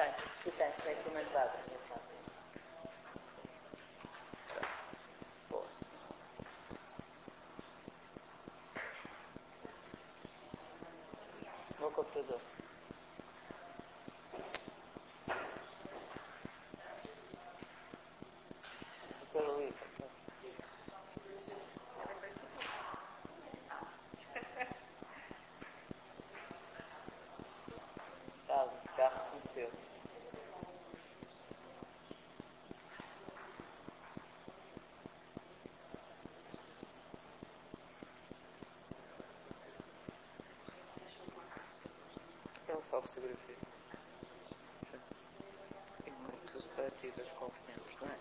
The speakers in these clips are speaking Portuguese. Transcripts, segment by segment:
tem comentado. Boa. Meu computador. Doutor Olívia. Já reconheceu. É só fotografia. E muito seletivas, confiantes, não é?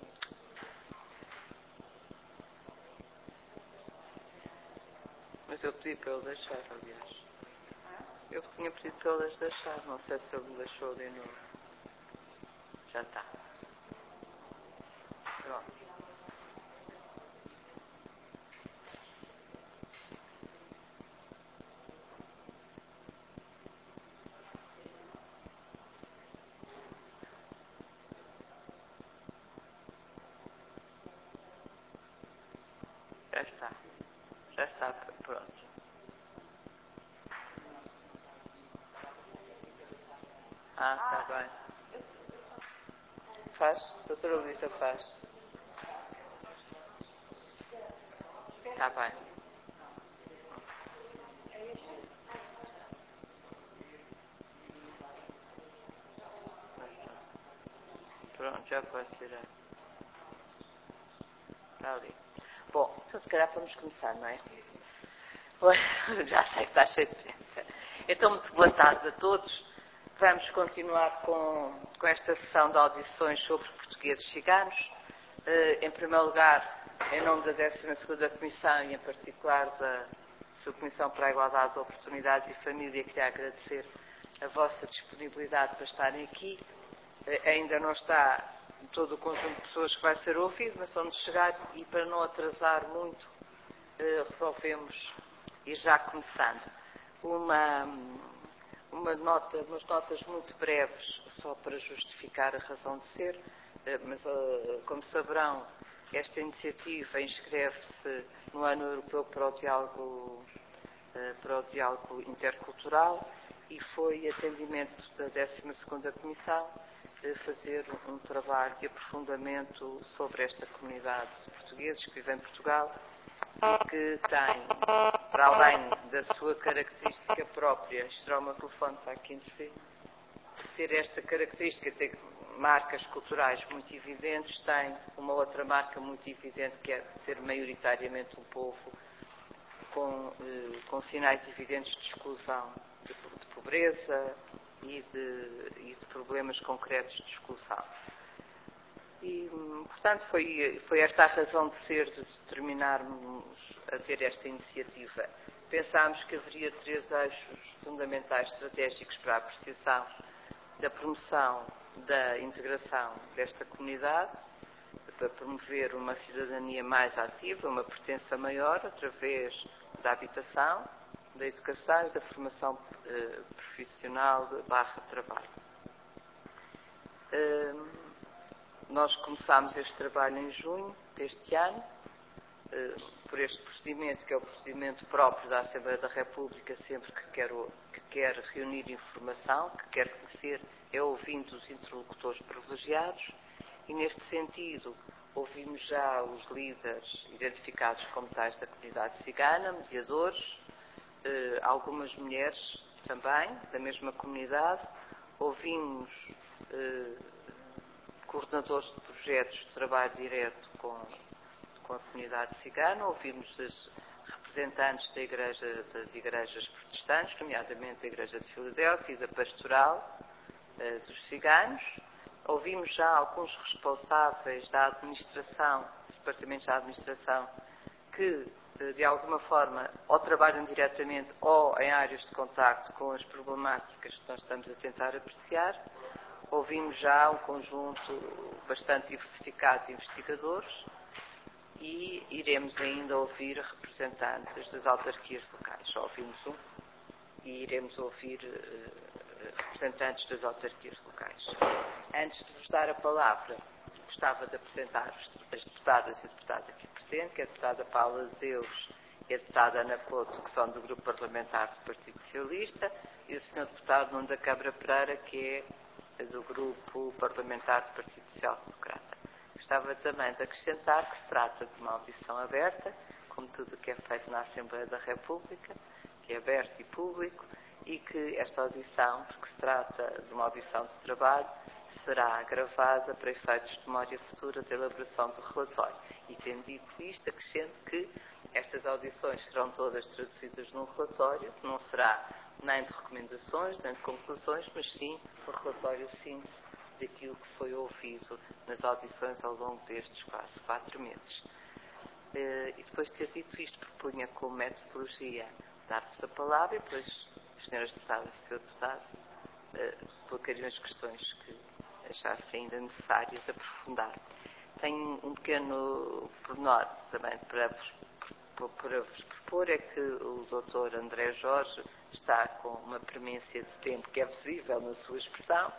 Mas eu pedi para ele deixar, aliás. Eu tinha pedido para ele deixar, não sei se ele me deixou de novo. Já está. Pronto. Já está. Já está pronto. Está bem. Faz? Doutora Luísa faz. Está bem. Pronto, já pode tirar. Está ali. Bom, então se calhar vamos começar, não é? Já sei que está cheio de tempo. Então, muito boa tarde a todos. Vamos continuar com esta sessão de audições sobre portugueses ciganos. Em primeiro lugar, em nome da 12ª Comissão e em particular da Subcomissão para a Igualdade de Oportunidades e Família, queria agradecer a vossa disponibilidade para estarem aqui. Ainda não está todo o conjunto de pessoas que vai ser ouvido, mas vamos chegar e para não atrasar muito, resolvemos ir já começando. Umas notas muito breves, só para justificar a razão de ser, mas como saberão, esta iniciativa inscreve-se no Ano Europeu para o Diálogo Intercultural e foi atendimento da 12ª Comissão fazer um trabalho de aprofundamento sobre esta comunidade de portugueses que vivem em Portugal e que tem, para além da sua característica própria, isto será o meu telefone, está aqui em defesa, ter esta característica, ter marcas culturais muito evidentes, tem uma outra marca muito evidente que é ser maioritariamente um povo com sinais evidentes de exclusão, de pobreza e de problemas concretos de exclusão. E, portanto, foi esta a razão de ser de determinarmos a ter esta iniciativa. Pensámos que haveria 3 eixos fundamentais estratégicos para a apreciação da promoção da integração desta comunidade, para promover uma cidadania mais ativa, uma pertença maior, através da habitação, da educação e da formação profissional / trabalho. Nós começámos este trabalho em junho deste ano, por este procedimento, que é o procedimento próprio da Assembleia da República, sempre que quer reunir informação, que quer conhecer, é ouvindo os interlocutores privilegiados, e neste sentido ouvimos já os líderes identificados como tais da comunidade cigana, mediadores, algumas mulheres também, da mesma comunidade, ouvimos coordenadores de projetos de trabalho direto com a comunidade cigana, ouvimos as representantes das igrejas protestantes, nomeadamente da Igreja de Filadélfia e da Pastoral dos Ciganos, ouvimos já alguns responsáveis da administração, dos departamentos da administração, que de alguma forma ou trabalham diretamente ou em áreas de contacto com as problemáticas que nós estamos a tentar apreciar. Ouvimos já um conjunto bastante diversificado de investigadores e iremos ainda ouvir representantes das autarquias locais. Já ouvimos um e iremos ouvir representantes das autarquias locais. Antes de vos dar a palavra, gostava de apresentar as deputadas e o deputado aqui presente, que é a deputada Paula Deus e a deputada Ana Couto, que são do Grupo Parlamentar do Partido Socialista, e o Sr. Deputado Nuno da Câmara Pereira, que é do Grupo Parlamentar do Partido Social Democrata. Gostava também de acrescentar que se trata de uma audição aberta, como tudo o que é feito na Assembleia da República, que é aberto e público, e que esta audição, porque se trata de uma audição de trabalho, será gravada para efeitos de memória futura da elaboração do relatório. E tendo dito isto, acrescento que estas audições serão todas traduzidas num relatório, que não será nem de recomendações, nem de conclusões, mas sim um relatório síntese daquilo que foi ouvido nas audições ao longo destes quase 4 meses. E depois de ter dito isto, propunha como metodologia dar-vos a palavra e depois as senhoras deputadas e o senhor deputado colocariam as questões que achassem ainda necessárias aprofundar. Tenho um pequeno pormenor também para vos propor, é que o Dr. André Jorge está com uma premência de tempo que é visível na sua expressão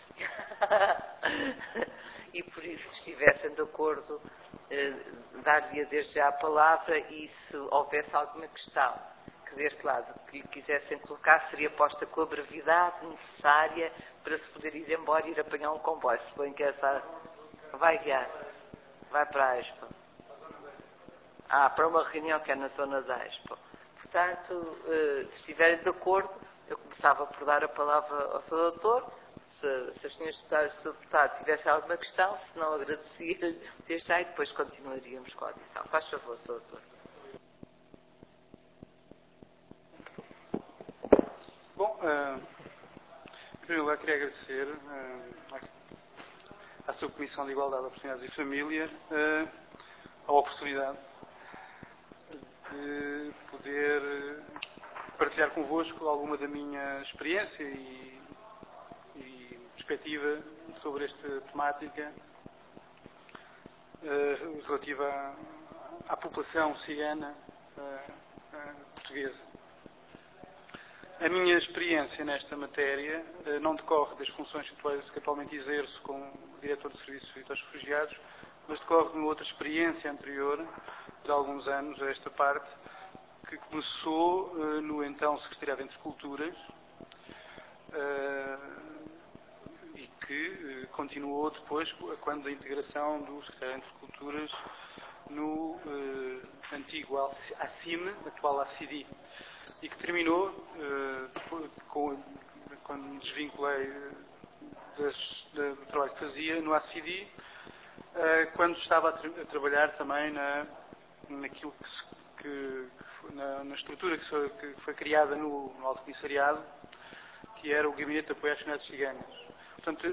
e por isso, se estivessem de acordo, dar-lhe desde já a palavra, e se houvesse alguma questão que deste lado que lhe quisessem colocar, seria posta com a brevidade necessária para se poder ir embora e ir apanhar um comboio. Suponho que essa vai guiar, vai para a Expo. Para uma reunião que é na zona da Expo. Portanto, se estiverem de acordo, eu começava por dar a palavra ao Sr. Doutor. Se as senhoras deputadas e o Sr. Deputado tivessem alguma questão, se não, agradecia-lhe desde já e depois continuaríamos com a audição. Faz favor, Sr. Doutor. Bom, em primeiro lugar queria agradecer à sua Comissão de Igualdade, Oportunidades e Família a oportunidade de poder partilhar convosco alguma da minha experiência e perspectiva sobre esta temática relativa à população cigana portuguesa. A minha experiência nesta matéria não decorre das funções que atualmente exerço como diretor de serviços aos refugiados, mas decorre de uma outra experiência anterior, de alguns anos a esta parte, que começou no então Secretariado Entre Culturas e que continuou depois quando a integração do Secretariado Entre Culturas no antigo ACIM, atual ACIDI, e que terminou quando me desvinculei do trabalho que fazia no ACIDI, quando estava a trabalhar também naquilo na estrutura que foi criada no Alto Comissariado, que era o Gabinete de Apoio às Comunidades Ciganas. Portanto,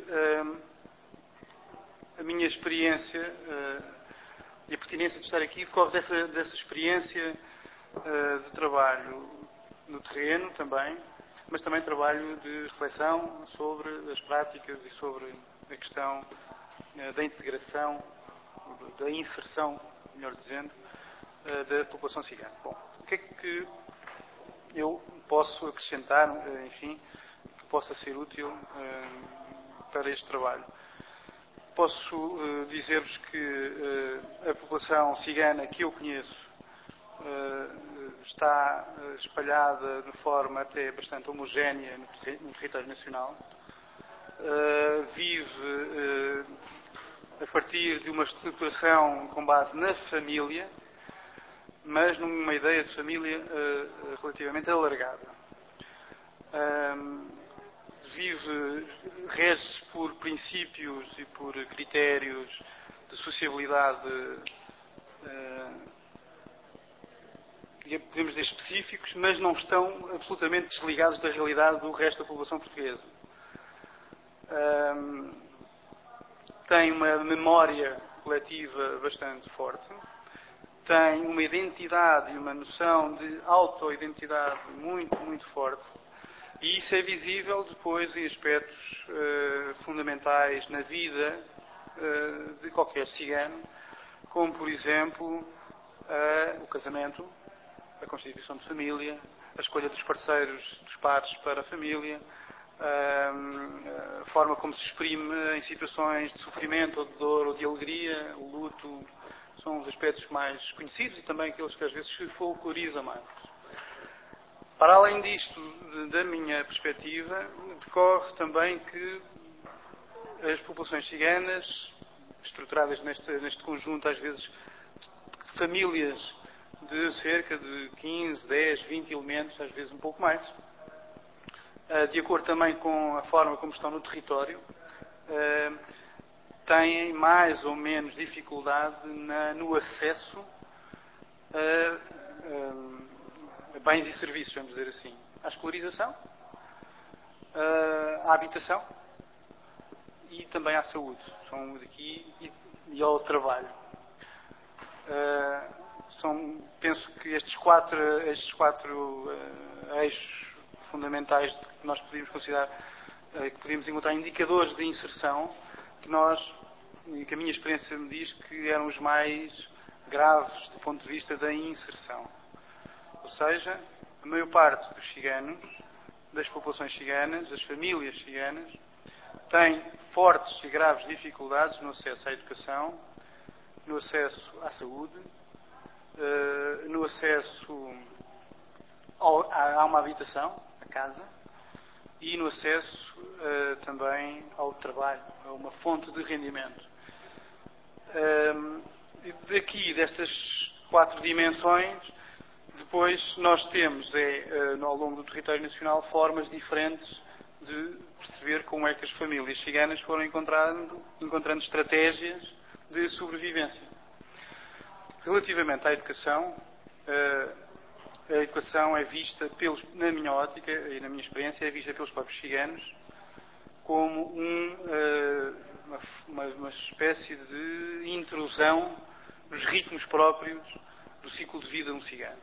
a minha experiência e a pertinência de estar aqui decorre dessa experiência de trabalho no terreno também, mas também trabalho de reflexão sobre as práticas e sobre a questão da integração, da inserção, melhor dizendo, da população cigana. Bom, o que é que eu posso acrescentar, enfim, que possa ser útil para este trabalho? Posso dizer-vos que a população cigana que eu conheço está espalhada de forma até bastante homogénea no território nacional. Vive a partir de uma estruturação com base na família, mas numa ideia de família relativamente alargada. Rege-se por princípios e por critérios de sociabilidade, podemos dizer, específicos, mas não estão absolutamente desligados da realidade do resto da população portuguesa. Tem uma memória coletiva bastante forte, tem uma identidade e uma noção de auto-identidade muito, muito forte, e isso é visível depois em aspectos fundamentais na vida de qualquer cigano, como, por exemplo, o casamento, a constituição de família, a escolha dos parceiros, dos pares para a família, a forma como se exprime em situações de sofrimento, ou de dor, ou de alegria, o luto, são os aspectos mais conhecidos e também aqueles que às vezes se folclorizam mais. Para além disto, da minha perspectiva, decorre também que as populações ciganas, estruturadas neste conjunto, às vezes, de famílias de cerca de 15, 10, 20 elementos, às vezes um pouco mais, de acordo também com a forma como estão no território, têm mais ou menos dificuldade no acesso a bens e serviços, vamos dizer assim, à escolarização, à habitação e também à saúde, são daqui, e ao trabalho. Penso que estes quatro eixos fundamentais que nós podemos considerar, que podemos encontrar indicadores de inserção, que a minha experiência me diz que eram os mais graves do ponto de vista da inserção. Ou seja, a maior parte dos ciganos, das populações ciganas, das famílias ciganas, tem fortes e graves dificuldades no acesso à educação, no acesso à saúde, no acesso a uma habitação, a casa, e no acesso também ao trabalho, a uma fonte de rendimento. Destas 4 dimensões, depois nós temos, ao longo do território nacional, formas diferentes de perceber como é que as famílias ciganas foram encontrando estratégias de sobrevivência. Relativamente à educação, a educação é vista, na minha ótica e na minha experiência, é vista pelos próprios ciganos como uma espécie de intrusão nos ritmos próprios do ciclo de vida de um cigano.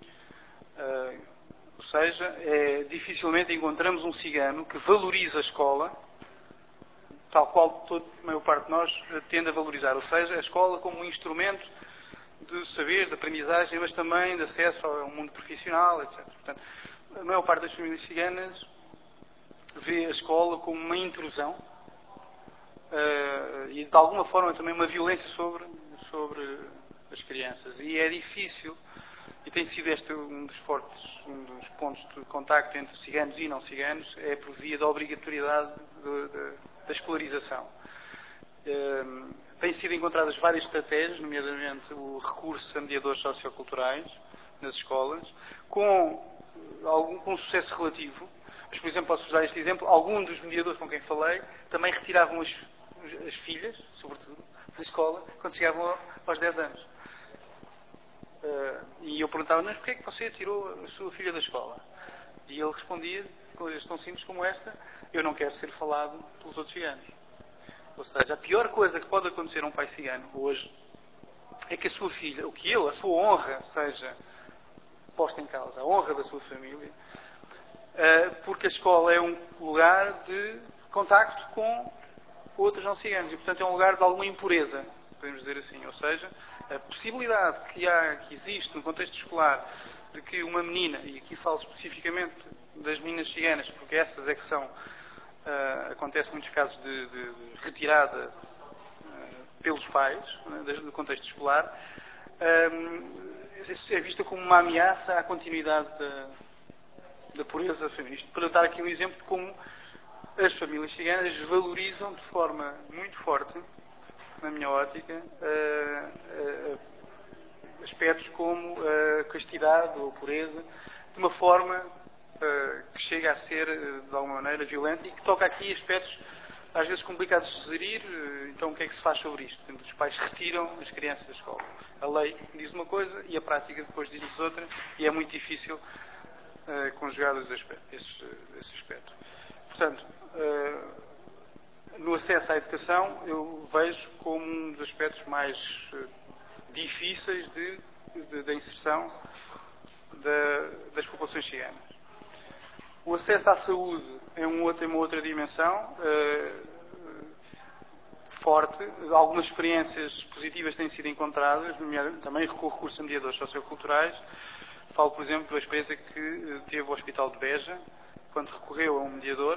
Ou seja, dificilmente encontramos um cigano que valoriza a escola, tal qual a maior parte de nós tende a valorizar. Ou seja, a escola como um instrumento de saber, de aprendizagem, mas também de acesso ao mundo profissional, etc. Portanto, a maior parte das famílias ciganas vê a escola como uma intrusão e, de alguma forma, também uma violência sobre as crianças. E é difícil, e tem sido este um dos pontos de contacto entre ciganos e não ciganos, é por via da obrigatoriedade da escolarização. Têm sido encontradas várias estratégias, nomeadamente o recurso a mediadores socioculturais nas escolas, com sucesso relativo. Mas, por exemplo, posso usar este exemplo, alguns dos mediadores com quem falei também retiravam as filhas, sobretudo, da escola, quando chegavam aos 10 anos. E eu perguntava, mas porquê é que você tirou a sua filha da escola? E ele respondia, coisas tão simples como esta: eu não quero ser falado pelos outros ciganos. Ou seja, a pior coisa que pode acontecer a um pai cigano hoje é que a sua filha, a sua honra seja posta em causa, a honra da sua família, porque a escola é um lugar de contacto com outros não ciganos e, portanto, é um lugar de alguma impureza, podemos dizer assim. Ou seja, a possibilidade que existe no contexto escolar de que uma menina, e aqui falo especificamente das meninas ciganas, porque essas é que são, acontece muitos casos de retirada pelos pais, do contexto escolar, é vista como uma ameaça à continuidade da pureza feminista. Para dar aqui um exemplo de como as famílias ciganas valorizam de forma muito forte, na minha ótica, aspectos como a castidade ou a pureza, de uma forma que chega a ser, de alguma maneira, violenta e que toca aqui aspectos às vezes complicados de gerir. Então, o que é que se faz sobre isto? Os pais retiram as crianças da escola. A lei diz uma coisa e a prática depois diz outra, e é muito difícil conjugar esse aspecto. Portanto, no acesso à educação, eu vejo como um dos aspectos mais difíceis da inserção das populações ciganas. O acesso à saúde é uma outra dimensão forte. Algumas experiências positivas têm sido encontradas, também com o recurso a mediadores socioculturais. Falo, por exemplo, da experiência que teve o Hospital de Beja, quando recorreu a um mediador,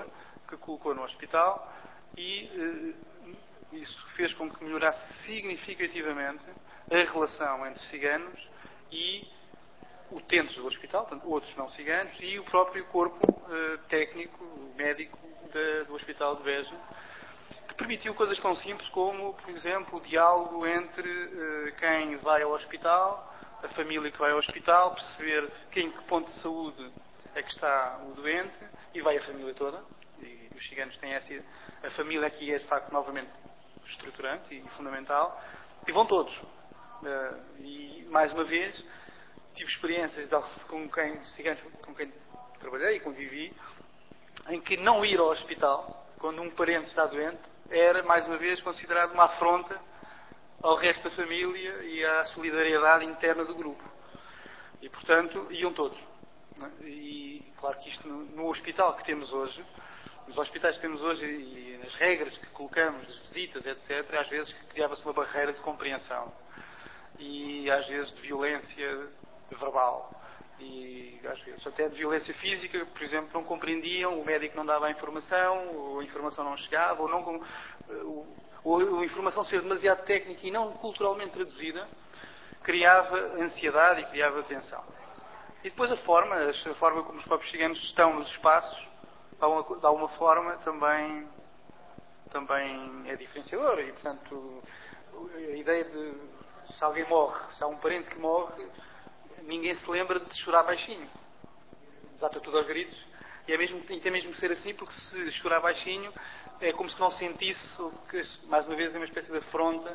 que colocou no hospital e isso fez com que melhorasse significativamente a relação entre ciganos e utentes do hospital, portanto, outros não ciganos, e o próprio corpo técnico, médico do Hospital de Beja, que permitiu coisas tão simples como, por exemplo, o diálogo entre quem vai ao hospital, a família que vai ao hospital, perceber em que ponto de saúde é que está o doente, e vai a família toda, e os ciganos têm essa... A família aqui é, de facto, novamente estruturante e fundamental, e vão todos. E, mais uma vez, tive experiências com quem trabalhei e convivi, em que não ir ao hospital, quando um parente está doente, era, mais uma vez, considerado uma afronta ao resto da família e à solidariedade interna do grupo. E, portanto, iam todos. E, claro que isto no hospital que temos hoje, nos hospitais que temos hoje e nas regras que colocamos, das visitas, etc., às vezes criava-se uma barreira de compreensão. E, às vezes, de violência verbal. E, às vezes, até de violência física, por exemplo, não compreendiam, o médico não dava a informação, ou a informação não chegava, ou a informação ser demasiado técnica e não culturalmente traduzida, criava ansiedade e criava tensão. E depois a forma como os próprios ciganos estão nos espaços, de alguma forma, também é diferenciadora. E, portanto, a ideia de se alguém morre, se há um parente que morre, ninguém se lembra de chorar baixinho. Desata tudo aos gritos. E tem mesmo que ser assim, porque se chorar baixinho é como se não sentisse, que, mais uma vez, é uma espécie de afronta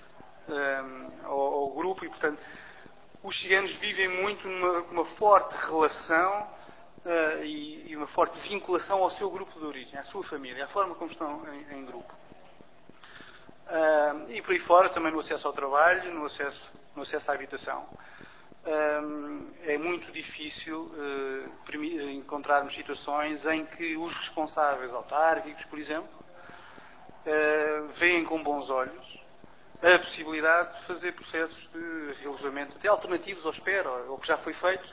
ao grupo. E, portanto, os ciganos vivem muito com uma forte relação e uma forte vinculação ao seu grupo de origem, à sua família, à forma como estão em grupo. E por aí fora, também no acesso ao trabalho, no acesso à habitação. É muito difícil encontrarmos situações em que os responsáveis autárquicos, por exemplo, veem com bons olhos a possibilidade de fazer processos de realojamento, até alternativos ao espera, ao que já foi feito.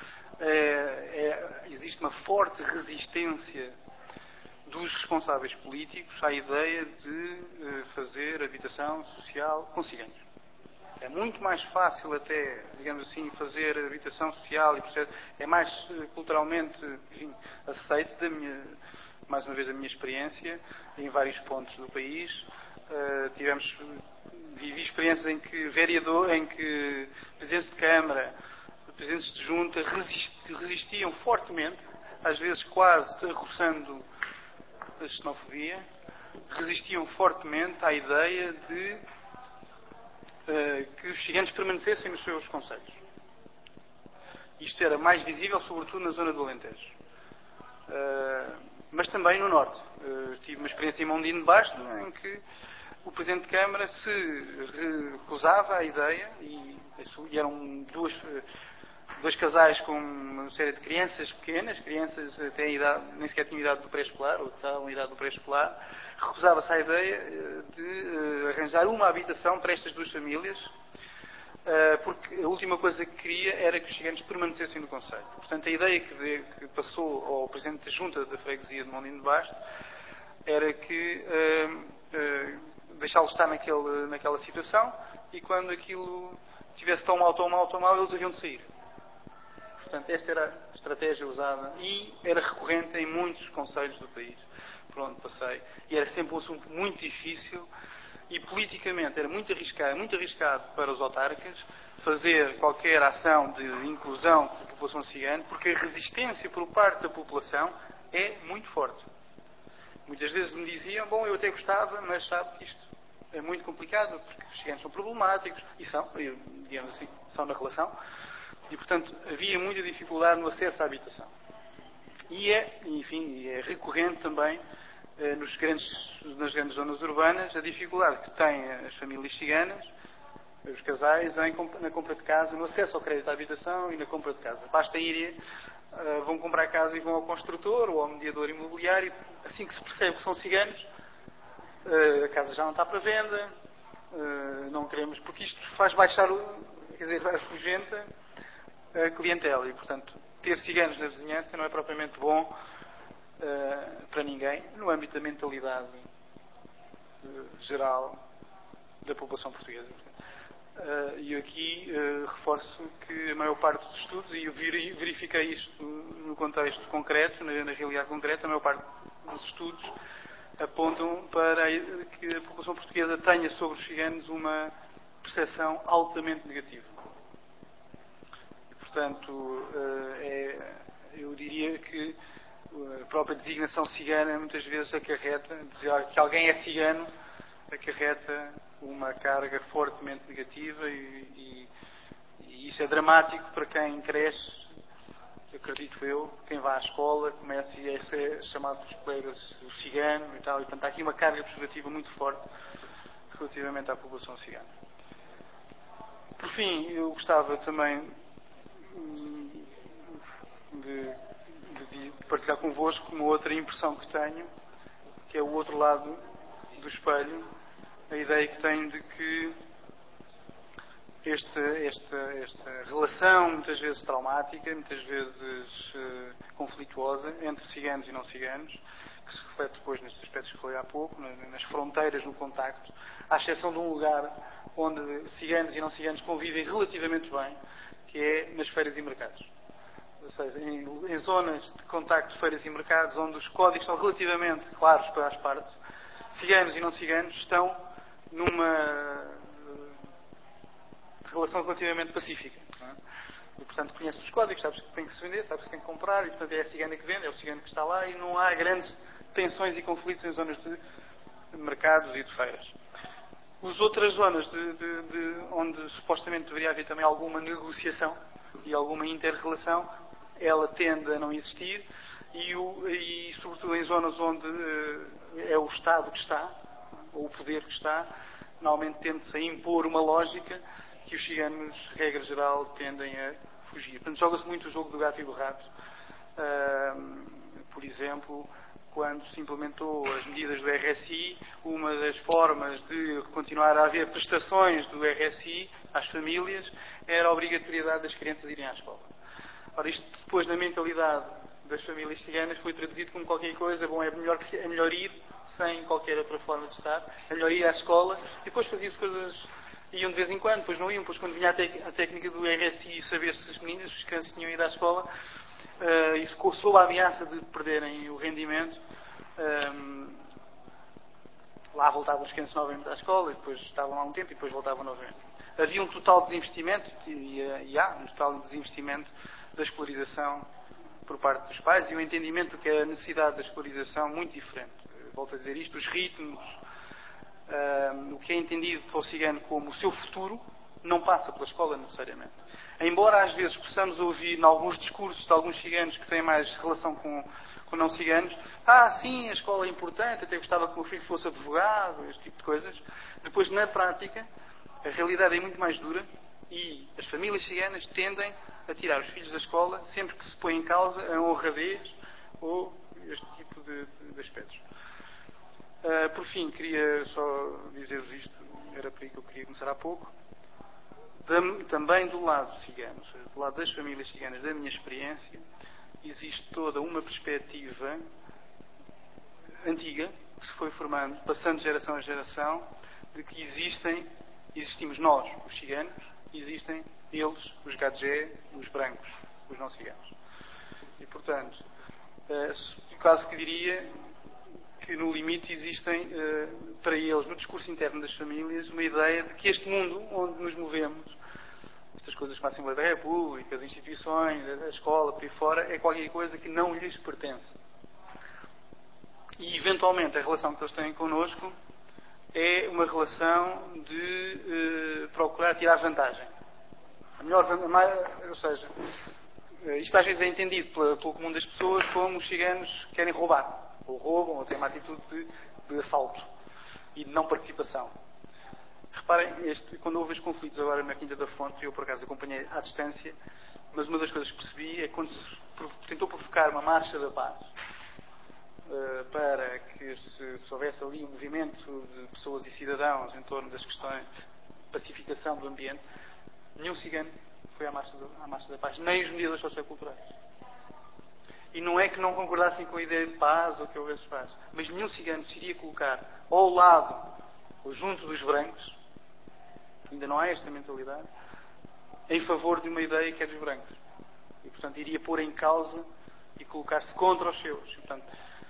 Existe uma forte resistência dos responsáveis políticos à ideia de fazer habitação social com ciganos. É muito mais fácil até, digamos assim, fazer habitação social e processo, é mais culturalmente, enfim, aceito, mais uma vez, a minha experiência em vários pontos do país. Vivi experiências em que presidentes de Câmara, presidentes de Junta resistiam fortemente, às vezes quase roçando a xenofobia, resistiam fortemente à ideia de que os ciganos permanecessem nos seus concelhos. Isto era mais visível, sobretudo, na zona do Alentejo. Mas também no Norte. Tive uma experiência em Mondino de Basto, em que o Presidente de Câmara se recusava à ideia, e eram dois casais com uma série de crianças pequenas, crianças até nem sequer tinham idade do pré-escolar, ou estavam em idade do pré-escolar, recusava-se à ideia de arranjar uma habitação para estas duas famílias, porque a última coisa que queria era que os ciganos permanecessem no concelho. Portanto, a ideia que passou ao Presidente da Junta da Freguesia de Mondino de Basto era que deixá-los estar naquela situação, e quando aquilo estivesse tão mal, eles haviam de sair. Portanto, esta era a estratégia usada e era recorrente em muitos concelhos do país por onde passei. E era sempre um assunto muito difícil e politicamente era muito arriscado para os autarcas fazer qualquer ação de inclusão da população cigana, porque a resistência por parte da população é muito forte. Muitas vezes me diziam, bom, eu até gostava, mas sabe que isto é muito complicado, porque os ciganos são problemáticos, e são, digamos assim, são na relação. E, portanto, havia muita dificuldade no acesso à habitação. E é recorrente também nas grandes zonas urbanas a dificuldade que têm as famílias ciganas, os casais, na compra de casa, no acesso ao crédito à habitação e na compra de casa. Basta ir, vão comprar casa e vão ao construtor ou ao mediador imobiliário, assim que se percebe que são ciganos, a casa já não está para venda, não queremos, porque isto faz baixar, afugenta a clientela e, portanto, ter ciganos na vizinhança não é propriamente bom para ninguém, no âmbito da mentalidade geral da população portuguesa. E aqui reforço que a maior parte dos estudos, e eu verifiquei isto no contexto concreto, na realidade concreta, a maior parte dos estudos apontam para que a população portuguesa tenha sobre os ciganos uma percepção altamente negativa. E, portanto, eu diria que a própria designação cigana muitas vezes acarreta, dizer que alguém é cigano, acarreta uma carga fortemente negativa e isso é dramático para quem cresce, acredito eu, quem vai à escola, começa e é chamado pelos colegas o cigano e tal, e portanto há aqui uma carga pejorativa muito forte relativamente à população cigana. Por fim, eu gostava também de partilhar convosco uma outra impressão que tenho, que é o outro lado do espelho, a ideia que tenho de que esta relação, muitas vezes traumática, muitas vezes conflituosa, entre ciganos e não ciganos, que se reflete depois nestes aspectos que falei há pouco, nas fronteiras, no contacto, à exceção de um lugar onde ciganos e não ciganos convivem relativamente bem, que é nas feiras e mercados. Ou seja, em zonas de contacto de feiras e mercados, onde os códigos são relativamente claros para as partes, ciganos e não ciganos estão numa relação relativamente pacífica. Não é? E, portanto, conhece os códigos, sabes que tem que se vender, sabes que tem que comprar, e, portanto, é a cigana que vende, é o cigano que está lá, e não há grandes tensões e conflitos em zonas de mercados e de feiras. As outras zonas onde supostamente deveria haver também alguma negociação e alguma inter-relação, ela tende a não existir e sobretudo em zonas onde é o Estado que está, ou o poder que está, normalmente tende-se a impor uma lógica que os ciganos, regra geral, tendem a fugir. Portanto, joga-se muito o jogo do gato e do rato. Por exemplo, quando se implementou as medidas do RSI, uma das formas de continuar a haver prestações do RSI às famílias era a obrigatoriedade das crianças irem à escola. Ora, isto depois na mentalidade das famílias ciganas foi traduzido como qualquer coisa, bom, é melhor ir, sem qualquer outra forma de estar, é melhor ir à escola, e depois fazia-se coisas, iam de vez em quando, depois não iam, depois quando vinha a técnica do RSI saber se as meninas, os crianças tinham ido à escola, e sob a ameaça de perderem o rendimento, lá voltavam os crianças novamente à escola, e depois estavam lá um tempo e depois voltavam novamente. Havia um total desinvestimento, e há um total desinvestimento da escolarização por parte dos pais e o entendimento do que é a necessidade da escolarização muito diferente. Volto a dizer isto, os ritmos, o que é entendido para o cigano como o seu futuro, não passa pela escola necessariamente. Embora às vezes possamos ouvir em alguns discursos de alguns ciganos que têm mais relação com não ciganos, sim, a escola é importante, até gostava que o meu filho fosse advogado, este tipo de coisas. Depois, na prática, a realidade é muito mais dura e as famílias ciganas tendem a tirar os filhos da escola sempre que se põe em causa a honradez ou este tipo de aspectos. Por fim, queria só dizer-vos isto, era por aí que eu queria começar há pouco. Também do lado cigano, ou seja, do lado das famílias ciganas, da minha experiência, existe toda uma perspectiva antiga, que se foi formando, passando de geração a geração, de que existimos nós, os ciganos, e existem eles, os gadgé, os brancos, os não ciganos. E, portanto, quase que diria que no limite existem, para eles, no discurso interno das famílias, uma ideia de que este mundo onde nos movemos, estas coisas como a Assembleia da República, as instituições, a escola, por aí fora, é qualquer coisa que não lhes pertence. E, eventualmente, a relação que eles têm connosco é uma relação de procurar tirar vantagem. Ou seja, isto às vezes é entendido pelo comum das pessoas como os ciganos querem roubar. Ou roubam, ou têm uma atitude de assalto e de não participação. Reparem, quando houve os conflitos agora na Quinta da Fonte, eu por acaso acompanhei à distância, mas uma das coisas que percebi é quando se tentou provocar uma marcha da paz para que se houvesse ali um movimento de pessoas e cidadãos em torno das questões de pacificação do ambiente, nenhum cigano foi à marcha da paz, nem os mediadores socioculturais. E não é que não concordassem com a ideia de paz ou que houvesse paz, mas nenhum cigano se iria colocar ao lado ou junto dos brancos, ainda não há esta mentalidade, em favor de uma ideia que é dos brancos. E, portanto, iria pôr em causa e colocar-se contra os seus. E, portanto,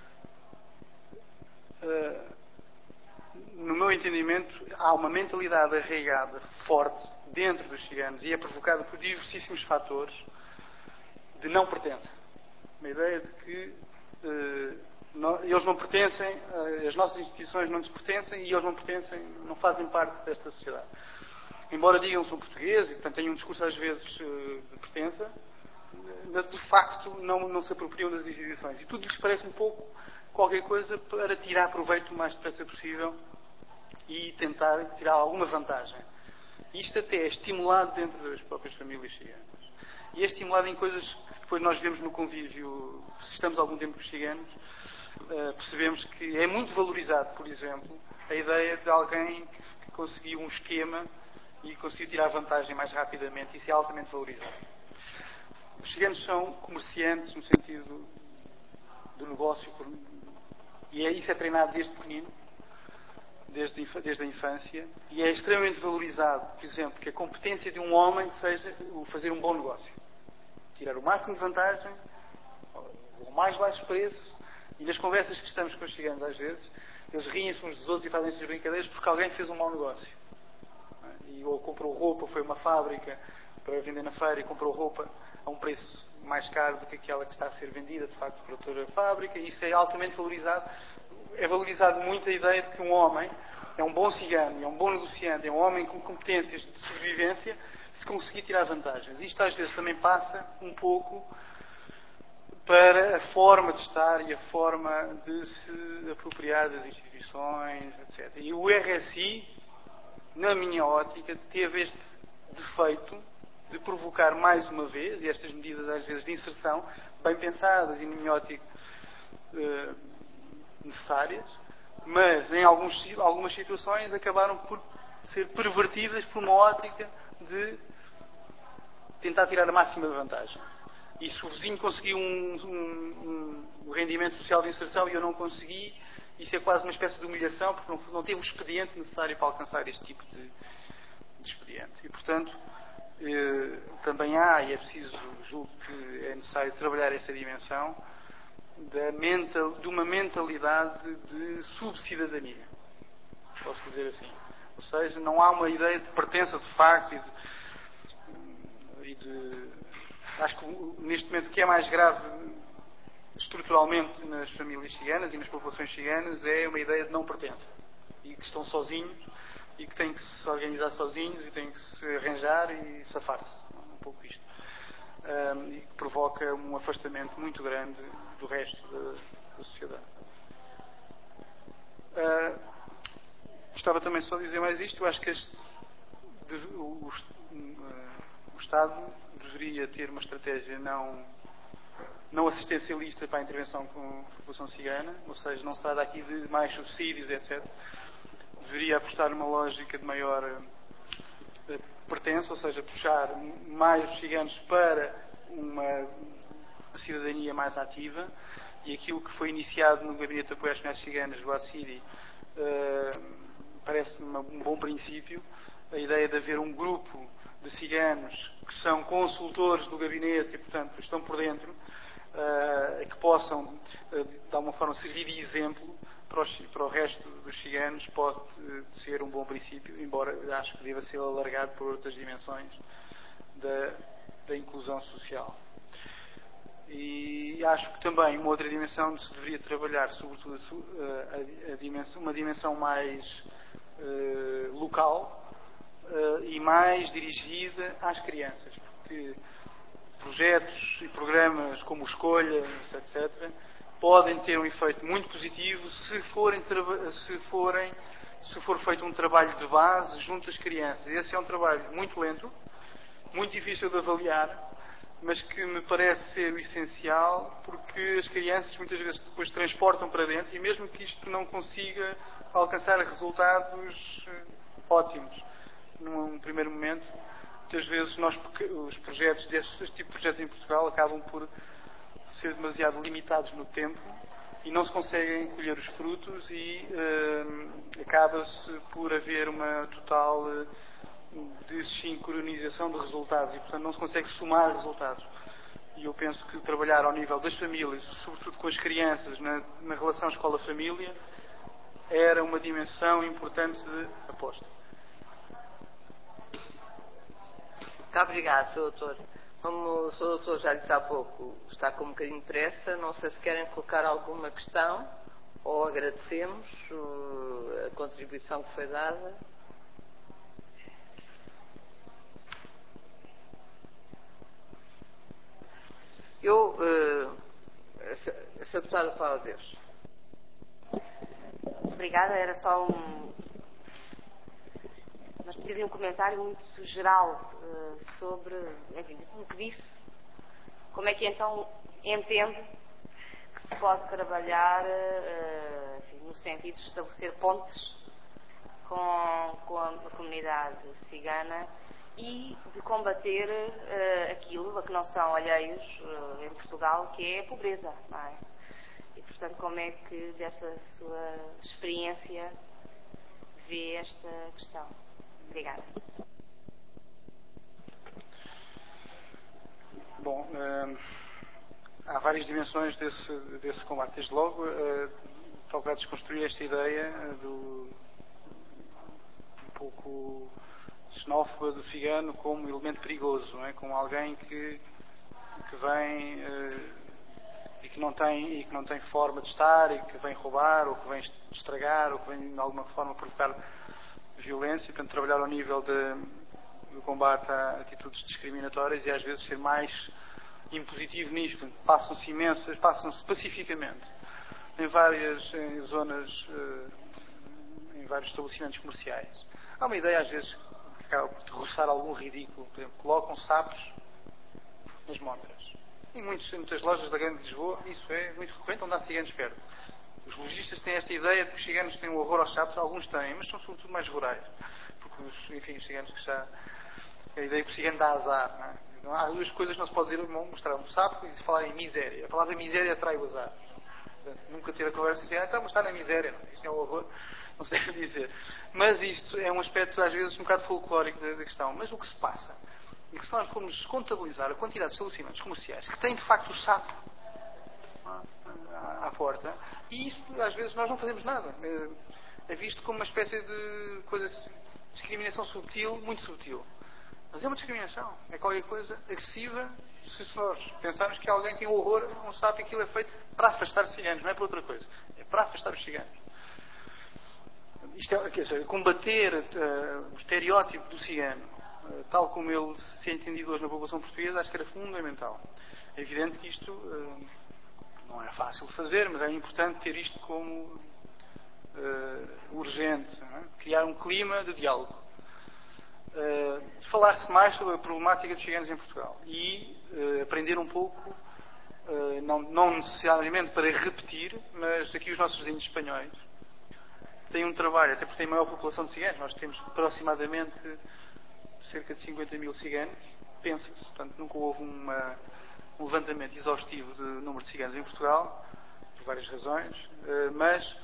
no meu entendimento, há uma mentalidade arraigada, forte, dentro dos ciganos, e é provocada por diversíssimos fatores de não pertença. Uma ideia de que eles não pertencem, as nossas instituições não nos pertencem e eles não pertencem, não fazem parte desta sociedade. Embora digam que são portugueses e, portanto, tenham um discurso às vezes de pertença, de facto não se apropriam das instituições. E tudo lhes parece um pouco qualquer coisa para tirar proveito o mais depressa possível e tentar tirar alguma vantagem. Isto até é estimulado dentro das próprias famílias ciganas. E é estimulado em coisas que depois nós vemos no convívio, se estamos algum tempo com os ciganos, percebemos que é muito valorizado, por exemplo, a ideia de alguém que conseguiu um esquema e conseguiu tirar vantagem mais rapidamente. Isso é altamente valorizado. Os ciganos são comerciantes no sentido do negócio, e isso é treinado desde pequenino, desde a infância, e é extremamente valorizado, por exemplo, que a competência de um homem seja o fazer um bom negócio. Tirar o máximo de vantagem, o mais baixo preço, e nas conversas que estamos com os ciganos às vezes, eles riem-se uns dos outros e fazem essas brincadeiras porque alguém fez um mau negócio. Ou comprou roupa, foi a uma fábrica para vender na feira e comprou roupa a um preço mais caro do que aquela que está a ser vendida, de facto, por outra fábrica, e isso é altamente valorizado. É valorizado muito a ideia de que um homem é um bom cigano, é um bom negociante, é um homem com competências de sobrevivência, se conseguir tirar vantagens. Isto às vezes também passa um pouco para a forma de estar e a forma de se apropriar das instituições, etc. E o RSI, na minha ótica, teve este defeito de provocar mais uma vez, e estas medidas às vezes de inserção, bem pensadas e, na minha ótica, necessárias, mas em algumas situações acabaram por ser pervertidas por uma ótica de tentar tirar a máxima vantagem. E se o vizinho conseguiu um rendimento social de inserção e eu não consegui, isso é quase uma espécie de humilhação, porque não teve o expediente necessário para alcançar este tipo de expediente. E, portanto, também há, e é preciso, julgo que é necessário trabalhar essa dimensão, de uma mentalidade de subcidadania. Posso dizer assim. Ou seja, não há uma ideia de pertença de facto acho que neste momento o que é mais grave estruturalmente nas famílias ciganas e nas populações ciganas é uma ideia de não pertença. E que estão sozinhos e que têm que se organizar sozinhos e têm que se arranjar e safar-se. Um pouco isto. E que provoca um afastamento muito grande do resto da sociedade. Gostava também só de dizer mais isto. Eu acho que o Estado deveria ter uma estratégia não assistencialista para a intervenção com a população cigana, ou seja, não se trata aqui de mais subsídios, etc. Deveria apostar numa lógica de maior pertença, ou seja, puxar mais os ciganos para uma cidadania mais ativa, e aquilo que foi iniciado no Gabinete de Apoio às Comunidades Ciganas do ACIDI parece-me um bom princípio. A ideia de haver um grupo de ciganos que são consultores do gabinete e, portanto, estão por dentro, que possam, de alguma forma, servir de exemplo para o resto dos ciganos, pode ser um bom princípio, embora acho que deva ser alargado por outras dimensões da inclusão social. E acho que também uma outra dimensão onde se deveria trabalhar, sobretudo uma dimensão mais local e mais dirigida às crianças, porque projetos e programas como o Escolha, etc., podem ter um efeito muito positivo se for feito um trabalho de base junto às crianças. Esse é um trabalho muito lento, muito difícil de avaliar, mas que me parece ser o essencial, porque as crianças muitas vezes depois transportam para dentro, e mesmo que isto não consiga alcançar resultados ótimos num primeiro momento, muitas vezes os projetos, este tipo de projetos em Portugal, acabam por ser demasiado limitados no tempo e não se conseguem colher os frutos e acaba-se por haver uma total desincronização de resultados e, portanto, não se consegue somar resultados. E eu penso que trabalhar ao nível das famílias, sobretudo com as crianças, na relação escola-família, era uma dimensão importante de aposta. Muito obrigada, Sr. Doutor. Como o Sr. Doutor já disse há pouco, está com um bocadinho de pressa, não sei se querem colocar alguma questão ou agradecemos a contribuição que foi dada. A Sra. Deputada Paula Deus. Obrigada, era só mas pedi um comentário muito geral sobre, enfim, o que disse. Como é que então entende que se pode trabalhar enfim, no sentido de estabelecer pontes com a comunidade cigana e de combater aquilo a que não são alheios em Portugal, que é a pobreza, não é? E, portanto, como é que dessa sua experiência vê esta questão? Obrigada. Bom, há várias dimensões desse combate. Desde logo, procurar desconstruir esta ideia um pouco xenófoba do cigano como elemento perigoso, não é? Como alguém que vem e que não tem forma de estar e que vem roubar ou que vem estragar ou que vem de alguma forma provocar violência, portanto trabalhar ao nível do combate a atitudes discriminatórias e às vezes ser mais impositivo nisto. Passam-se pacificamente em várias zonas, em vários estabelecimentos comerciais. Há uma ideia às vezes que acaba por roçar algum ridículo. Por exemplo, colocam sapos nas montras. Em muitas lojas da Grande Lisboa isso é muito frequente, onde há ciganos perto. Os lojistas têm esta ideia de que os ciganos têm um horror aos sapos, alguns têm, mas são sobretudo mais rurais. Porque, os ciganos que já... A ideia que o cigano dá azar, não é? Então, há duas coisas que não se pode dizer, mostrar um sapo e se falar em miséria. A palavra miséria atrai o azar. Portanto, nunca ter a conversa assim, então, mas está na miséria, não? Isto é um horror, não se deve dizer. Mas isto é um aspecto, às vezes, um bocado folclórico da questão. Mas o que se passa? E que se nós formos contabilizar a quantidade de estabelecimentos comerciais que têm, de facto, o sapo à porta, e isso às vezes nós não fazemos nada. É visto como uma espécie de discriminação subtil, muito subtil. Mas é uma discriminação. É qualquer coisa agressiva se nós pensarmos que alguém tem horror a um sapo e aquilo é feito para afastar os ciganos, não é para outra coisa. É para afastar os ciganos. Isto é, quer dizer, combater o estereótipo do cigano, tal como ele se é entendido hoje na população portuguesa, acho que era fundamental. É evidente que isto não é fácil de fazer, mas é importante ter isto como urgente, não é? Criar um clima de diálogo. Falar-se mais sobre a problemática dos ciganos em Portugal e aprender um pouco, não necessariamente para repetir, mas aqui os nossos vizinhos espanhóis têm um trabalho, até porque têm maior população de ciganos. Nós temos aproximadamente cerca de 50 mil ciganos, pensa-se, portanto nunca houve um levantamento exaustivo de número de ciganos em Portugal, por várias razões, mas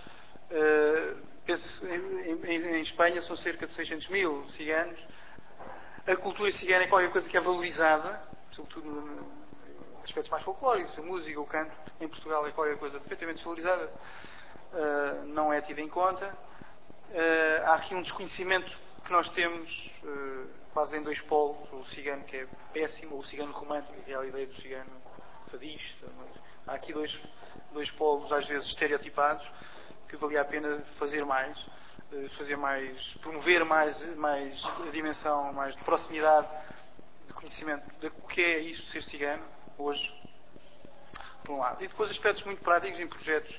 em Espanha são cerca de 600 mil ciganos. A cultura cigana é qualquer coisa que é valorizada, sobretudo nos aspectos mais folclóricos, a música, o canto. Em Portugal é qualquer coisa perfeitamente desvalorizada, não é tida em conta. Há aqui um desconhecimento que nós temos quase em dois polos, o cigano que é péssimo, ou o cigano romântico, que é a ideia do cigano fadista. Mas há aqui dois polos às vezes estereotipados que valia a pena fazer mais, promover mais a dimensão mais de proximidade, de conhecimento do que é isto de ser cigano hoje, por um lado. E depois aspectos muito práticos em projetos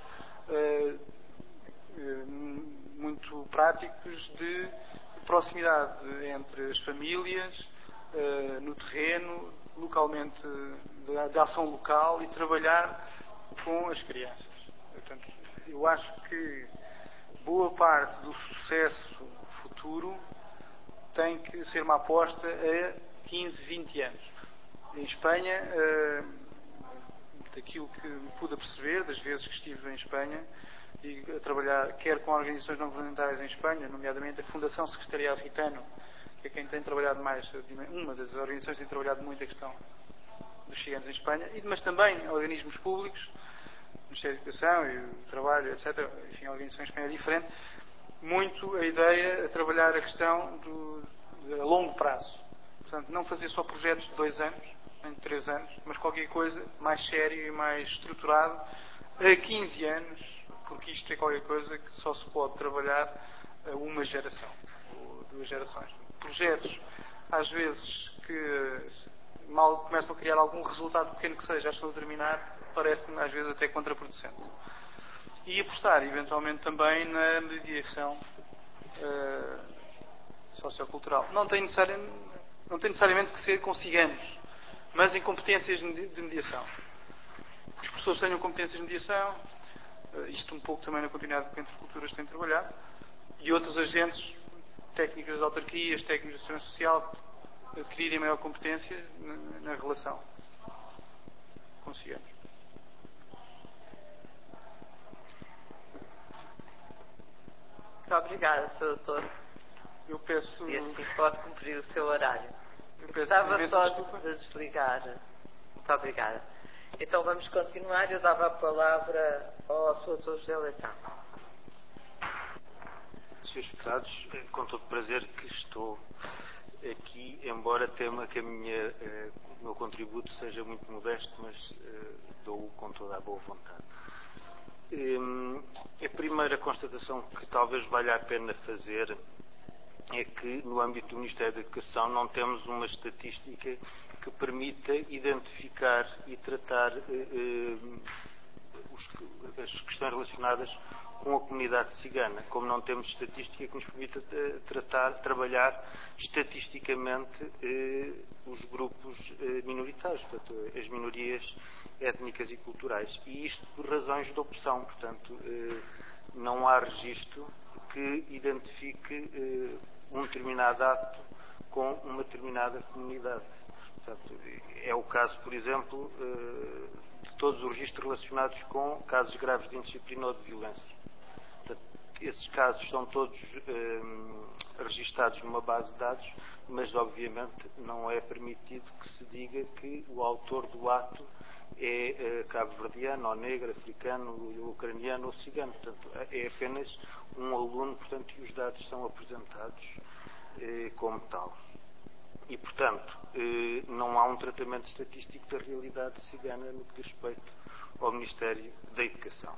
muito práticos de proximidade entre as famílias, no terreno, localmente, de ação local e trabalhar com as crianças. Portanto, eu acho que boa parte do sucesso futuro tem que ser uma aposta a 15, 20 anos. Em Espanha, daquilo que me pude perceber, das vezes que estive em Espanha, e a trabalhar quer com organizações não governamentais em Espanha, nomeadamente a Fundação Secretariado Gitano, que é quem tem trabalhado mais, uma das organizações que tem trabalhado muito a questão dos ciganos em Espanha, mas também organismos públicos, o Ministério da Educação e o Trabalho, etc., enfim, a organização em Espanha é diferente, muito a ideia de trabalhar a questão a longo prazo. Portanto, não fazer só projetos de 2 anos, nem de 3 anos, mas qualquer coisa mais sério e mais estruturado a 15 anos, porque isto é qualquer coisa que só se pode trabalhar a uma geração, ou 2 gerações. Projetos, às vezes, que mal começam a criar algum resultado pequeno que seja, já estão a terminar, parece-me às vezes até contraproducente. E apostar, eventualmente, também na mediação sociocultural. Não tem necessariamente que ser com ciganos, mas em competências de mediação. Os professores tenham competências de mediação, isto um pouco também na continuidade com Entre Culturas tem trabalhado, e outros agentes, técnicos das autarquias, técnicos da segurança social, adquirirem maior competência na relação com os ciganos. Muito obrigada, Sr. Doutor. Eu peço... E assim pode cumprir o seu horário. Eu peço Estava só desculpa. de desligar. Muito obrigada. Então vamos continuar. Eu dava a palavra ao Sr. Dr. José Leitão. Senhores deputados, com todo prazer que estou aqui, embora tema que o meu contributo seja muito modesto, mas dou-o com toda a boa vontade. A primeira constatação que talvez valha a pena fazer é que no âmbito do Ministério da Educação não temos uma estatística que permita identificar e tratar as questões relacionadas com a comunidade cigana, como não temos estatística que nos permita trabalhar estatisticamente os grupos minoritários, portanto, as minorias étnicas e culturais. E isto por razões de opção, portanto, não há registro que identifique um determinado ato com uma determinada comunidade. Portanto, é o caso, por exemplo, de todos os registros relacionados com casos graves de indisciplina ou de violência. Portanto, esses casos são todos registados numa base de dados, mas obviamente não é permitido que se diga que o autor do ato é cabo-verdiano, ou negro, africano, ucraniano ou cigano. Portanto, é apenas um aluno, portanto, e os dados são apresentados como tal. E, portanto, não há um tratamento estatístico da realidade cigana no que diz respeito ao Ministério da Educação.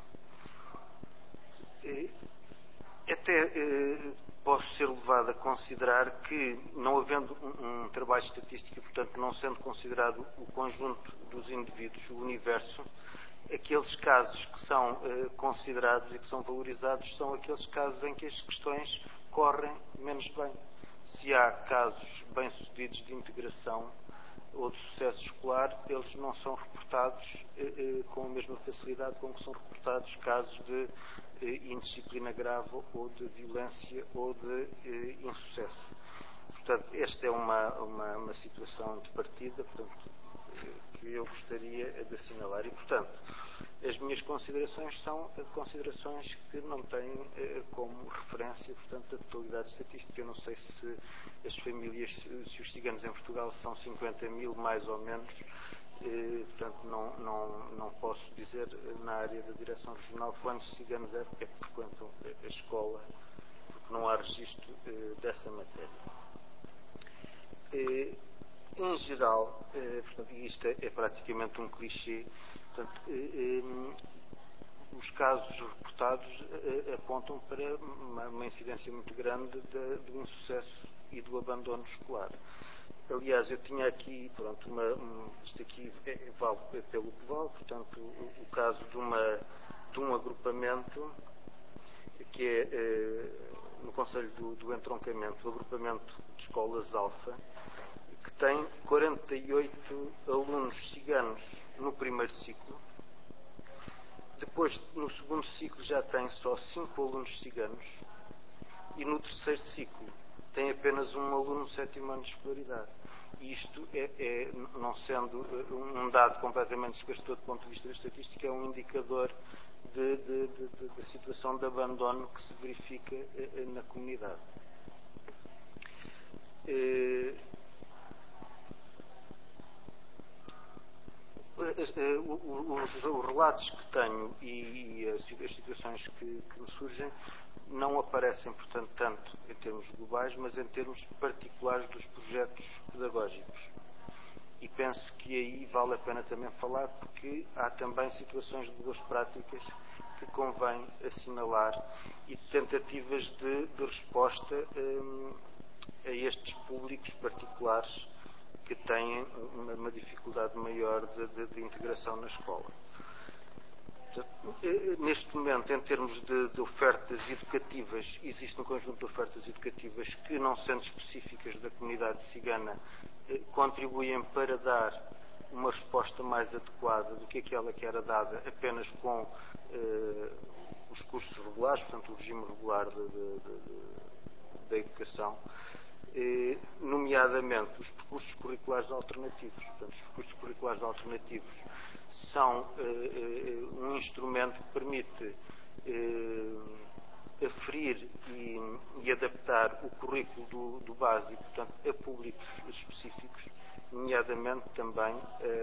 Até posso ser levado a considerar que, não havendo um trabalho estatístico e, portanto, não sendo considerado o conjunto dos indivíduos, o universo, aqueles casos que são considerados e que são valorizados são aqueles casos em que as questões correm menos bem. Se há casos bem-sucedidos de integração ou de sucesso escolar, eles não são reportados com a mesma facilidade com que são reportados casos de indisciplina grave ou de violência ou de insucesso. Portanto, esta é uma situação de partida, portanto, que eu gostaria de assinalar. E, portanto, as minhas considerações são considerações que não têm como referência, portanto, a totalidade estatística. Eu não sei se as famílias, se os ciganos em Portugal são 50 mil, mais ou menos. Portanto, não posso dizer na área da direção regional quantos ciganos é que frequentam a escola, porque não há registro dessa matéria. Em geral, portanto, isto é praticamente um clichê, portanto, os casos reportados apontam para uma incidência muito grande do insucesso e do abandono escolar. Aliás, eu tinha aqui, pronto, isto aqui vale pelo que vale, portanto, o caso de um agrupamento que é no Conselho do Entroncamento, o agrupamento de escolas Alfa, que tem 48 alunos ciganos no primeiro ciclo. Depois, no segundo ciclo, já tem só 5 alunos ciganos. E no terceiro ciclo, tem apenas um aluno no 7º ano de escolaridade. isto não sendo um dado completamente esclarecedor do ponto de vista da estatística, é um indicador da situação de abandono que se verifica na comunidade. Os relatos que tenho e as situações que me surgem não aparecem, portanto, tanto em termos globais, mas em termos particulares dos projetos pedagógicos. E penso que aí vale a pena também falar, porque há também situações de boas práticas que convém assinalar e tentativas de resposta a estes públicos particulares que têm uma dificuldade maior de integração na escola. Neste momento, em termos de ofertas educativas, existe um conjunto de ofertas educativas que, não sendo específicas da comunidade cigana, contribuem para dar uma resposta mais adequada do que aquela que era dada apenas com os cursos regulares, portanto, o regime regular da educação, nomeadamente os percursos curriculares alternativos. Portanto, os percursos curriculares alternativos são um instrumento que permite aferir e adaptar o currículo do básico, portanto, a públicos específicos, nomeadamente também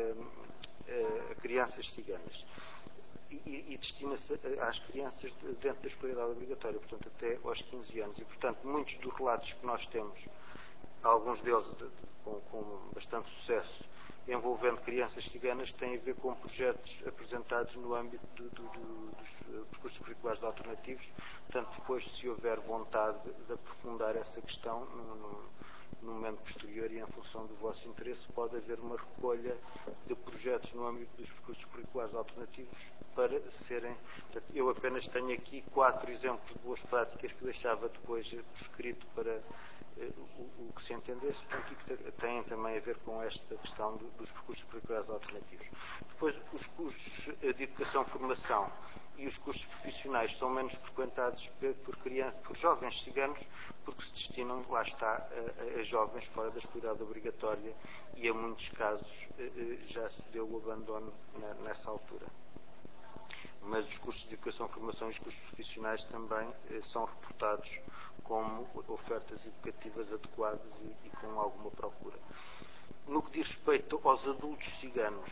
a crianças ciganas. E destina-se às crianças dentro da escolaridade obrigatória, portanto, até aos 15 anos. E, portanto, muitos dos relatos que nós temos, alguns deles com bastante sucesso, envolvendo crianças ciganas, têm a ver com projetos apresentados no âmbito dos percursos curriculares alternativos. Portanto, depois, se houver vontade de aprofundar essa questão no momento posterior e em função do vosso interesse, pode haver uma recolha de projetos no âmbito dos percursos curriculares alternativos para serem... Portanto, eu apenas tenho aqui 4 exemplos de boas práticas que deixava depois prescrito para o que se entendesse, portanto, e que têm também a ver com esta questão dos percursos curriculares alternativos. Depois, os cursos de educação-formação e os cursos profissionais são menos frequentados por jovens ciganos, porque se destinam, lá está, a jovens fora da escolaridade obrigatória, e em muitos casos já se deu o abandono nessa altura. Mas os cursos de educação-formação e os cursos profissionais também são reportados como ofertas educativas adequadas e com alguma procura. No que diz respeito aos adultos ciganos,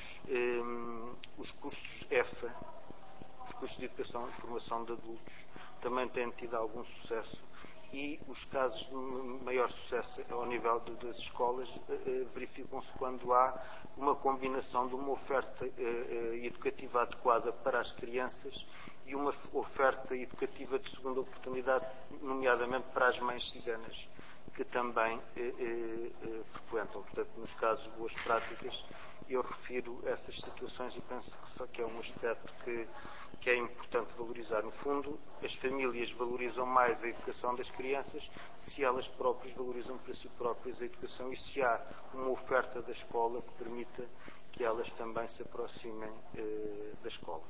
os cursos EFA, os cursos de educação e formação de adultos, também têm tido algum sucesso, e os casos de maior sucesso ao nível das escolas verificam-se quando há uma combinação de uma oferta educativa adequada para as crianças e uma oferta educativa de segunda oportunidade, nomeadamente para as mães ciganas, que também frequentam. Portanto, nos casos de boas práticas, eu refiro essas situações e penso que é um aspecto que é importante valorizar. No fundo, as famílias valorizam mais a educação das crianças se elas próprias valorizam para si próprias a educação e se há uma oferta da escola que permita que elas também se aproximem da escola.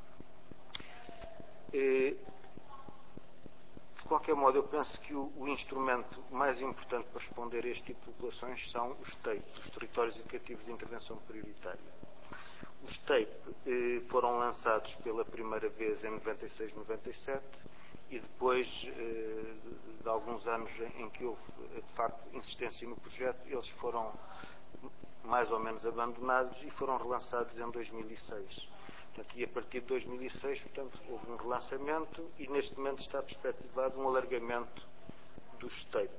De qualquer modo, eu penso que o instrumento mais importante para responder a este tipo de populações são os TEIP, os Territórios Educativos de Intervenção Prioritária. Os TEIP foram lançados pela primeira vez em 96-97 e depois de alguns anos em que houve, de facto, insistência no projeto, eles foram mais ou menos abandonados e foram relançados em 2006. Portanto, e a partir de 2006, portanto, houve um relançamento e neste momento está perspectivado um alargamento dos TEIP.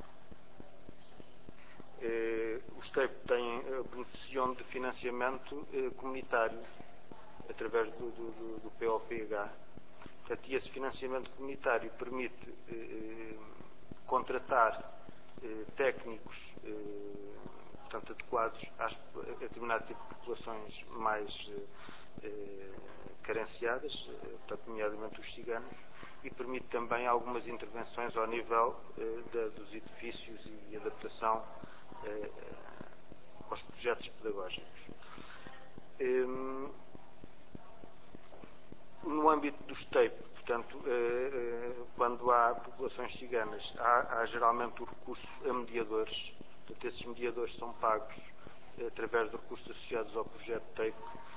Os TEIP têm a beneficiam de financiamento comunitário através do POPH. Portanto, e esse financiamento comunitário permite contratar técnicos portanto, adequados a determinado tipo de populações mais carenciadas, portanto, nomeadamente os ciganos, e permite também algumas intervenções ao nível dos edifícios e adaptação aos projetos pedagógicos. No âmbito dos TEIP, portanto, quando há populações ciganas, há geralmente o recurso a mediadores, Portanto, esses mediadores são pagos através de recursos associados ao projeto TAPE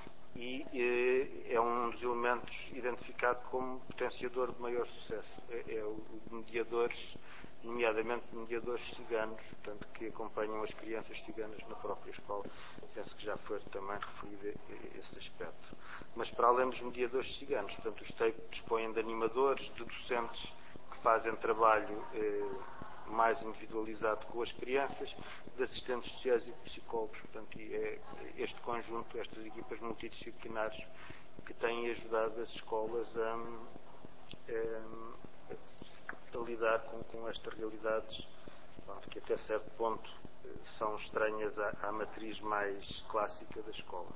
e é um dos elementos identificado como potenciador de maior sucesso. É o de mediadores, nomeadamente mediadores ciganos, portanto, que acompanham as crianças ciganas na própria escola. Penso que já foi também referido esse aspecto. Mas para além dos mediadores ciganos, portanto, os TAPE dispõem de animadores, de docentes que fazem trabalho mais individualizado com as crianças, de assistentes sociais e psicólogos. Portanto, é este conjunto, estas equipas multidisciplinares que têm ajudado as escolas a lidar com estas realidades, pronto, que até certo ponto são estranhas à matriz mais clássica da escola.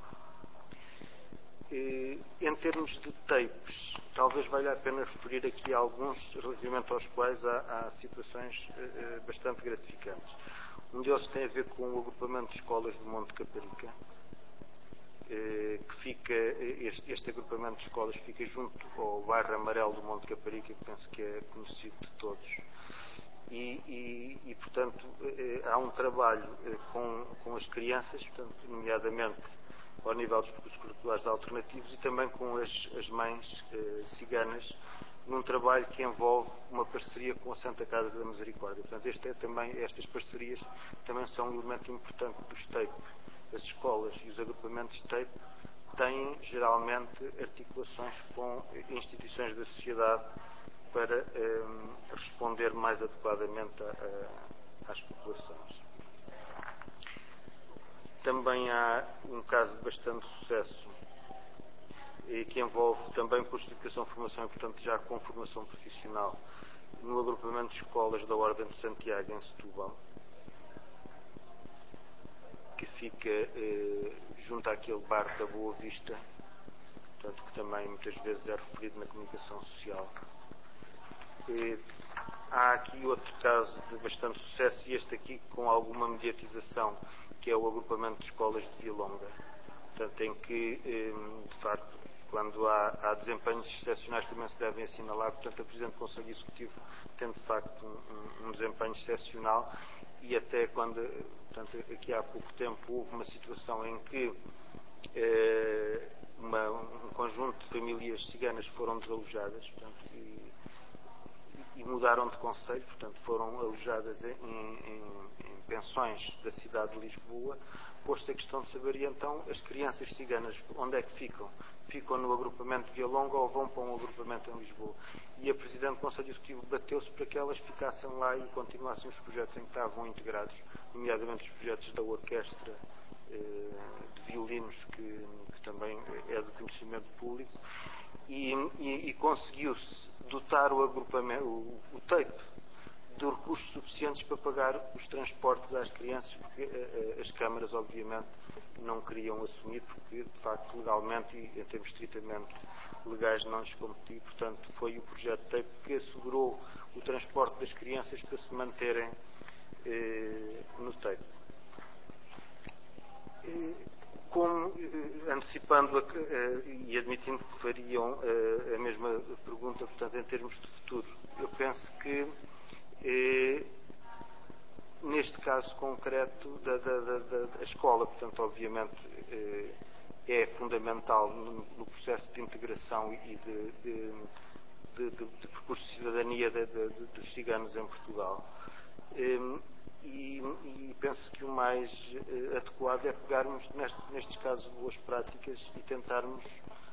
Em termos de tapes, talvez valha a pena referir aqui alguns relativamente aos quais há situações bastante gratificantes. Um deles tem a ver com o agrupamento de escolas do Monte Caparica, que fica, este agrupamento de escolas fica junto ao bairro Amarelo do Monte Caparica, que penso que é conhecido de todos. E portanto, há um trabalho com as crianças, portanto, nomeadamente ao nível dos percursos curriculares alternativos e também com as mães ciganas, num trabalho que envolve uma parceria com a Santa Casa da Misericórdia. Portanto, estas parcerias também são um elemento importante dos TAPE. As escolas e os agrupamentos TAPE têm, geralmente, articulações com instituições da sociedade para responder mais adequadamente às populações. Também há um caso de bastante sucesso que envolve também cursos de educação e formação, e portanto já com formação profissional, no agrupamento de escolas da Ordem de Santiago em Setúbal, que fica junto àquele bar da Boa Vista, portanto, que também muitas vezes é referido na comunicação social. Há aqui outro caso de bastante sucesso, e este aqui com alguma mediatização, que é o agrupamento de escolas de Vilonga, portanto, em que, de facto, quando há desempenhos excepcionais também se devem assinalar. Portanto, a Presidente do Conselho Executivo tem, de facto, um desempenho excepcional, e até quando, portanto, aqui há pouco tempo houve uma situação em que um conjunto de famílias ciganas foram desalojadas, portanto, e mudaram de concelho, portanto foram alojadas em pensões da cidade de Lisboa, posto a questão de saber, e então as crianças ciganas onde é que ficam? Ficam no agrupamento de Vilonga ou vão para um agrupamento em Lisboa? E a Presidente do Conselho Executivo bateu-se para que elas ficassem lá e continuassem os projetos em que estavam integrados, nomeadamente os projetos da orquestra de violinos, que também é do conhecimento público, e conseguiu-se dotar o agrupamento, o TAPE, de recursos suficientes para pagar os transportes às crianças, porque as câmaras, obviamente, não queriam assumir, porque, de facto, legalmente e em termos estritamente legais não lhes competia. Portanto, foi o projeto TAPE que assegurou o transporte das crianças para se manterem no TAPE. Como, antecipando e admitindo que fariam a mesma pergunta, portanto, em termos de futuro, eu penso que neste caso concreto da escola, portanto, obviamente é fundamental no processo de integração e de percurso de cidadania dos ciganos em Portugal. E penso que o mais adequado é pegarmos nestes casos de boas práticas e tentarmos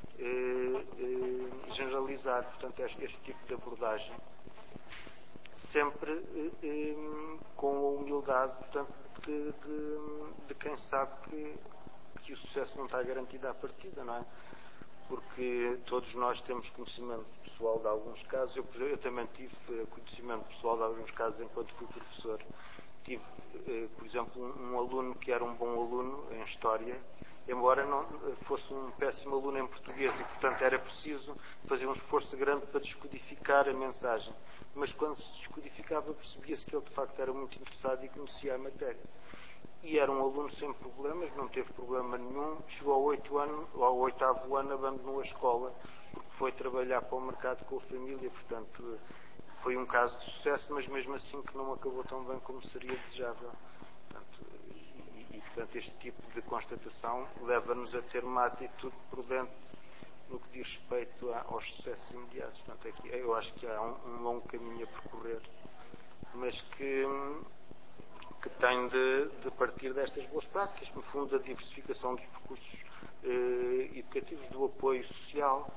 generalizar, portanto, este tipo de abordagem, sempre com a humildade, portanto, de quem sabe que o sucesso não está garantido à partida, não é? Porque todos nós temos conhecimento pessoal de alguns casos. Eu também tive conhecimento pessoal de alguns casos enquanto fui professor. Tive, por exemplo, um aluno que era um bom aluno em História, embora não fosse um péssimo aluno em Português, e, portanto, era preciso fazer um esforço grande para descodificar a mensagem. Mas quando se descodificava, percebia-se que ele, de facto, era muito interessado e conhecia a matéria. E era um aluno sem problemas, não teve problema nenhum. Chegou ao oitavo ano, abandonou a escola, porque foi trabalhar para o mercado com a família. Portanto, foi um caso de sucesso, mas mesmo assim que não acabou tão bem como seria desejável. Portanto, este tipo de constatação leva-nos a ter uma atitude prudente no que diz respeito aos sucessos imediatos. Portanto, aqui, eu acho que há um longo caminho a percorrer, mas que tem de partir destas boas práticas, no fundo, da diversificação dos percursos educativos, do apoio social,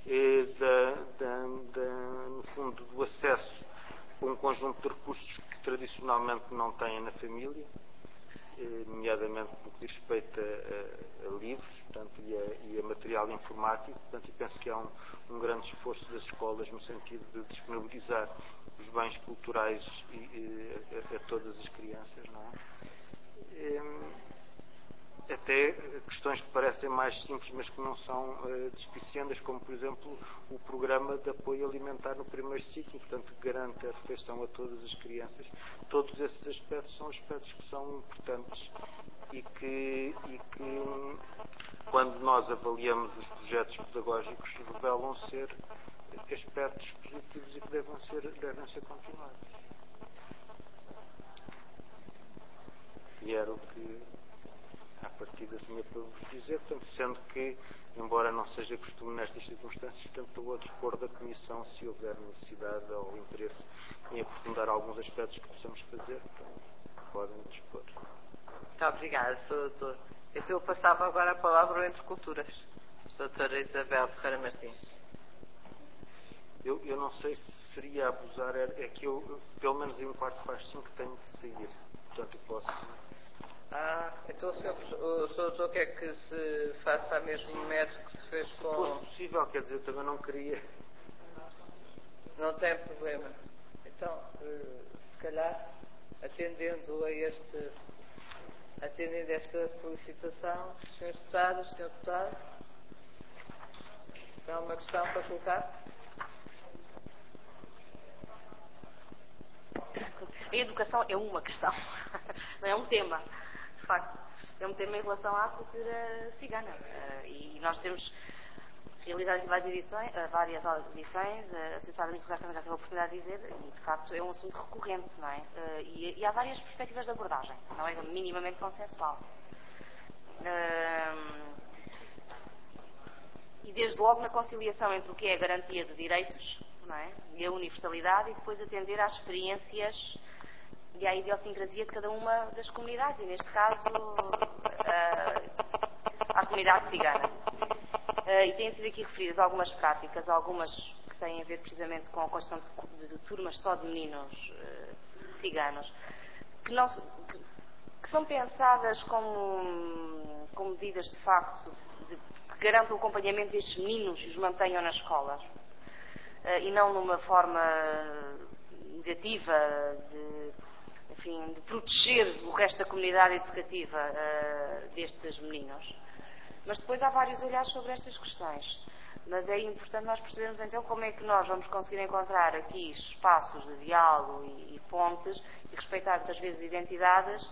no fundo, do acesso a um conjunto de recursos que tradicionalmente não têm na família, nomeadamente no que diz respeito a livros, portanto, e a material informático, portanto, e penso que há um grande esforço das escolas no sentido de disponibilizar os bens culturais a todas as crianças, não é? Até questões que parecem mais simples, mas que não são despiciendas, como, por exemplo, o programa de apoio alimentar no primeiro ciclo, portanto, que garante a refeição a todas as crianças. Todos esses aspectos são aspectos que são importantes e que quando nós avaliamos os projetos pedagógicos, revelam ser aspectos positivos e que devem ser continuados. E era o que à partida tinha para vos dizer, portanto, sendo que, embora não seja costume nestas circunstâncias, portanto, estou a dispor da Comissão se houver necessidade ou interesse em aprofundar alguns aspectos que possamos fazer, portanto, podem dispor. Muito obrigada, Sr. Doutor. Então eu passava agora a palavra ao Entre Culturas. Doutora Isabel Ferreira Martins. Eu não sei se seria abusar, é que eu, pelo menos em 4:45, tenho de sair, portanto, eu posso... Então o Sr. Doutor quer que se faça a mesmo método que se fez com... Se fosse possível, quer dizer, também não queria... Não tem problema. Então, se calhar, atendendo a esta solicitação, Sr. Deputado, Sr. Deputado, tem alguma questão para colocar? A educação é uma questão, não é um tema. De facto, é um tema em relação à cultura cigana. E nós temos realizado várias audições, a Secretaria de Educação também já teve a oportunidade de dizer, e de facto é um assunto recorrente, não é? E há várias perspectivas de abordagem, não é minimamente consensual. E desde logo na conciliação entre o que é a garantia de direitos, não é? E a universalidade, e depois atender às experiências e à idiosincrasia de cada uma das comunidades, e neste caso à comunidade cigana. E têm sido aqui referidas algumas práticas, algumas que têm a ver precisamente com a construção de turmas só de meninos ciganos, que são pensadas como medidas de facto que garantam o acompanhamento destes meninos e os mantenham nas escolas, e não numa forma negativa de proteger o resto da comunidade educativa destes meninos. Mas depois há vários olhares sobre estas questões. Mas é importante nós percebermos então como é que nós vamos conseguir encontrar aqui espaços de diálogo e pontes e respeitar muitas vezes identidades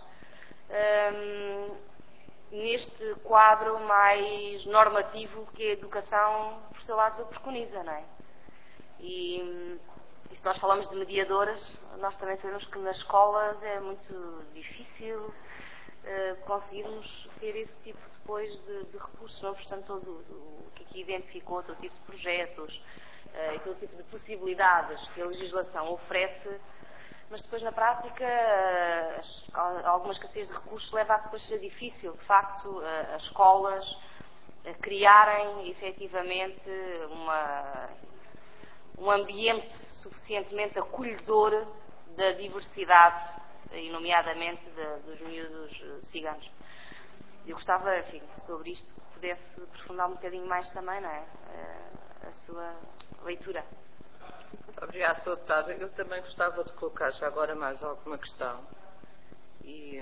neste quadro mais normativo que a educação, por seu lado, preconiza, não é? E se nós falamos de mediadoras, nós também sabemos que nas escolas é muito difícil conseguirmos ter esse tipo depois de recursos, não obstante todo o que aqui identificou, todo tipo de projetos e todo tipo de possibilidades que a legislação oferece, mas depois na prática alguma escassez de recursos leva a depois ser difícil, de facto, as escolas criarem efetivamente um ambiente suficientemente acolhedor da diversidade, e nomeadamente dos miúdos ciganos. Eu gostava, enfim, sobre isto, que pudesse aprofundar um bocadinho mais também, não é? A sua leitura. Muito obrigada, Sr. Deputado. Eu também gostava de colocar já agora mais alguma questão. E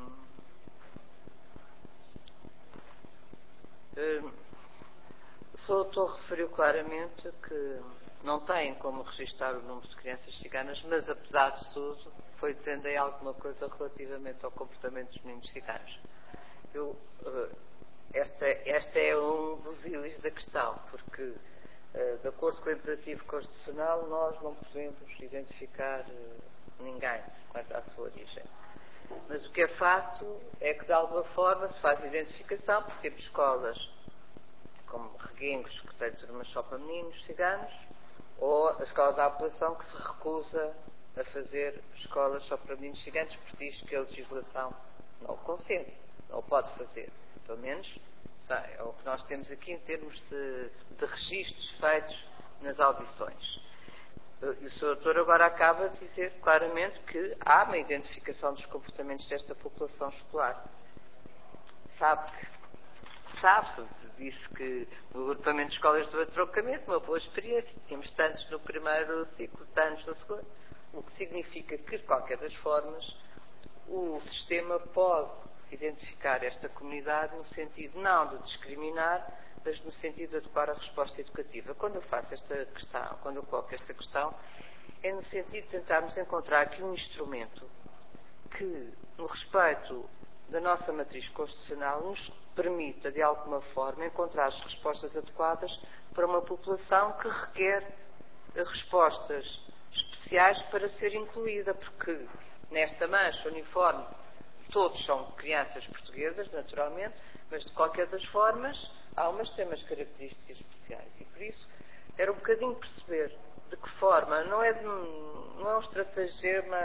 o Sr. Doutor referiu claramente que não tem como registar o número de crianças ciganas, mas apesar de tudo, foi dizendo aí alguma coisa relativamente ao comportamento dos meninos ciganos. Esta é um dos ílis da questão, porque De acordo com o imperativo constitucional, nós não podemos identificar ninguém quanto à sua origem. Mas o que é facto é que, de alguma forma, se faz identificação, porque temos escolas como Reguengos, que tem turmas só para meninos ciganos, ou a escola da apelação que se recusa a fazer escolas só para meninos ciganos, porque diz que a legislação não o consente, não o pode fazer. Pelo menos é o que nós temos aqui em termos de registros feitos nas audições. E o Sr. Doutor agora acaba de dizer claramente que há uma identificação dos comportamentos desta população escolar. Sabe, disse que no agrupamento de escolas do atroncamento, uma boa experiência, tínhamos tantos no primeiro ciclo, tantos no segundo, o que significa que, de qualquer das formas, o sistema pode identificar esta comunidade no sentido não de discriminar, mas no sentido de adequar a resposta educativa. Quando eu faço esta questão, quando eu coloco esta questão, é no sentido de tentarmos encontrar aqui um instrumento que, no respeito da nossa matriz constitucional, nos permita, de alguma forma, encontrar as respostas adequadas para uma população que requer respostas especiais para ser incluída, porque nesta mancha uniforme todos são crianças portuguesas, naturalmente, mas de qualquer das formas há umas que têm umas características especiais e por isso era um bocadinho perceber de que forma, não é um estratagema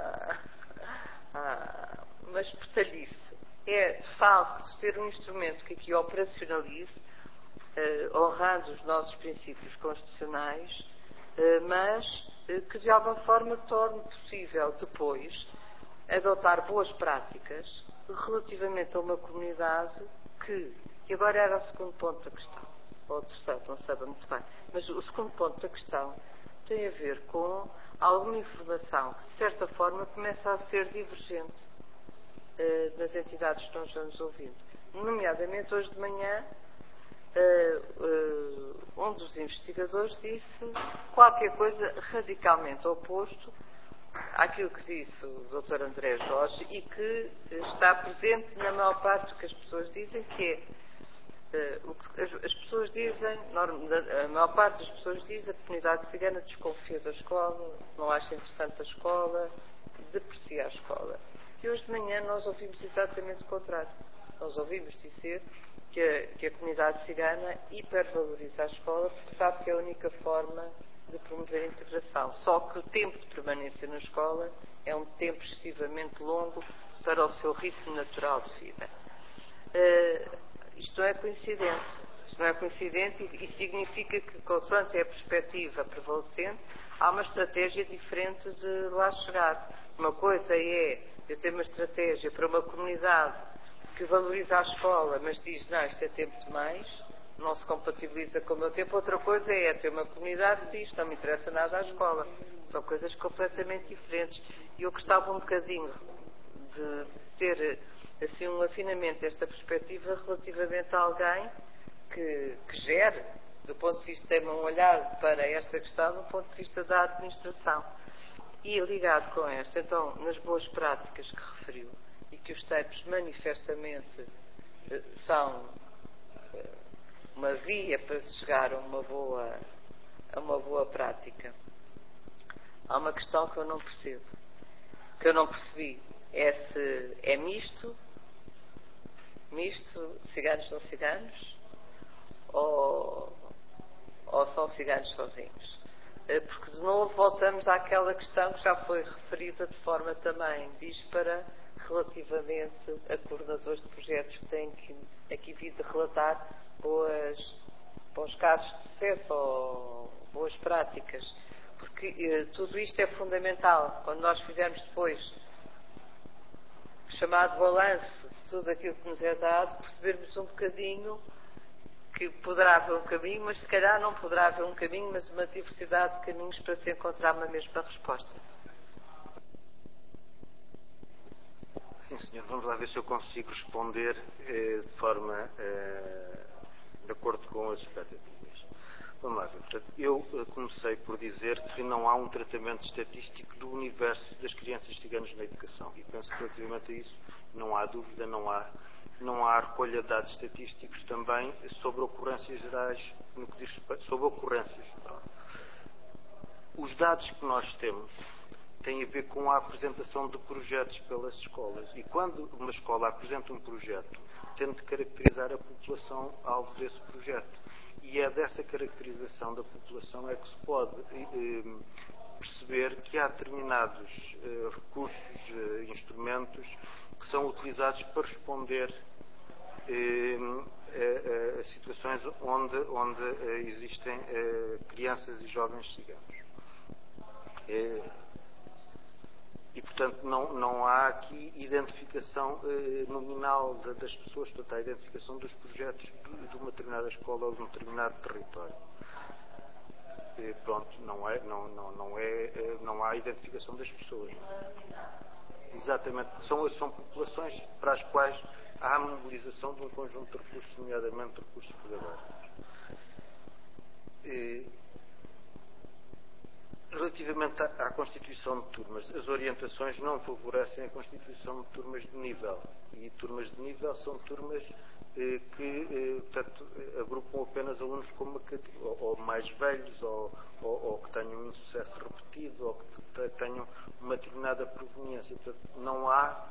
uma espertalhice, é de facto ter um instrumento que aqui operacionalize, honrando os nossos princípios constitucionais, mas que de alguma forma torne possível depois adotar boas práticas relativamente a uma comunidade que, e agora era o segundo ponto da questão, ou o terceiro, não sabe muito bem, mas o segundo ponto da questão tem a ver com alguma informação que de certa forma começa a ser divergente nas entidades que nós vamos ouvindo. Nomeadamente hoje de manhã um dos investigadores disse qualquer coisa radicalmente oposto àquilo que disse o Dr. André Jorge e que está presente na maior parte do que as pessoas dizem, que é o que as pessoas dizem, a maior parte das pessoas diz a comunidade cigana desconfia da escola, não acha interessante a escola, deprecia a escola. E hoje de manhã nós ouvimos exatamente o contrário. Nós ouvimos dizer que a comunidade cigana hipervaloriza a escola porque sabe que é a única forma de promover a integração. Só que o tempo de permanência na escola é um tempo excessivamente longo para o seu ritmo natural de vida. Isto não é coincidente. Isto não é coincidente e significa que, consoante é a perspectiva prevalecente, há uma estratégia diferente de lá chegar. Uma coisa é eu ter uma estratégia para uma comunidade que valoriza a escola, mas diz, não, isto é tempo demais, não se compatibiliza com o meu tempo. Outra coisa é ter uma comunidade que diz, não me interessa nada à escola. São coisas completamente diferentes. E eu gostava um bocadinho de ter assim um afinamento desta perspectiva relativamente a alguém que gere, do ponto de vista, tem um olhar para esta questão, do ponto de vista da administração. E ligado com esta, então, nas boas práticas que referiu, e que os TAPs manifestamente são uma via para se chegar a uma boa prática, há uma questão que eu não percebo, que eu não percebi, é se é misto, ciganos são ciganos, ou são ciganos sozinhos. Porque, de novo, voltamos àquela questão que já foi referida de forma também díspara relativamente a coordenadores de projetos que têm aqui vindo relatar bons casos de sucesso ou boas práticas. Porque tudo isto é fundamental. Quando nós fizermos depois o chamado balanço de tudo aquilo que nos é dado, percebermos um bocadinho que poderá haver um caminho, mas se calhar não poderá haver um caminho, mas uma diversidade de caminhos para se encontrar uma mesma resposta. Sim, senhor. Vamos lá ver se eu consigo responder de forma de acordo com as expectativas. Vamos lá ver. Portanto, eu comecei por dizer que não há um tratamento estatístico do universo das crianças ciganas na educação. E penso que relativamente a isso não há dúvida, não há não há recolha de dados estatísticos também sobre ocorrências gerais, no que diz respeito, sobre ocorrências. Os dados que nós temos têm a ver com a apresentação de projetos pelas escolas. E quando uma escola apresenta um projeto, tem de caracterizar a população alvo desse projeto. E é dessa caracterização da população é que se pode perceber que há determinados recursos, instrumentos que são utilizados para responder a situações onde existem crianças e jovens ciganos. E, portanto, não há aqui identificação nominal das pessoas, portanto, há a identificação dos projetos de uma determinada escola ou de um determinado território. Pronto, não há identificação das pessoas. Exatamente, são populações para as quais há a mobilização de um conjunto de recursos, nomeadamente recursos pedagógicos. Relativamente à constituição de turmas, as orientações não favorecem a constituição de turmas de nível. E turmas de nível são turmas que, portanto, agrupam apenas alunos ou mais velhos, ou que tenham um insucesso repetido, ou que tenham uma determinada proveniência. Portanto, não há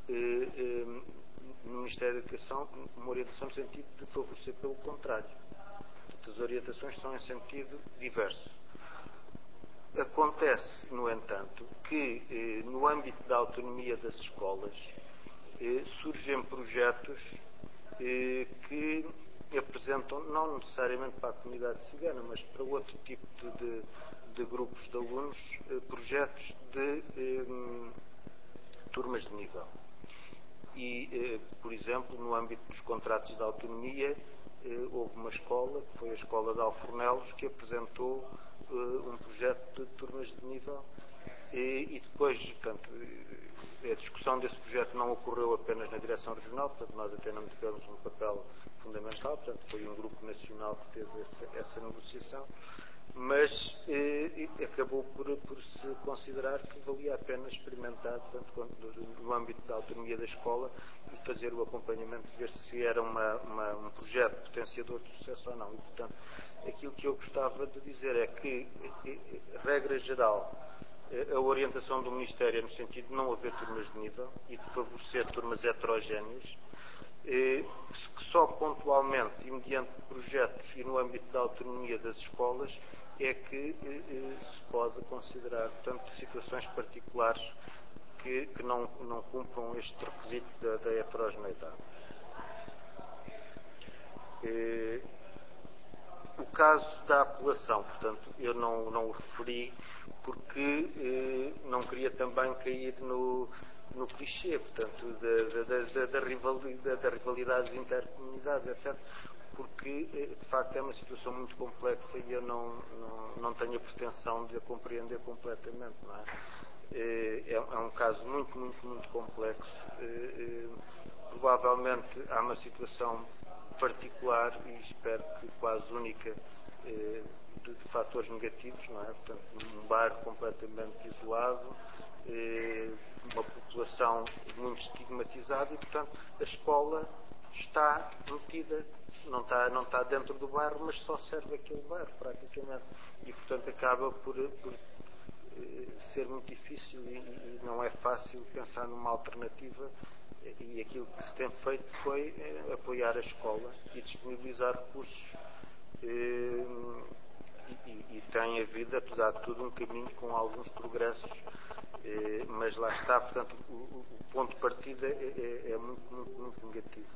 no Ministério da Educação uma orientação no sentido de favorecer, pelo contrário. Portanto, as orientações são em sentido diverso. Acontece, no entanto, que no âmbito da autonomia das escolas surgem projetos que apresentam, não necessariamente para a comunidade cigana, mas para outro tipo de grupos de alunos, projetos de turmas de nível. E, por exemplo, no âmbito dos contratos de autonomia, houve uma escola, que foi a Escola de Alfornelos, que apresentou um projeto de turmas de nível e depois, portanto, a discussão desse projeto não ocorreu apenas na direção regional, portanto, nós até não tivemos um papel fundamental, portanto, foi um grupo nacional que teve essa negociação, mas acabou por se considerar que valia a pena experimentar, portanto, no âmbito da autonomia da escola e fazer o acompanhamento, ver se era um projeto potenciador de sucesso ou não. E, portanto, aquilo que eu gostava de dizer é que, regra geral, a orientação do Ministério é no sentido de não haver turmas de nível e de favorecer turmas heterogéneas, que só pontualmente e mediante projetos e no âmbito da autonomia das escolas é que se pode considerar, portanto, situações particulares que não cumpram este requisito da heterogeneidade. O caso da apelação, portanto, eu não o referi porque não queria também cair no clichê, portanto, da rivalidades intercomunidades, etc. Porque, de facto, é uma situação muito complexa e eu não tenho a pretensão de a compreender completamente, não é? É um caso muito, muito, muito complexo. Provavelmente há uma situação particular e espero que quase única de fatores negativos, não é? Portanto, um bairro completamente isolado, uma população muito estigmatizada e, portanto, a escola está metida, não está dentro do bairro, mas só serve aquele bairro, praticamente. E, portanto, acaba por ser muito difícil e não é fácil pensar numa alternativa. E aquilo que se tem feito foi apoiar a escola e disponibilizar recursos. E tem havido, apesar de tudo, um caminho com alguns progressos. Mas lá está, portanto, o ponto de partida é muito, muito, muito negativo.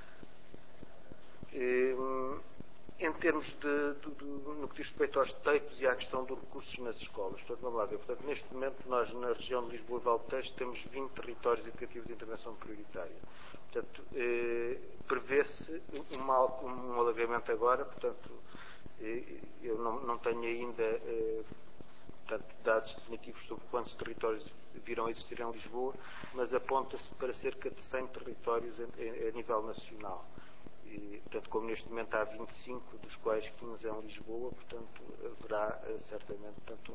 Em termos no que diz respeito aos tapes e à questão dos recursos nas escolas, portanto, vamos lá ver. Portanto, neste momento, nós na região de Lisboa e Val de Tejo temos 20 territórios educativos de intervenção prioritária. Portanto, prevê-se um alargamento agora, portanto, eu não tenho ainda portanto, dados definitivos sobre quantos territórios virão a existir em Lisboa, mas aponta-se para cerca de 100 territórios a nível nacional. E, portanto, como neste momento há 25, dos quais 15 em Lisboa, portanto, haverá certamente portanto,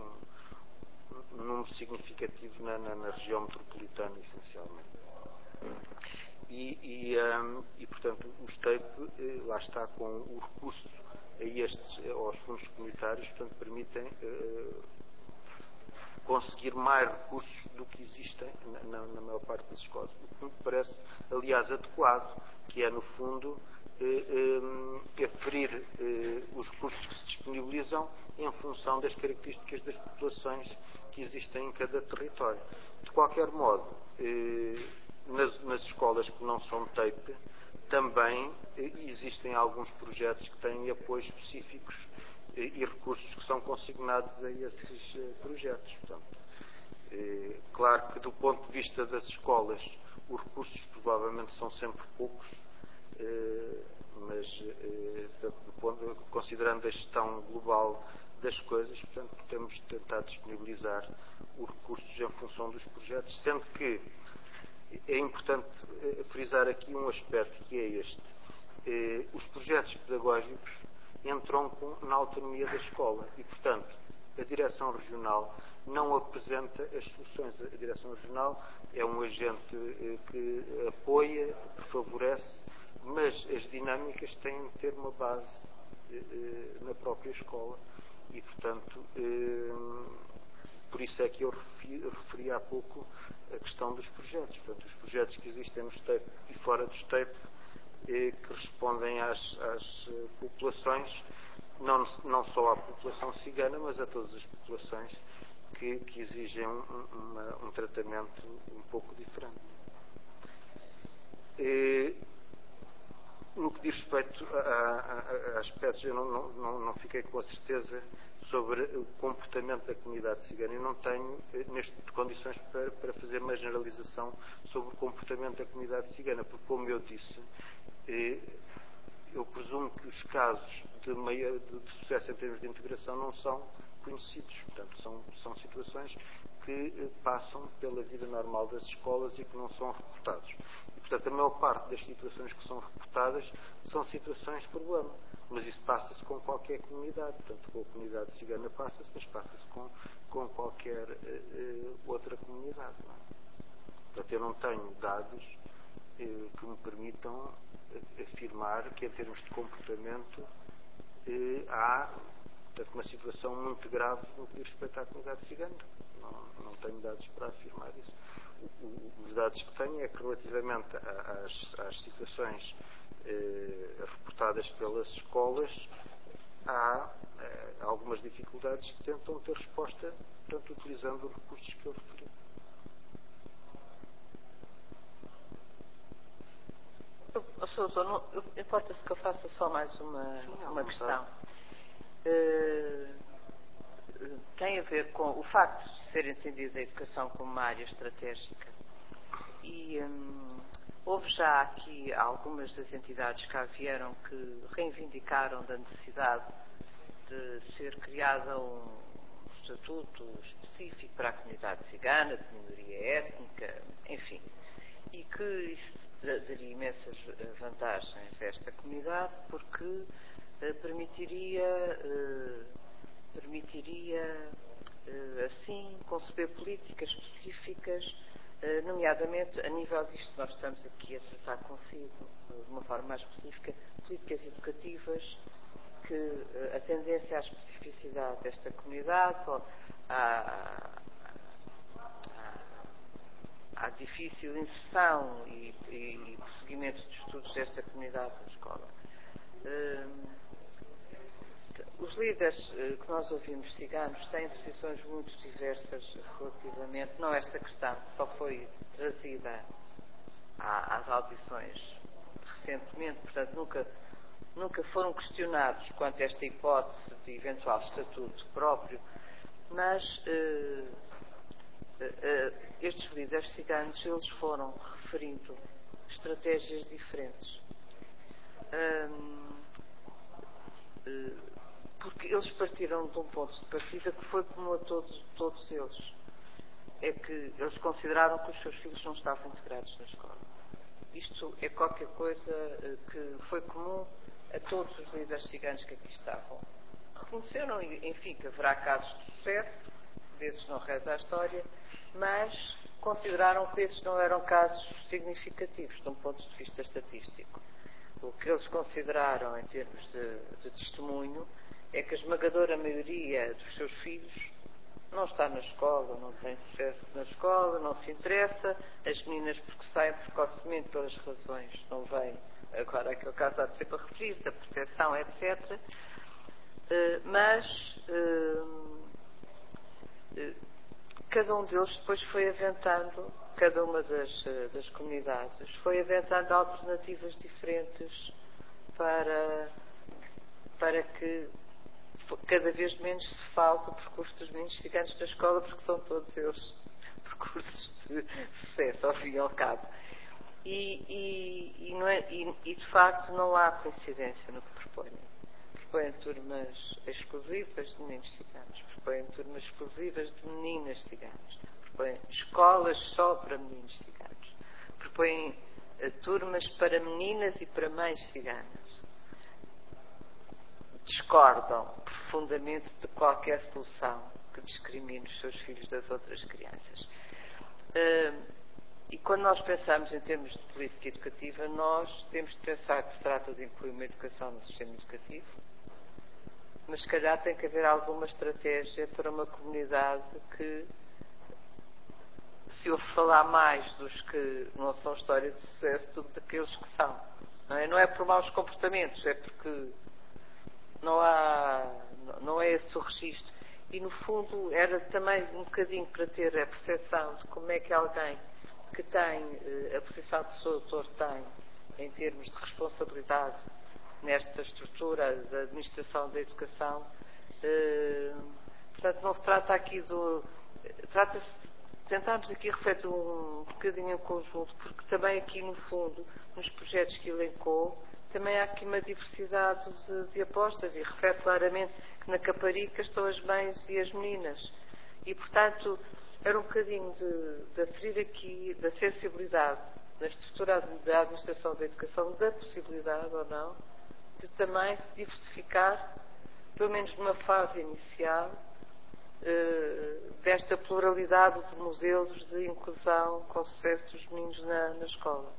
um número significativo na região metropolitana, essencialmente. E E portanto, o STEIP lá está com o recurso aos fundos comunitários, portanto, permitem conseguir mais recursos do que existem na maior parte das escolas. O que me parece, aliás, adequado, que é, no fundo, aferir os recursos que se disponibilizam em função das características das populações que existem em cada território. De qualquer modo, nas escolas que não são TEIP, também existem alguns projetos que têm apoios específicos e recursos que são consignados a esses projetos. Portanto, claro que do ponto de vista das escolas, os recursos provavelmente são sempre poucos, mas considerando a gestão global das coisas, portanto, temos de tentar disponibilizar os recursos em função dos projetos, sendo que é importante frisar aqui um aspecto que é este. Os projetos pedagógicos entram na autonomia da escola e, portanto, a Direção Regional não apresenta as soluções. A Direção Regional é um agente que apoia, que favorece, mas as dinâmicas têm de ter uma base na própria escola e, portanto, por isso é que eu referi há pouco a questão dos projetos. Portanto, os projetos que existem no STEIP e fora do STEIP, que respondem às populações, não só à população cigana, mas a todas as populações que exigem um tratamento um pouco diferente. No que diz respeito a aspectos, eu não fiquei com a certeza sobre o comportamento da comunidade cigana. Eu não tenho condições para fazer uma generalização sobre o comportamento da comunidade cigana, porque, como eu disse, eu presumo que os casos de sucesso em termos de integração não são conhecidos. Portanto, são situações que passam pela vida normal das escolas e que não são reportados. E, portanto, a maior parte das situações que são reportadas são situações de problema. Mas isso passa-se com qualquer comunidade. Portanto, com a comunidade cigana passa-se, mas passa-se com qualquer outra comunidade. Não é? Portanto, eu não tenho dados que me permitam afirmar que, em termos de comportamento, há, portanto, uma situação muito grave no que diz respeito à comunidade cigana. Não tenho dados para afirmar isso. Os dados que tenho é que, relativamente às situações reportadas pelas escolas, há algumas dificuldades que tentam ter resposta, portanto, utilizando os recursos que eu referi. Importa-se que eu faça só mais uma questão. Tem a ver com o facto de ser entendida a educação como uma área estratégica e houve já aqui algumas das entidades que cá vieram que reivindicaram da necessidade de ser criada um estatuto específico para a comunidade cigana, de minoria étnica, enfim, e que isso daria imensas vantagens a esta comunidade porque permitiria assim conceber políticas específicas, nomeadamente a nível disto nós estamos aqui a tratar consigo de uma forma mais específica, políticas educativas que a tendência à especificidade desta comunidade, à difícil inserção e prosseguimento de estudos desta comunidade na escola. Os líderes que nós ouvimos ciganos têm posições muito diversas relativamente, não esta questão, que só foi trazida às audições recentemente, portanto nunca foram questionados quanto a esta hipótese de eventual estatuto próprio, mas estes líderes ciganos, eles foram referindo estratégias diferentes. Porque eles partiram de um ponto de partida que foi comum a todos eles. É que eles consideraram que os seus filhos não estavam integrados na escola. Isto é qualquer coisa que foi comum a todos os líderes ciganos que aqui estavam. Reconheceram, enfim, que haverá casos de sucesso, desses não reza a história, mas consideraram que esses não eram casos significativos, de um ponto de vista estatístico. O que eles consideraram, em termos de testemunho, é que a esmagadora maioria dos seus filhos não está na escola, não tem sucesso na escola, não se interessa. As meninas, porque saem precocemente pelas razões, não vêm agora aquele caso há de ser para referir, da proteção, etc. Mas cada um deles depois foi aventando, cada uma das comunidades, foi aventando alternativas diferentes para que cada vez menos se fale do percurso dos meninos ciganos na escola, porque são todos eles percursos de sucesso, ao fim e ao cabo. E de facto não há coincidência no que propõem. Propõem turmas exclusivas de meninos ciganos, propõem turmas exclusivas de meninas ciganas, propõem escolas só para meninos ciganos, propõem turmas para meninas e para mães ciganas. Discordam profundamente de qualquer solução que discrimine os seus filhos das outras crianças. E quando nós pensamos em termos de política educativa, nós temos de pensar que se trata de incluir uma educação no sistema educativo, mas se calhar tem que haver alguma estratégia para uma comunidade que se ouve falar mais dos que não são história de sucesso do que daqueles que são. Não é por maus comportamentos, é porque não é esse o registro. E no fundo era também um bocadinho para ter a percepção de como é que alguém que tem a posição que o seu doutor tem em termos de responsabilidade nesta estrutura da administração da educação, portanto não se trata aqui trata-se de tentarmos aqui refletir um bocadinho em conjunto, porque também aqui no fundo, nos projetos que elencou, também há aqui uma diversidade de apostas e refere claramente que na Caparica estão as mães e as meninas. E, portanto, era um bocadinho de aferir aqui da sensibilidade na estrutura da administração da educação, da possibilidade ou não, de também se diversificar, pelo menos numa fase inicial, desta pluralidade de modelos de inclusão com sucesso dos meninos na escola.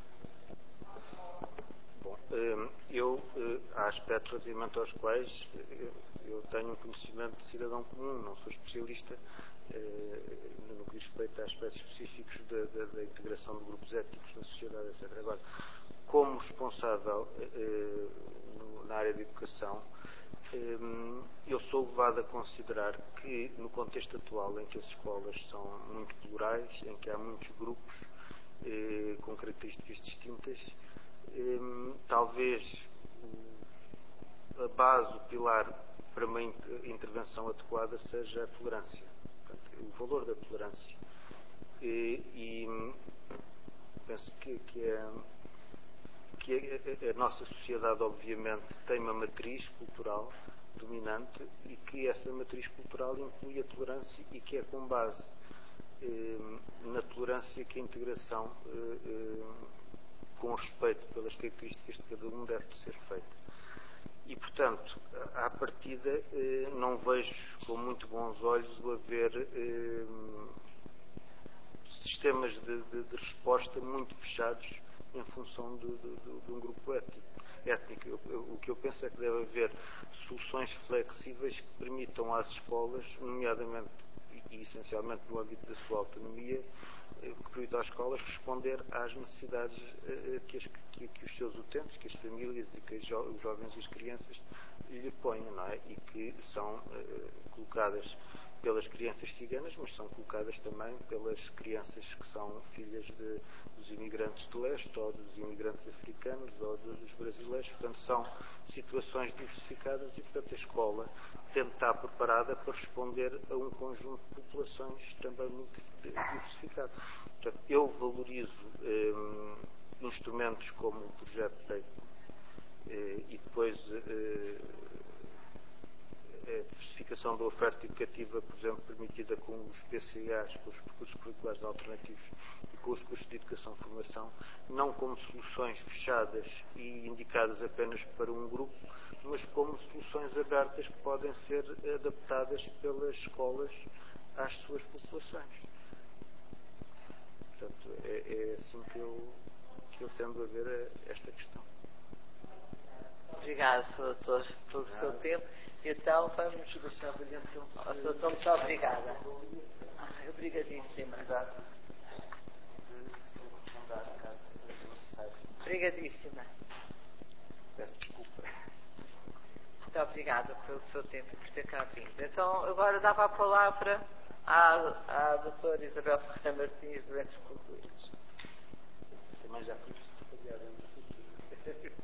Há aspectos relativamente aos quais eu tenho um conhecimento de cidadão comum, não sou especialista no que diz respeito a aspectos específicos da integração de grupos étnicos na sociedade, etc. Agora, como responsável na área de educação, eu sou levado a considerar que, no contexto atual, em que as escolas são muito plurais, em que há muitos grupos com características distintas, talvez a base, o pilar para uma intervenção adequada seja a tolerância, portanto, o valor da tolerância. E penso que a nossa sociedade, obviamente, tem uma matriz cultural dominante e que essa matriz cultural inclui a tolerância e que é com base na tolerância que a integração com respeito pelas características de cada um deve ser feita. E, portanto, à partida, não vejo com muito bons olhos o haver sistemas de resposta muito fechados em função de um grupo étnico. O que eu penso é que deve haver soluções flexíveis que permitam às escolas, nomeadamente e essencialmente no âmbito da sua autonomia, que permita às escolas responder às necessidades que os seus utentes, que as famílias e que os jovens e as crianças lhe põem, não é? E que são colocadas pelas crianças ciganas, mas são colocadas também pelas crianças que são filhas dos imigrantes de leste, ou dos imigrantes africanos, ou dos brasileiros. Portanto, são situações diversificadas e, portanto, a escola tem de estar preparada para responder a um conjunto de populações também muito diversificado. Portanto, eu valorizo instrumentos como o projeto TEI e depois a diversificação da oferta educativa, por exemplo, permitida com os PCAs, com os percursos curriculares alternativos e com os cursos de educação-formação, não como soluções fechadas e indicadas apenas para um grupo, mas como soluções abertas que podem ser adaptadas pelas escolas às suas populações. Portanto, é assim que eu tendo a ver esta questão. Obrigada, Sr. Doutor, pelo seu tempo. Então, vamos deixar o exemplo. Sr. Doutor, muito obrigada. Obrigadíssima. Obrigadíssima. Peço desculpa. Muito obrigada pelo seu tempo e por ter cá vindo. Então, agora dava a palavra à doutora Isabel Ferreira Martins, do Entre Culturas. Também já fui secretariada Entre Culturas.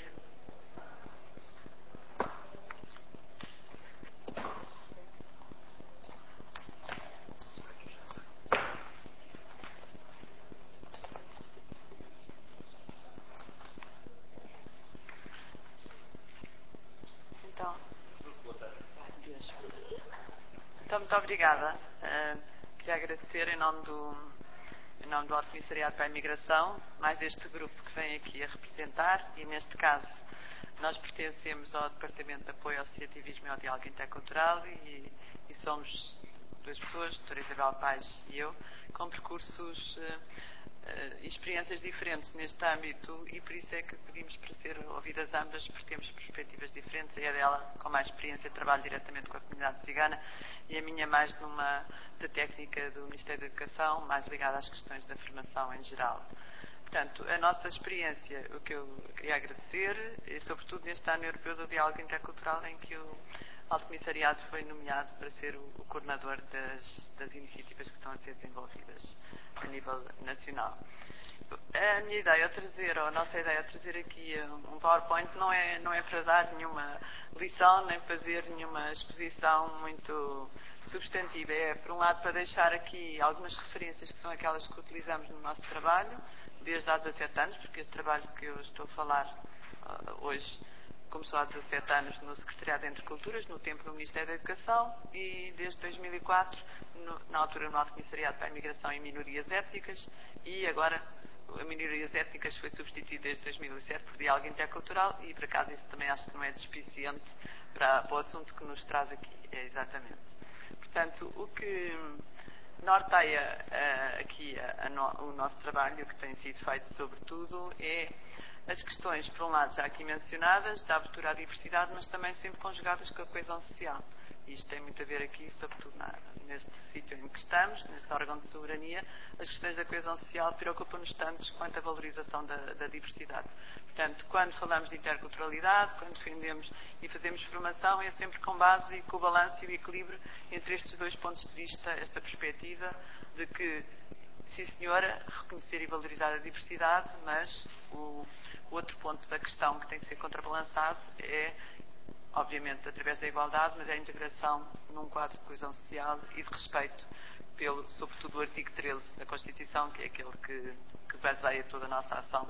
Então, muito obrigada. Queria agradecer em nome do Alto Comissariado para a Imigração, mais este grupo que vem aqui a representar, e neste caso nós pertencemos ao Departamento de Apoio ao Associativismo e ao Diálogo Intercultural e somos duas pessoas, a doutora Isabel Paes e eu, com percursos e experiências diferentes neste âmbito, e por isso é que pedimos para ser ouvidas ambas, porque temos perspectivas diferentes. É dela com mais experiência, trabalho diretamente com a comunidade cigana, e a minha mais da técnica do Ministério da Educação, mais ligada às questões da formação em geral. Portanto, a nossa experiência, o que eu queria agradecer, e sobretudo neste ano europeu do diálogo intercultural, em que o Alto Comissariado foi nomeado para ser o coordenador das iniciativas que estão a ser desenvolvidas a nível nacional. A minha ideia a trazer, ou a nossa ideia a trazer aqui um PowerPoint não é para dar nenhuma lição, nem fazer nenhuma exposição muito substantiva. É, por um lado, para deixar aqui algumas referências que são aquelas que utilizamos no nosso trabalho, desde há 17 anos, porque este trabalho que eu estou a falar hoje começou há 17 anos no Secretariado Entre Culturas, no tempo do Ministério da Educação, e desde 2004, na altura no Alto Comissariado para a Imigração e Minorias Étnicas, e agora a minorias étnicas foi substituída desde 2007 por diálogo intercultural, e por acaso isso também acho que não é despiciente para o assunto que nos traz aqui, exatamente. Portanto, o que norteia aqui o nosso trabalho, o que tem sido feito sobretudo, é as questões, por um lado, já aqui mencionadas, da abertura à diversidade, mas também sempre conjugadas com a coesão social. E isto tem muito a ver aqui, sobretudo neste sítio em que estamos, neste órgão de soberania, as questões da coesão social preocupam-nos tanto quanto a valorização da diversidade. Portanto, quando falamos de interculturalidade, quando defendemos e fazemos formação, é sempre com base e com o balanço e o equilíbrio entre estes dois pontos de vista, esta perspectiva de que, sim senhora, reconhecer e valorizar a diversidade, mas o outro ponto da questão que tem que ser contrabalançado é, obviamente, através da igualdade, mas é a integração num quadro de coesão social e de respeito pelo, sobretudo, o artigo 13 da Constituição, que é aquele que baseia toda a nossa ação,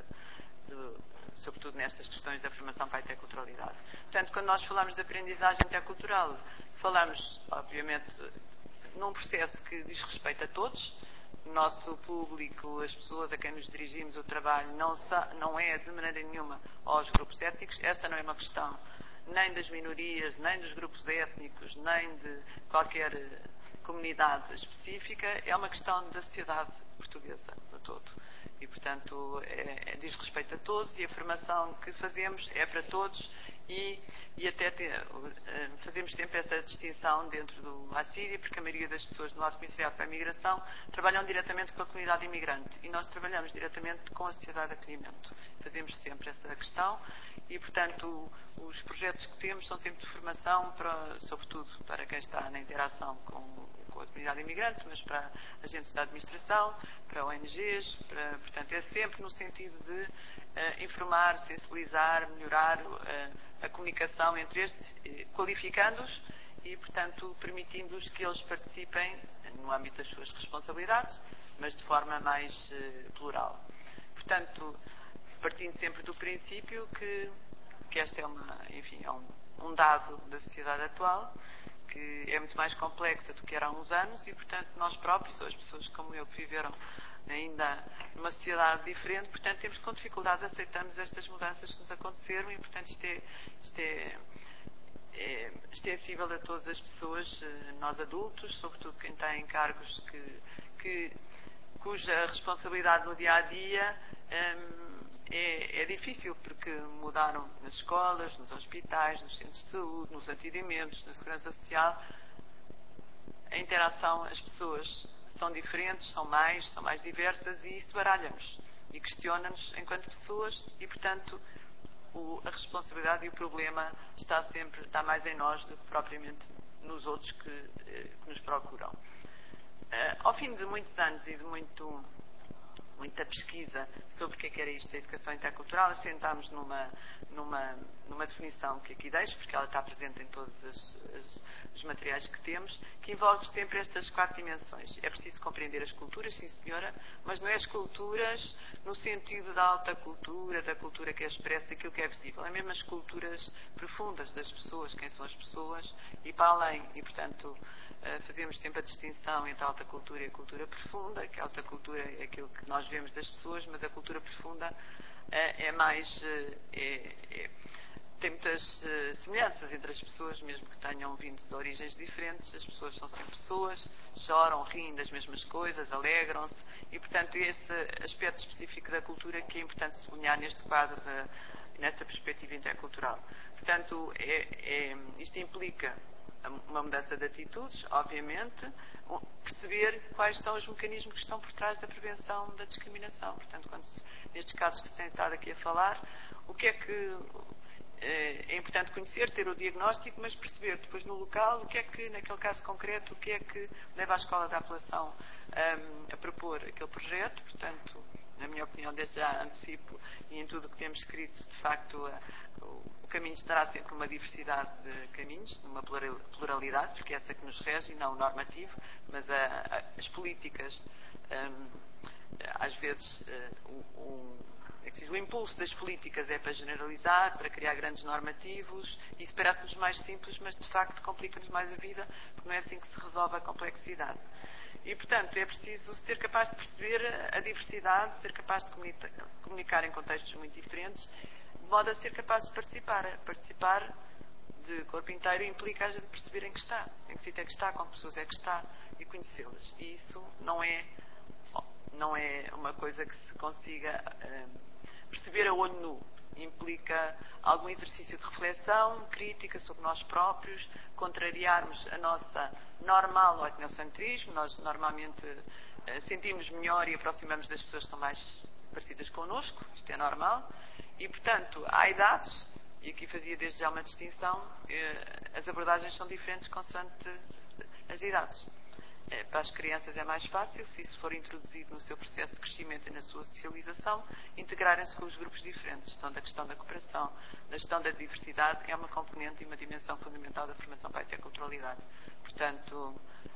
sobretudo nestas questões da formação para a interculturalidade. Portanto, quando nós falamos de aprendizagem intercultural, falamos, obviamente, num processo que diz respeito a todos. O nosso público, as pessoas a quem nos dirigimos, o trabalho, não é de maneira nenhuma aos grupos étnicos. Esta não é uma questão nem das minorias, nem dos grupos étnicos, nem de qualquer comunidade específica. É uma questão da sociedade portuguesa no todo. E, portanto, diz respeito a todos, e a formação que fazemos é para todos, e até fazemos sempre essa distinção dentro do ACIDI, porque a maioria das pessoas no Alto Comissariado para a Imigração trabalham diretamente com a comunidade imigrante, e nós trabalhamos diretamente com a sociedade de acolhimento. Fazemos sempre essa questão, e, portanto, os projetos que temos são sempre de formação, sobretudo para quem está na interação com a comunidade imigrante, mas para agentes da administração, para ONGs, portanto, é sempre no sentido de informar, sensibilizar, melhorar a comunicação entre estes, qualificando-os e, portanto, permitindo-os que eles participem no âmbito das suas responsabilidades, mas de forma mais plural. Portanto, partindo sempre do princípio que esta é um dado da sociedade atual, que é muito mais complexa do que era há uns anos, e, portanto, nós próprios, ou as pessoas como eu, que viveram ainda numa sociedade diferente, portanto, temos com dificuldade, aceitamos estas mudanças que nos aconteceram, e, portanto, isto é extensível a todas as pessoas, nós adultos, sobretudo quem está em cargos que cuja responsabilidade no dia-a-dia é difícil, porque mudaram nas escolas, nos hospitais, nos centros de saúde, nos atendimentos, na segurança social. A interação, as pessoas são diferentes, são mais diversas, e isso baralha-nos e questiona-nos enquanto pessoas, e portanto a responsabilidade e o problema está mais em nós do que propriamente nos outros que nos procuram. Ao fim de muitos anos e de muita pesquisa sobre o que era isto da educação intercultural, assentámos numa definição que aqui deixo, porque ela está presente em todos os materiais que temos, que envolve sempre estas 4 dimensões. É preciso compreender as culturas, sim senhora, mas não é as culturas no sentido da alta cultura, da cultura que é expressa, daquilo que é visível. É mesmo as culturas profundas das pessoas, quem são as pessoas, e para além. E, portanto, fazemos sempre a distinção entre a alta cultura e a cultura profunda, que a alta cultura é aquilo que nós vemos das pessoas, mas a cultura profunda tem muitas semelhanças entre as pessoas, mesmo que tenham vindo de origens diferentes. As pessoas são sempre pessoas, choram, riem das mesmas coisas, alegram-se, e portanto esse aspecto específico da cultura que é importante sublinhar neste quadro, nesta perspectiva intercultural. Portanto, isto implica uma mudança de atitudes, obviamente, perceber quais são os mecanismos que estão por trás da prevenção da discriminação. Portanto, nestes casos que se tem estado aqui a falar, o que é que é importante conhecer, ter o diagnóstico, mas perceber depois no local o que é que, naquele caso concreto, o que é que leva a Escola da Apelação a propor aquele projeto. Portanto, na minha opinião, desde já antecipo, e em tudo o que temos escrito, de facto, o caminho estará sempre uma diversidade de caminhos, numa pluralidade, porque é essa que nos rege, e não o normativo, mas as políticas, às vezes, o impulso das políticas é para generalizar, para criar grandes normativos. Isso parece-nos mais simples, mas de facto complica-nos mais a vida, porque não é assim que se resolve a complexidade. E, portanto, é preciso ser capaz de perceber a diversidade, ser capaz de comunicar em contextos muito diferentes, de modo a ser capaz de participar. Participar de corpo inteiro implica a gente perceber em que está, em que sítio é que está, com que pessoas é que está, e conhecê-las. E isso não é uma coisa que se consiga perceber a olho nu. Implica algum exercício de reflexão, crítica sobre nós próprios, contrariarmos a nossa normal etnocentrismo. Nós normalmente sentimos melhor e aproximamos das pessoas que são mais parecidas connosco, isto é normal, e portanto há idades, e aqui fazia desde já uma distinção, as abordagens são diferentes consoante as idades. Para as crianças é mais fácil, se isso for introduzido no seu processo de crescimento e na sua socialização, integrarem-se com os grupos diferentes. Então, da questão da cooperação, da questão da diversidade, é uma componente e uma dimensão fundamental da formação para a interculturalidade. Portanto,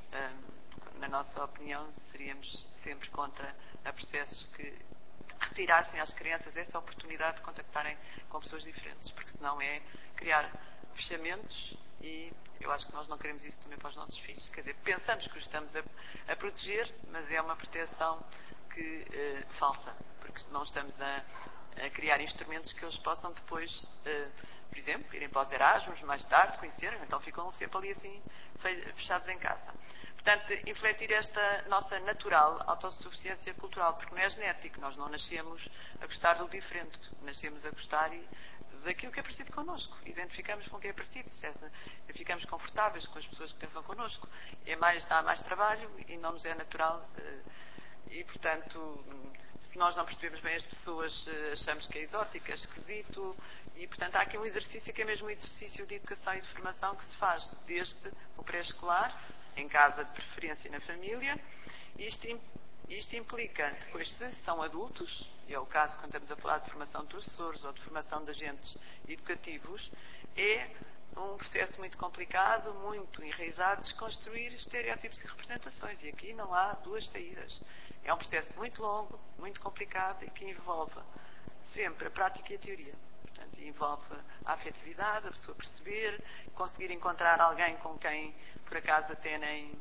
na nossa opinião, seríamos sempre contra a processos que retirassem às crianças essa oportunidade de contactarem com pessoas diferentes, porque senão é criar fechamentos, e eu acho que nós não queremos isso também para os nossos filhos. Quer dizer, pensamos que os estamos a proteger, mas é uma proteção falsa, porque não estamos a criar instrumentos que eles possam depois, por exemplo, irem para os Erasmus mais tarde, conhecerem, então ficam sempre ali assim, fechados em casa. Portanto, infletir esta nossa natural autossuficiência cultural, porque não é genético, nós não nascemos a gostar do diferente, nascemos a gostar daquilo que é parecido connosco, identificamos com quem é parecido, certo? Ficamos confortáveis com as pessoas que pensam connosco, dá mais trabalho e não nos é natural, e portanto, se nós não percebemos bem as pessoas, achamos que é exótico, é esquisito, e portanto há aqui um exercício que é mesmo um exercício de educação e de formação que se faz desde o pré-escolar, em casa de preferência na família, e isto implica, depois, se são adultos, e é o caso quando estamos a falar de formação de professores ou de formação de agentes educativos, é um processo muito complicado, muito enraizado, de desconstruir estereótipos e representações. E aqui não há duas saídas. É um processo muito longo, muito complicado e que envolve sempre a prática e a teoria. Portanto, envolve a afetividade, a pessoa perceber, conseguir encontrar alguém com quem, por acaso, até nem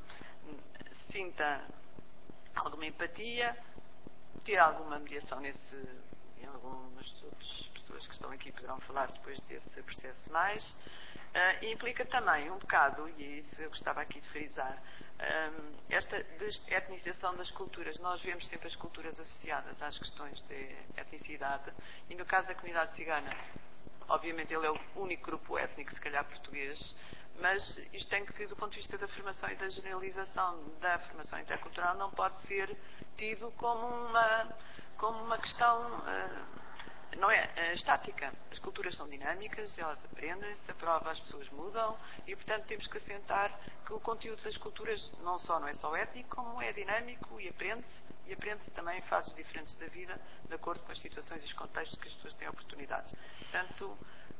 sinta alguma empatia, ter alguma mediação e algumas outras pessoas que estão aqui poderão falar depois desse processo mais, e implica também um bocado, e isso eu gostava aqui de frisar, esta etnização das culturas. Nós vemos sempre as culturas associadas às questões de etnicidade, e no caso da comunidade cigana, obviamente ele é o único grupo étnico, se calhar português, mas isto tem que, do ponto de vista da formação e da generalização da formação intercultural, não pode ser tido como uma questão não é estática. As culturas são dinâmicas, elas aprendem-se, a prova, as pessoas mudam e, portanto, temos que assentar que o conteúdo das culturas não é só étnico, como é dinâmico e aprende-se também em fases diferentes da vida, de acordo com as situações e os contextos que as pessoas têm oportunidades. Portanto,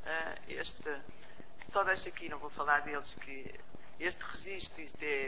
só deixo aqui, não vou falar deles, que este registro,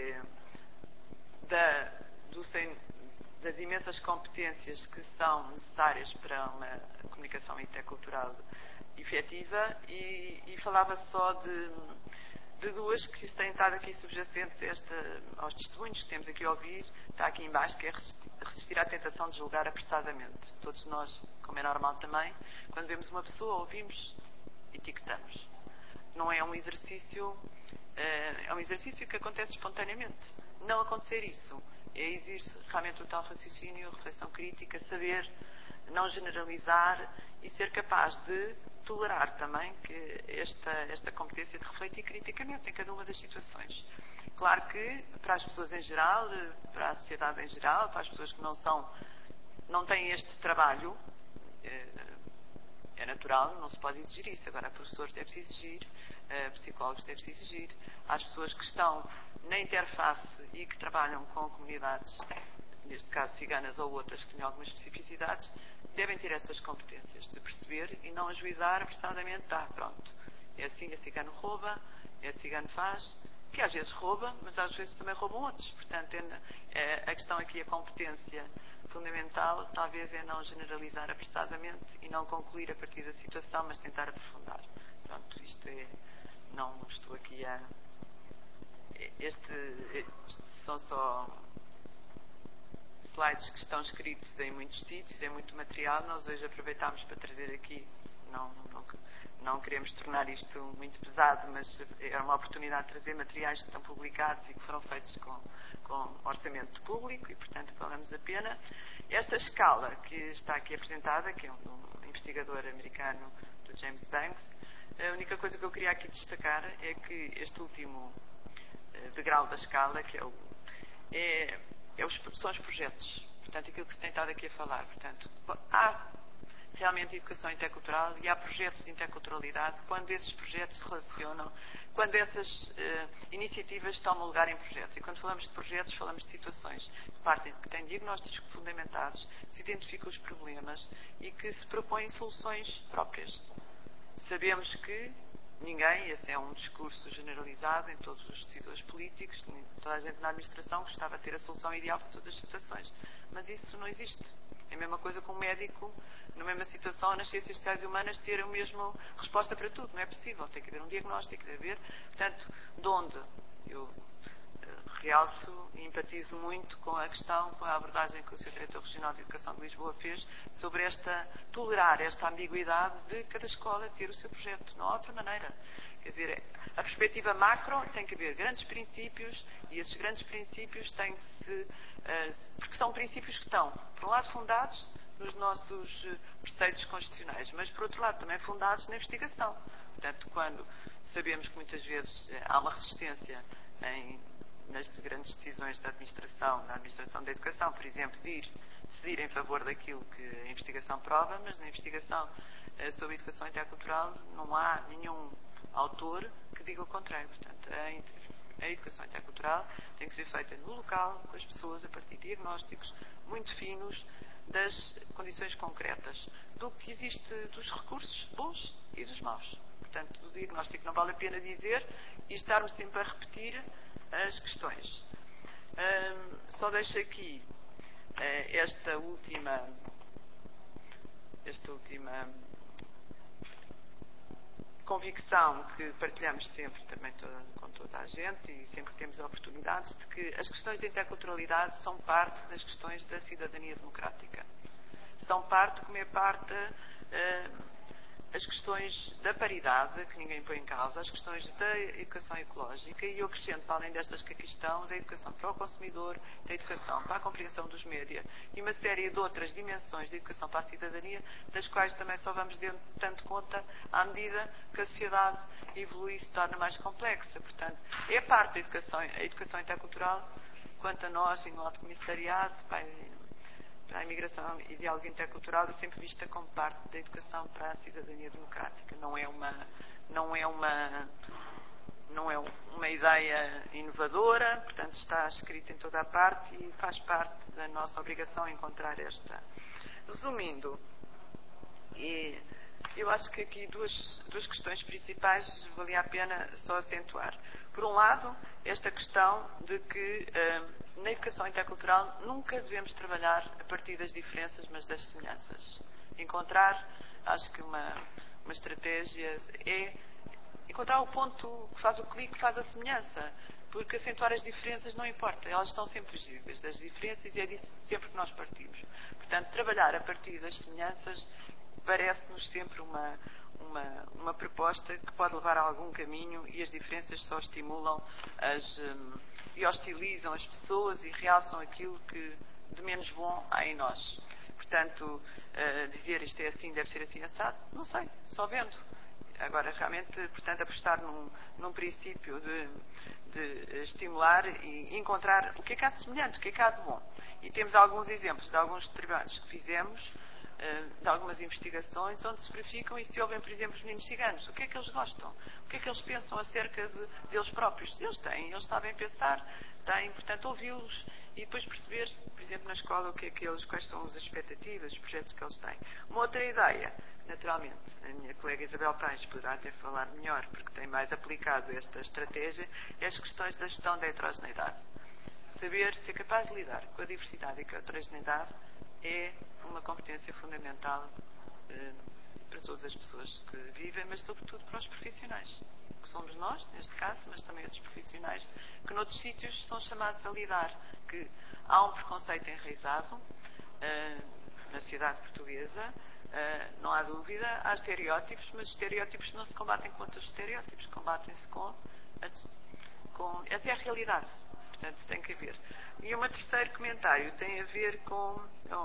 das imensas competências que são necessárias para uma comunicação intercultural efetiva, e falava só de duas que têm estado aqui subjacentes aos testemunhos que temos aqui a ouvir. Está aqui em baixo, que é resistir à tentação de julgar apressadamente. Todos nós, como é normal também, quando vemos uma pessoa, ouvimos, etiquetamos. Não é um exercício, é um exercício que acontece espontaneamente. Não acontecer isso é exigir realmente o tal raciocínio, reflexão crítica, saber não generalizar e ser capaz de tolerar também que esta competência de refletir criticamente em cada uma das situações. Claro que para as pessoas em geral, para a sociedade em geral, para as pessoas que não têm este trabalho, é natural, não se pode exigir isso. Agora, a professores deve-se exigir, psicólogos deve-se exigir, às pessoas que estão na interface e que trabalham com comunidades, neste caso ciganas ou outras que têm algumas especificidades, devem ter estas competências de perceber e não ajuizar apressadamente, pronto, é assim, é cigano rouba, é cigano faz, que às vezes rouba, mas às vezes também roubam outros. Portanto, a questão aqui, a competência fundamental, talvez é não generalizar apressadamente e não concluir a partir da situação, mas tentar aprofundar. Pronto, não estou aqui estes são só slides que estão escritos em muitos sítios, é muito material. Nós hoje aproveitámos para trazer aqui, não queremos tornar isto muito pesado, mas é uma oportunidade de trazer materiais que estão publicados e que foram feitos com orçamento público e, portanto, valemos a pena. Esta escala que está aqui apresentada, que é um investigador americano, do James Banks, a única coisa que eu queria aqui destacar é que este último degrau da escala, que são os projetos. Portanto, aquilo que se tem estado aqui a falar. Portanto, há realmente educação intercultural e há projetos de interculturalidade quando esses projetos se relacionam, quando essas iniciativas tomam lugar em projetos. E quando falamos de projetos, falamos de situações que têm diagnósticos fundamentados, se identificam os problemas e que se propõem soluções próprias. Sabemos que ninguém, esse é um discurso generalizado em todos os decisores políticos, toda a gente na administração gostava de ter a solução ideal para todas as situações. Mas isso não existe. É a mesma coisa com um médico, na mesma situação, nas ciências sociais e humanas, ter a mesma resposta para tudo. Não é possível. Tem que haver um diagnóstico, tem que haver. Portanto, de onde eu realço e empatizo muito com a questão, com a abordagem que o Sr. Diretor Regional de Educação de Lisboa fez sobre tolerar esta ambiguidade de cada escola ter o seu projeto. Não há outra maneira. Quer dizer, a perspectiva macro tem que haver grandes princípios e esses grandes princípios têm que porque são princípios que estão, por um lado, fundados nos nossos preceitos constitucionais, mas, por outro lado, também fundados na investigação. Portanto, quando sabemos que muitas vezes há uma resistência nas grandes decisões da administração da educação, por exemplo, de decidir em favor daquilo que a investigação prova, mas na investigação sobre educação intercultural não há nenhum autor que diga o contrário. Portanto, a educação intercultural tem que ser feita no local, com as pessoas, a partir de diagnósticos muito finos das condições concretas, do que existe dos recursos bons e dos maus. Portanto, do diagnóstico não vale a pena dizer e estarmos sempre a repetir as questões. Só deixo aqui esta última convicção que partilhamos sempre também com toda a gente e sempre que temos oportunidades, de que as questões de interculturalidade são parte das questões da cidadania democrática. são parte, como é parte, as questões da paridade, que ninguém põe em causa, as questões da educação ecológica, e eu acrescento, para além destas que aqui estão, da educação para o consumidor, da educação para a compreensão dos média e uma série de outras dimensões de educação para a cidadania, das quais também só vamos dando conta à medida que a sociedade evolui e se torna mais complexa. Portanto, é parte da educação, a educação intercultural, quanto a nós, e no Alto Comissariado, para a imigração e diálogo intercultural, é sempre vista como parte da educação para a cidadania democrática. Não é uma ideia inovadora, portanto está escrita em toda a parte e faz parte da nossa obrigação encontrar esta. Resumindo, eu acho que aqui duas questões principais valia a pena só acentuar. Por um lado, esta questão de que na educação intercultural nunca devemos trabalhar a partir das diferenças, mas das semelhanças. Acho que uma estratégia é encontrar o ponto que faz o clique, que faz a semelhança. Porque acentuar as diferenças não importa, elas estão sempre visíveis, das diferenças, e é disso sempre que nós partimos. Portanto, trabalhar a partir das semelhanças parece-nos sempre uma proposta que pode levar a algum caminho, e as diferenças só estimulam e hostilizam as pessoas e realçam aquilo que de menos bom há em nós. Portanto, dizer isto é assim, deve ser assim assado, não sei, só vendo. Agora, realmente, portanto, apostar num princípio de estimular e encontrar o que é que há de semelhante, o que é que há de bom. E temos alguns exemplos de alguns trabalhos que fizemos, de algumas investigações, onde se verificam e se ouvem, por exemplo, os meninos ciganos. O que é que eles gostam? O que é que eles pensam acerca deles próprios? Eles sabem pensar, têm, portanto, ouvi-los e depois perceber, por exemplo, na escola, quais são as expectativas, os projetos que eles têm. Uma outra ideia, naturalmente, a minha colega Isabel Paes poderá até falar melhor, porque tem mais aplicado esta estratégia, é as questões da gestão da heterogeneidade. Saber ser capaz de lidar com a diversidade e com a heterogeneidade é uma competência fundamental para todas as pessoas que vivem, mas sobretudo para os profissionais, que somos nós, neste caso, mas também outros profissionais, que noutros sítios são chamados a lidar, que há um preconceito enraizado na sociedade portuguesa, não há dúvida, há estereótipos, mas estereótipos não se combatem com outros estereótipos, combatem-se com essa é a realidade, portanto tem que haver. E um terceiro comentário tem a ver com,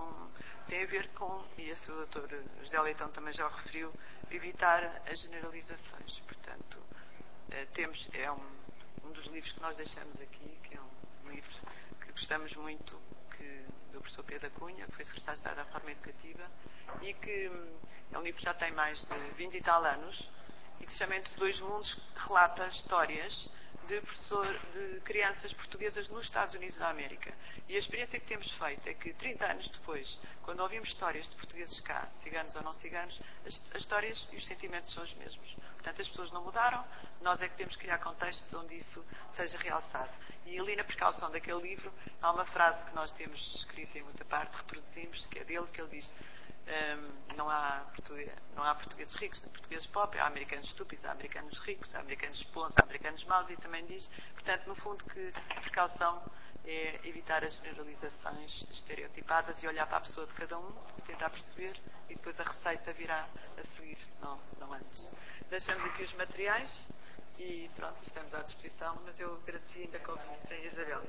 e esse o Dr. José Leitão também já o referiu, evitar as generalizações. Portanto, é um dos livros que nós deixamos aqui, que é um livro que gostamos muito, do professor Pedro da Cunha, que foi secretário de Estado da Reforma Educativa, e que é um livro que já tem mais de 20 e tal anos, e que se chama Entre Dois Mundos, que relata histórias de crianças portuguesas nos Estados Unidos da América. E a experiência que temos feito é que 30 anos depois, quando ouvimos histórias de portugueses cá, ciganos ou não ciganos, as histórias e os sentimentos são os mesmos. Portanto, as pessoas não mudaram, nós é que temos que criar contextos onde isso seja realçado. E ali na precaução daquele livro, há uma frase que nós temos escrita em muita parte, reproduzimos, que é dele, que ele diz: não há portugueses ricos, nem portugueses pobres, há americanos estúpidos, há americanos ricos, há americanos bons, há americanos maus, e também diz, portanto, no fundo, que a precaução é evitar as generalizações estereotipadas e olhar para a pessoa de cada um, tentar perceber, e depois a receita virá a seguir, não antes. Deixamos aqui os materiais e pronto, estamos à disposição, mas eu agradeci ainda que ouvissem a Isabel.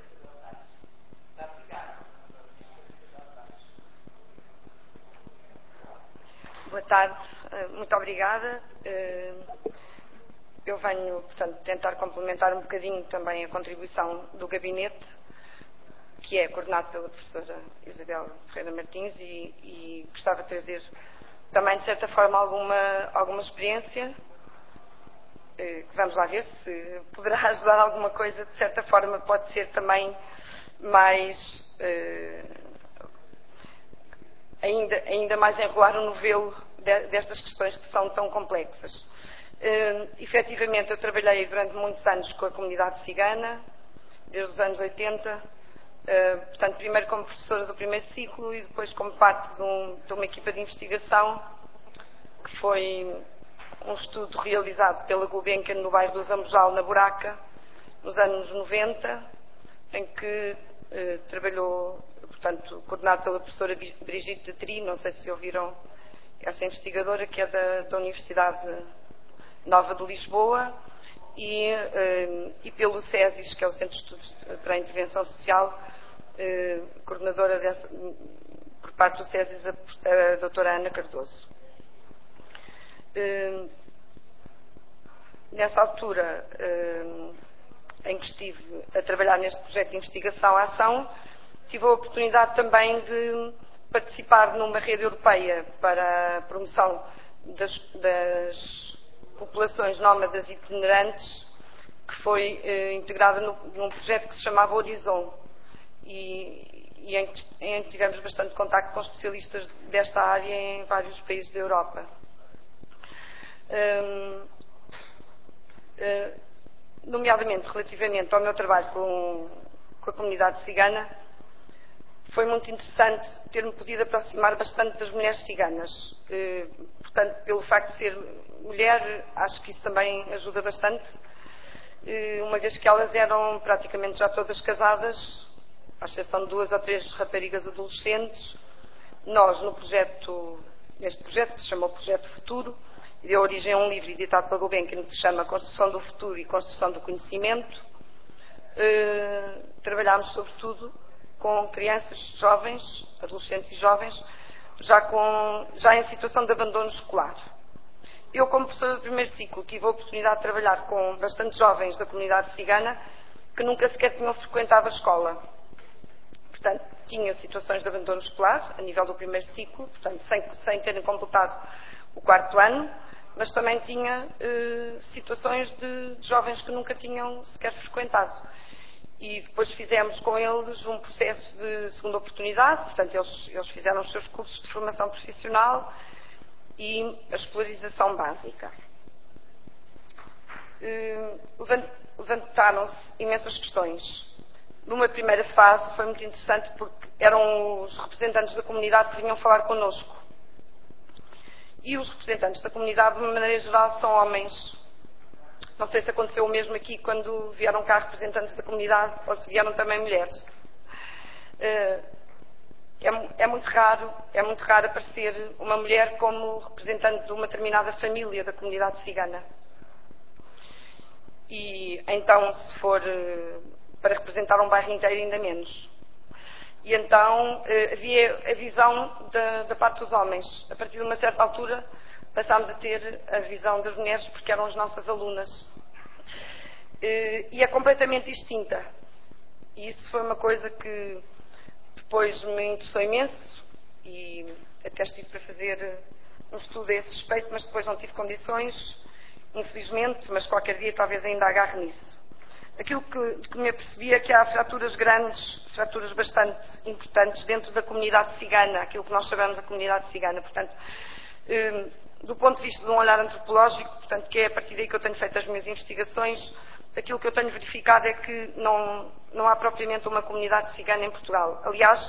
Boa tarde, muito obrigada. Eu venho, portanto, tentar complementar um bocadinho também a contribuição do gabinete, que é coordenado pela professora Isabel Ferreira Martins, e gostava de trazer também, de certa forma, alguma experiência, que vamos lá ver se poderá ajudar alguma coisa, de certa forma pode ser também mais... ainda mais enrolar o novelo destas questões que são tão complexas. Efetivamente, eu trabalhei durante muitos anos com a comunidade cigana, desde os anos 80, portanto, primeiro como professora do primeiro ciclo e depois como parte de uma equipa de investigação, que foi um estudo realizado pela Gulbenkian no bairro do Zambojal, na Buraca, nos anos 90, em que trabalhou, portanto, coordenado pela professora Brigitte de Tri, não sei se ouviram essa investigadora, que é da Universidade Nova de Lisboa, e pelo CESIS, que é o Centro de Estudos para a Intervenção Social, coordenadora por parte do CESIS, a doutora Ana Cardoso. Nessa altura em que estive a trabalhar neste projeto de investigação-ação, tive a oportunidade também de participar numa rede europeia para a promoção das populações nómadas itinerantes, que foi integrada num projeto que se chamava Horizon, e em que tivemos bastante contacto com especialistas desta área em vários países da Europa. Nomeadamente relativamente ao meu trabalho com a comunidade cigana, foi muito interessante ter-me podido aproximar bastante das mulheres ciganas. Portanto, pelo facto de ser mulher, acho que isso também ajuda bastante, uma vez que elas eram praticamente já todas casadas, à exceção de 2 ou 3 raparigas adolescentes. Nós, neste projeto, que se chamou Projeto Futuro, e deu origem a um livro editado pela Gulbenkian que se chama Construção do Futuro e Construção do Conhecimento, trabalhámos sobretudo com crianças, jovens, adolescentes e jovens, já em situação de abandono escolar. Eu, como professora do primeiro ciclo, tive a oportunidade de trabalhar com bastantes jovens da comunidade cigana que nunca sequer tinham frequentado a escola. Portanto, tinha situações de abandono escolar a nível do primeiro ciclo, portanto, sem terem completado o 4º ano, mas também tinha situações de jovens que nunca tinham sequer frequentado. E depois fizemos com eles um processo de segunda oportunidade, portanto, eles fizeram os seus cursos de formação profissional e a escolarização básica. Levantaram-se imensas questões. Numa primeira fase foi muito interessante porque eram os representantes da comunidade que vinham falar connosco. E os representantes da comunidade, de uma maneira geral, são homens. Não sei se aconteceu o mesmo aqui quando vieram cá representantes da comunidade ou se vieram também mulheres. É muito raro aparecer uma mulher como representante de uma determinada família da comunidade cigana. E então, se for para representar um bairro inteiro, ainda menos. E então havia a visão da parte dos homens. A partir de uma certa altura passámos a ter a visão das mulheres porque eram as nossas alunas. E é completamente distinta. E isso foi uma coisa que depois me interessou imenso e até estive para fazer um estudo a esse respeito, mas depois não tive condições, infelizmente, mas qualquer dia talvez ainda agarre nisso. Aquilo que me apercebi é que há fraturas grandes, fraturas bastante importantes dentro da comunidade cigana, aquilo que nós chamamos de comunidade cigana. Portanto, do ponto de vista de um olhar antropológico, portanto, que é a partir daí que eu tenho feito as minhas investigações, aquilo que eu tenho verificado é que não há propriamente uma comunidade cigana em Portugal. Aliás,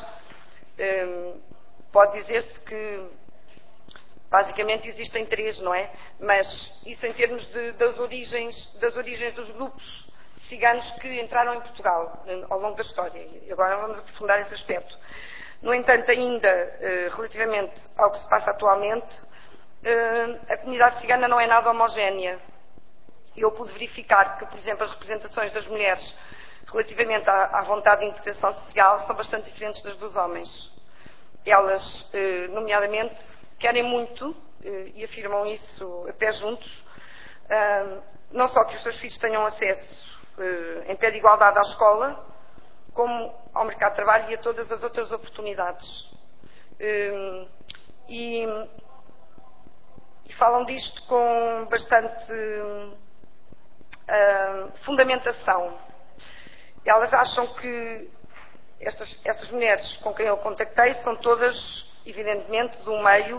pode dizer-se que basicamente existem 3, não é? Mas isso em termos das origens dos grupos ciganos que entraram em Portugal ao longo da história. E agora vamos aprofundar esse aspecto. No entanto, ainda relativamente ao que se passa atualmente, a comunidade cigana não é nada homogénea. Eu pude verificar que, por exemplo, as representações das mulheres relativamente à vontade de integração social são bastante diferentes das dos homens. Elas, nomeadamente, querem muito, e afirmam isso a pé juntos, não só que os seus filhos tenham acesso em pé de igualdade à escola, como ao mercado de trabalho e a todas as outras oportunidades. E falam disto com bastante fundamentação. Elas acham que estas mulheres com quem eu contactei são todas, evidentemente, do meio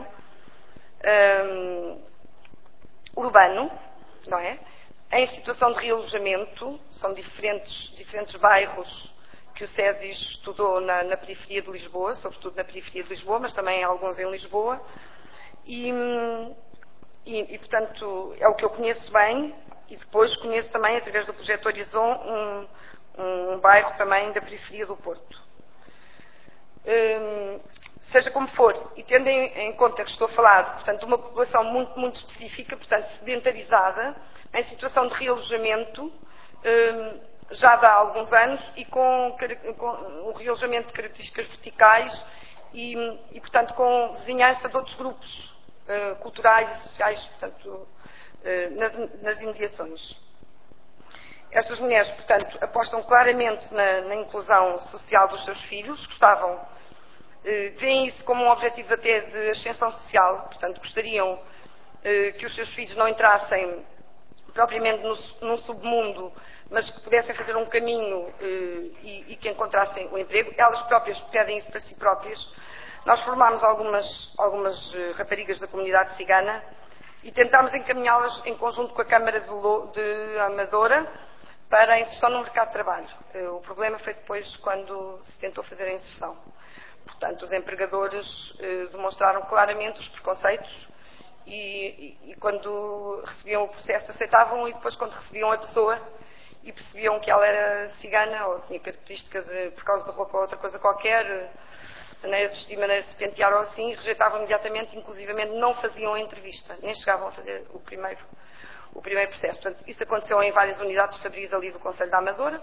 urbano, não é? Em situação de realojamento, são diferentes bairros que o CESIS estudou na periferia de Lisboa, sobretudo na periferia de Lisboa, mas também alguns em Lisboa. E, portanto, é o que eu conheço bem, e depois conheço também, através do projeto Horizon, um bairro também da periferia do Porto. seja como for, e tendo em conta que estou a falar, portanto, de uma população muito, muito específica, portanto, sedentarizada, em situação de realojamento, já há alguns anos, e com um realojamento de características verticais e portanto, com vizinhança de outros grupos culturais e sociais, portanto, nas imediações. Estas mulheres, portanto, apostam claramente na inclusão social dos seus filhos, veem isso como um objetivo até de ascensão social, portanto, gostariam que os seus filhos não entrassem propriamente num submundo, mas que pudessem fazer um caminho e que encontrassem o emprego. Elas próprias pedem isso para si próprias. Nós formámos algumas raparigas da comunidade cigana e tentámos encaminhá-las em conjunto com a Câmara de Amadora para a inserção no mercado de trabalho. O problema foi depois quando se tentou fazer a inserção. Portanto, os empregadores demonstraram claramente os preconceitos e quando recebiam o processo aceitavam, e depois quando recebiam a pessoa e percebiam que ela era cigana ou tinha características por causa da roupa ou outra coisa qualquer, maneira de vestir, maneira de se pentear ou assim, rejeitavam imediatamente, inclusivamente não faziam a entrevista, nem chegavam a fazer o primeiro processo. Portanto, isso aconteceu em várias unidades fabris ali do Conselho da Amadora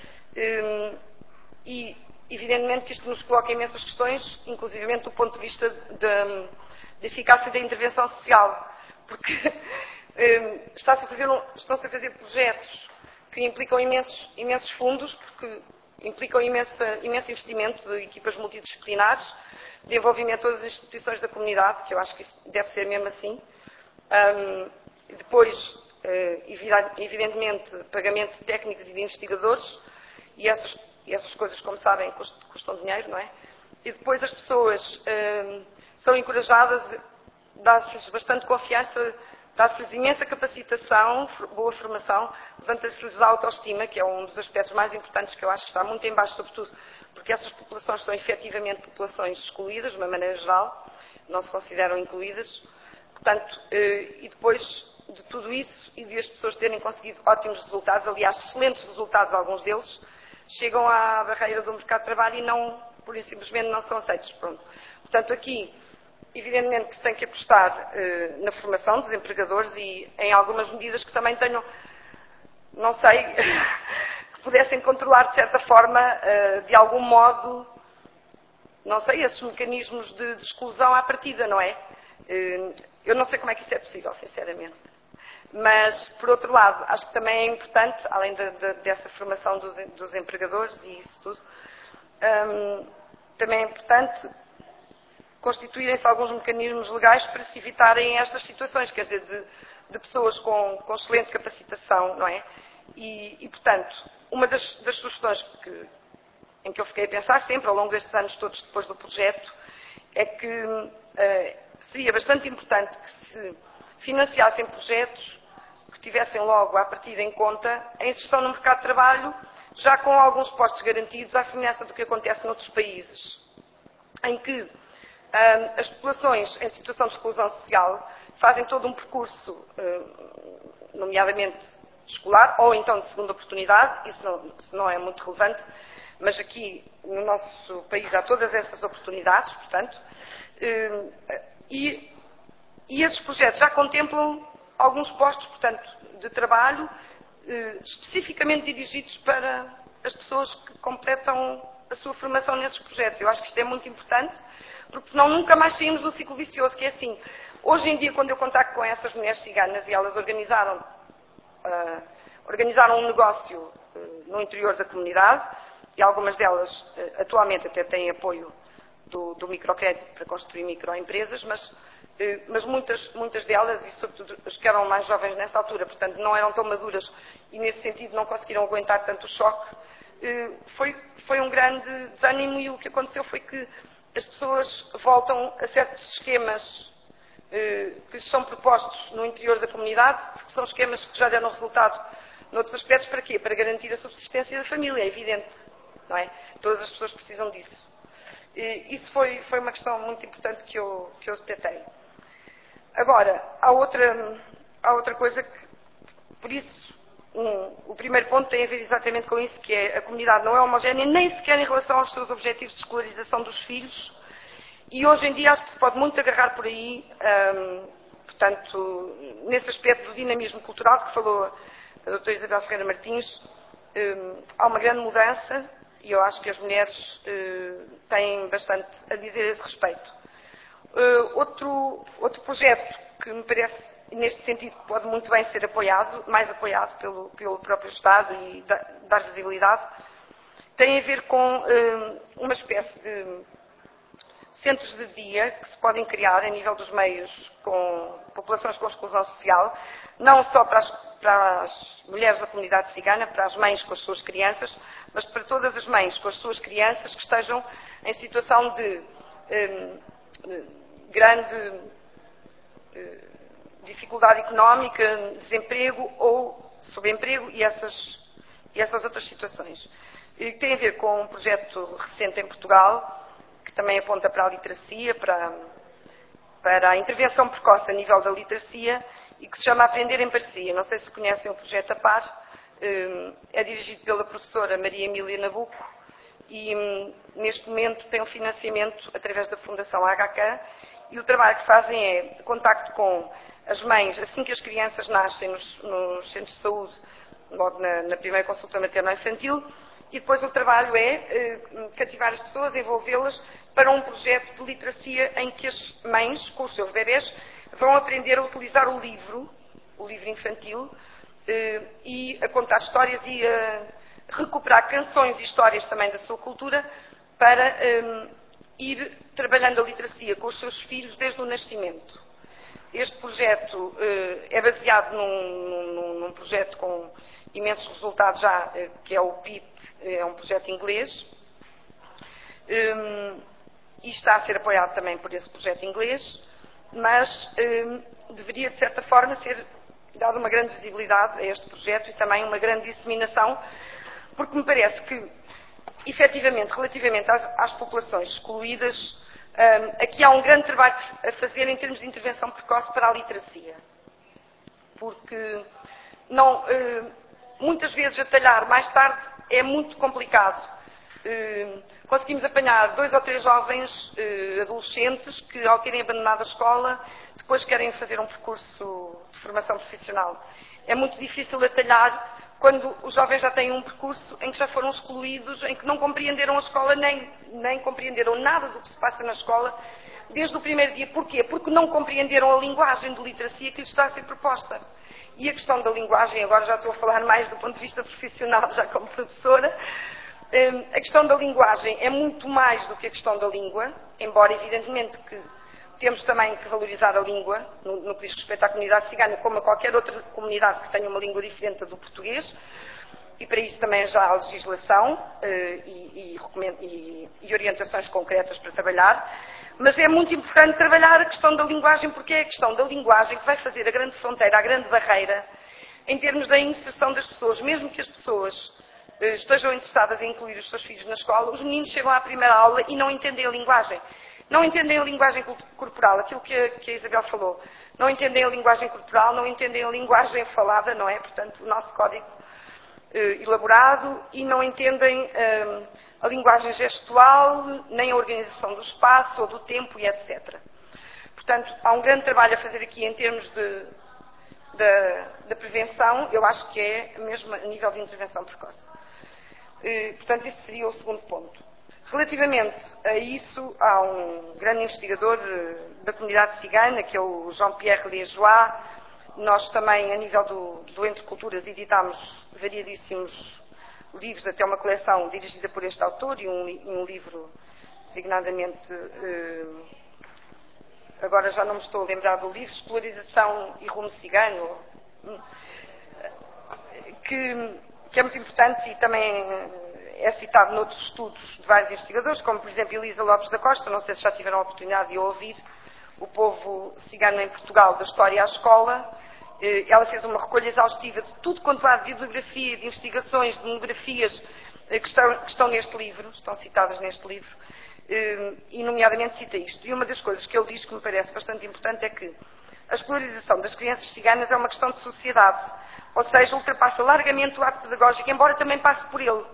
e evidentemente que isto nos coloca imensas questões, inclusivamente do ponto de vista da eficácia da intervenção social, porque estão-se a fazer projetos que implicam imensos fundos, porque implicam imenso investimento de equipas multidisciplinares, de envolvimento de todas as instituições da comunidade, que eu acho que isso deve ser mesmo assim. Depois, evidentemente, pagamento de técnicos e de investigadores, e essas coisas, como sabem, custam dinheiro, não é? E depois as pessoas são encorajadas, dá-se-lhes bastante confiança, dá-se-lhes imensa capacitação, boa formação, levanta-se-lhes a autoestima, que é um dos aspectos mais importantes que eu acho que está muito em baixo, sobretudo porque essas populações são efetivamente populações excluídas, de uma maneira geral, não se consideram incluídas. Portanto, e depois de tudo isso e de as pessoas terem conseguido ótimos resultados, aliás, excelentes resultados, alguns deles, chegam à barreira do mercado de trabalho e não, pura e simplesmente não são aceitos. Pronto. Portanto, aqui, evidentemente que se tem que apostar na formação dos empregadores e em algumas medidas que também tenham, não sei, que pudessem controlar de certa forma, de algum modo, não sei, esses mecanismos de exclusão à partida, não é? Eu não sei como é que isso é possível, sinceramente. Mas, por outro lado, acho que também é importante, além dessa formação dos empregadores e isso tudo, também é importante constituírem-se alguns mecanismos legais para se evitarem estas situações, quer dizer, de pessoas com excelente capacitação, não é? E portanto, uma das sugestões em que eu fiquei a pensar sempre, ao longo destes anos todos depois do projeto, é que seria bastante importante que se financiassem projetos que tivessem logo à partida em conta a inserção no mercado de trabalho, já com alguns postos garantidos, à semelhança do que acontece noutros países, em que as populações em situação de exclusão social fazem todo um percurso, nomeadamente escolar, ou então de segunda oportunidade, isso não é muito relevante, mas aqui no nosso país há todas essas oportunidades, portanto, e esses projetos já contemplam alguns postos, portanto, de trabalho especificamente dirigidos para as pessoas que completam a sua formação nesses projetos. Eu acho que isto é muito importante, porque senão nunca mais saímos do ciclo vicioso, que é assim. Hoje em dia, quando eu contacto com essas mulheres ciganas e elas organizaram um negócio no interior da comunidade, e algumas delas atualmente até têm apoio do microcrédito para construir microempresas, mas muitas delas, e sobretudo as que eram mais jovens nessa altura, portanto não eram tão maduras e nesse sentido não conseguiram aguentar tanto o choque, foi um grande desânimo, e o que aconteceu foi que as pessoas voltam a certos esquemas que lhes são propostos no interior da comunidade, porque são esquemas que já deram resultado noutros aspectos. Para quê? Para garantir a subsistência da família, é evidente, não é? Todas as pessoas precisam disso. Isso foi uma questão muito importante que eu detectei. Agora, há outra coisa que, por isso, o primeiro ponto tem a ver exatamente com isso, que é a comunidade não é homogénea, nem sequer em relação aos seus objetivos de escolarização dos filhos, e hoje em dia acho que se pode muito agarrar por aí, portanto, nesse aspecto do dinamismo cultural que falou a doutora Isabel Ferreira Martins, há uma grande mudança, e eu acho que as mulheres têm bastante a dizer a esse respeito. Outro projeto que me parece, neste sentido, que pode muito bem ser apoiado, mais apoiado pelo próprio Estado e dar visibilidade, tem a ver com uma espécie de centros de dia que se podem criar a nível dos meios com populações com exclusão social, não só para as mulheres da comunidade cigana, para as mães com as suas crianças, mas para todas as mães com as suas crianças que estejam em situação de grande dificuldade económica, desemprego ou subemprego e essas outras situações. E tem a ver com um projeto recente em Portugal, que também aponta para a literacia, para a intervenção precoce a nível da literacia, e que se chama Aprender em Parceria. Não sei se conhecem o projeto APAR, é dirigido pela professora Maria Emília Nabuco e neste momento tem um financiamento através da Fundação HK, e o trabalho que fazem é contacto com as mães assim que as crianças nascem nos centros de saúde, logo na primeira consulta materno-infantil, e depois o trabalho é cativar as pessoas, envolvê-las para um projeto de literacia em que as mães, com os seus bebés, vão aprender a utilizar o livro infantil, e a contar histórias e a recuperar canções e histórias também da sua cultura para ir trabalhando a literacia com os seus filhos desde o nascimento. Este projeto é baseado num projeto com imensos resultados já, que é o PIP, é um projeto inglês, e está a ser apoiado também por esse projeto inglês, mas deveria, de certa forma, ser dada uma grande visibilidade a este projeto e também uma grande disseminação, porque me parece que, efetivamente, relativamente às populações excluídas, aqui há um grande trabalho a fazer em termos de intervenção precoce para a literacia. Porque muitas vezes atalhar mais tarde é muito complicado. Conseguimos apanhar 2 ou 3 jovens adolescentes que, ao terem abandonado a escola, depois querem fazer um percurso de formação profissional. É muito difícil atalhar quando os jovens já têm um percurso em que já foram excluídos, em que não compreenderam a escola, nem compreenderam nada do que se passa na escola desde o primeiro dia. Porquê? Porque não compreenderam a linguagem de literacia que lhes está a ser proposta. E a questão da linguagem, agora já estou a falar mais do ponto de vista profissional, já como professora, a questão da linguagem é muito mais do que a questão da língua, embora evidentemente que temos também que valorizar a língua, no que diz respeito à comunidade cigana, como a qualquer outra comunidade que tenha uma língua diferente do português, e para isso também já há legislação e orientações concretas para trabalhar, mas é muito importante trabalhar a questão da linguagem, porque é a questão da linguagem que vai fazer a grande fronteira, a grande barreira, em termos da inserção das pessoas. Mesmo que as pessoas estejam interessadas em incluir os seus filhos na escola, os meninos chegam à primeira aula e não entendem a linguagem. Não entendem a linguagem corporal, aquilo que a Isabel falou. Não entendem a linguagem corporal, não entendem a linguagem falada, não é? Portanto, o nosso código elaborado, e não entendem a linguagem gestual, nem a organização do espaço ou do tempo e etc. Portanto, há um grande trabalho a fazer aqui em termos da prevenção, eu acho que é mesmo a nível de intervenção precoce. Portanto, esse seria o segundo ponto. Relativamente a isso, há um grande investigador da comunidade cigana, que é o Jean-Pierre Liégeois. Nós também, a nível do Entre Culturas, editámos variadíssimos livros, até uma coleção dirigida por este autor, e um livro designadamente, agora já não me estou a lembrar do livro, Escolarização e Rumo Cigano, que é muito importante e também é citado noutros estudos de vários investigadores, como por exemplo Elisa Lopes da Costa. Não sei se já tiveram a oportunidade de ouvir O Povo Cigano em Portugal, da História à Escola. Ela fez uma recolha exaustiva de tudo quanto há de bibliografia, de investigações, de monografias que estão neste livro, estão citadas neste livro, e nomeadamente cita isto. E uma das coisas que ele diz que me parece bastante importante é que a escolarização das crianças ciganas é uma questão de sociedade, Ou seja, ultrapassa largamente o ato pedagógico, embora também passe por ele.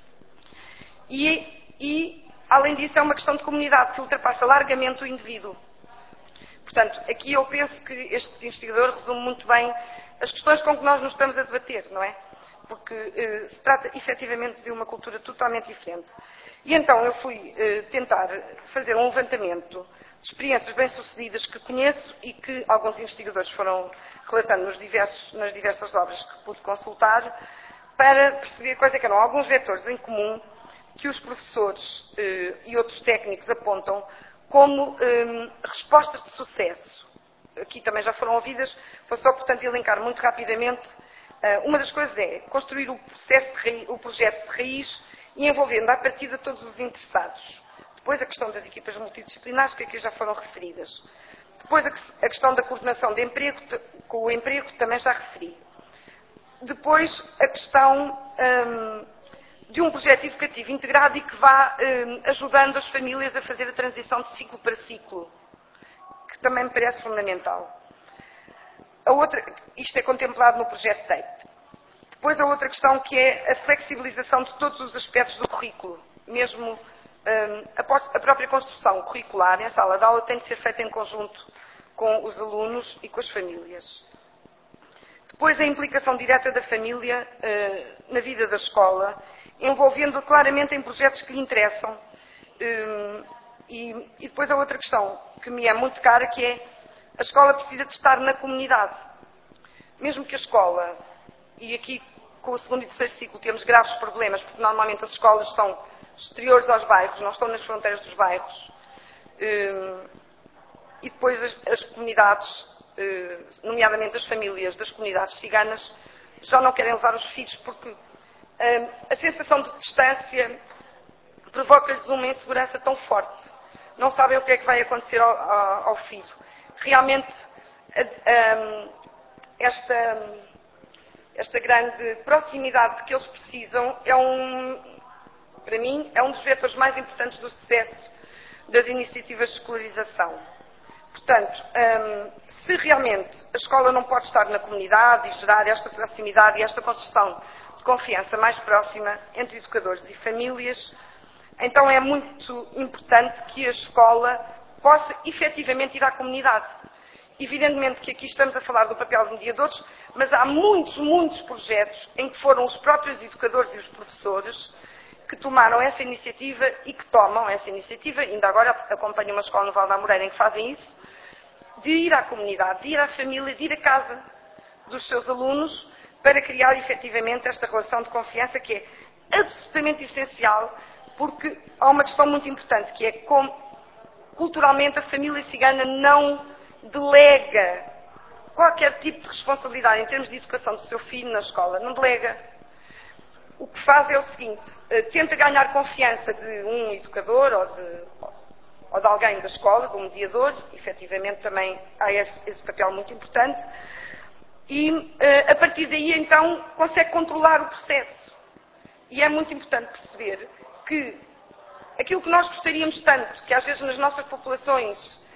E além disso, é uma questão de comunidade que ultrapassa largamente o indivíduo. Portanto, aqui eu penso que este investigador resume muito bem as questões com que nós nos estamos a debater, não é? Porque se trata efetivamente de uma cultura totalmente diferente. E então eu fui tentar fazer um levantamento de experiências bem-sucedidas que conheço e que alguns investigadores foram relatando nas diversas obras que pude consultar, para perceber quais é que eram alguns vetores em comum que os professores e outros técnicos apontam como respostas de sucesso. Aqui também já foram ouvidas, vou só, portanto, elencar muito rapidamente. Uma das coisas é construir o projeto de raiz e envolvendo à partida todos os interessados. Depois a questão das equipas multidisciplinares, que aqui já foram referidas. Depois a questão da coordenação de emprego, com o emprego, também já referi. Depois a questão de um projeto educativo integrado e que vá ajudando as famílias a fazer a transição de ciclo para ciclo, que também me parece fundamental. Isto é contemplado no projeto TAPE. Depois a outra questão, que é a flexibilização de todos os aspectos do currículo. Mesmo a própria construção curricular em sala de aula tem de ser feita em conjunto com os alunos e com as famílias. Depois a implicação direta da família na vida da escola, envolvendo-a claramente em projetos que lhe interessam. E depois a outra questão que me é muito cara, que é a escola precisa de estar na comunidade. Mesmo que a escola, e aqui com o segundo e terceiro ciclo temos graves problemas, porque normalmente as escolas estão exteriores aos bairros, não estão nas fronteiras dos bairros. E depois as comunidades, nomeadamente as famílias das comunidades ciganas, já não querem levar os filhos porque a sensação de distância provoca-lhes uma insegurança tão forte. Não sabem o que é que vai acontecer ao filho. Realmente, esta grande proximidade que eles precisam para mim, é um dos vetores mais importantes do sucesso das iniciativas de escolarização. Portanto, se realmente a escola não pode estar na comunidade e gerar esta proximidade e esta construção de confiança mais próxima entre educadores e famílias, então é muito importante que a escola possa efetivamente ir à comunidade. Evidentemente que aqui estamos a falar do papel de mediadores, mas há muitos projetos em que foram os próprios educadores e os professores que tomaram essa iniciativa e que tomam essa iniciativa, ainda agora acompanho uma escola no Val da Moreira em que fazem isso, de ir à comunidade, de ir à família, de ir à casa dos seus alunos para criar efetivamente esta relação de confiança que é absolutamente essencial, porque há uma questão muito importante, que é como culturalmente a família cigana não delega qualquer tipo de responsabilidade em termos de educação do seu filho na escola, não delega. O que faz é o seguinte, tenta ganhar confiança de um educador ou de alguém da escola, de um mediador, efetivamente também há esse papel muito importante, e a partir daí então consegue controlar o processo. E é muito importante perceber que aquilo que nós gostaríamos tanto, que às vezes nas nossas populações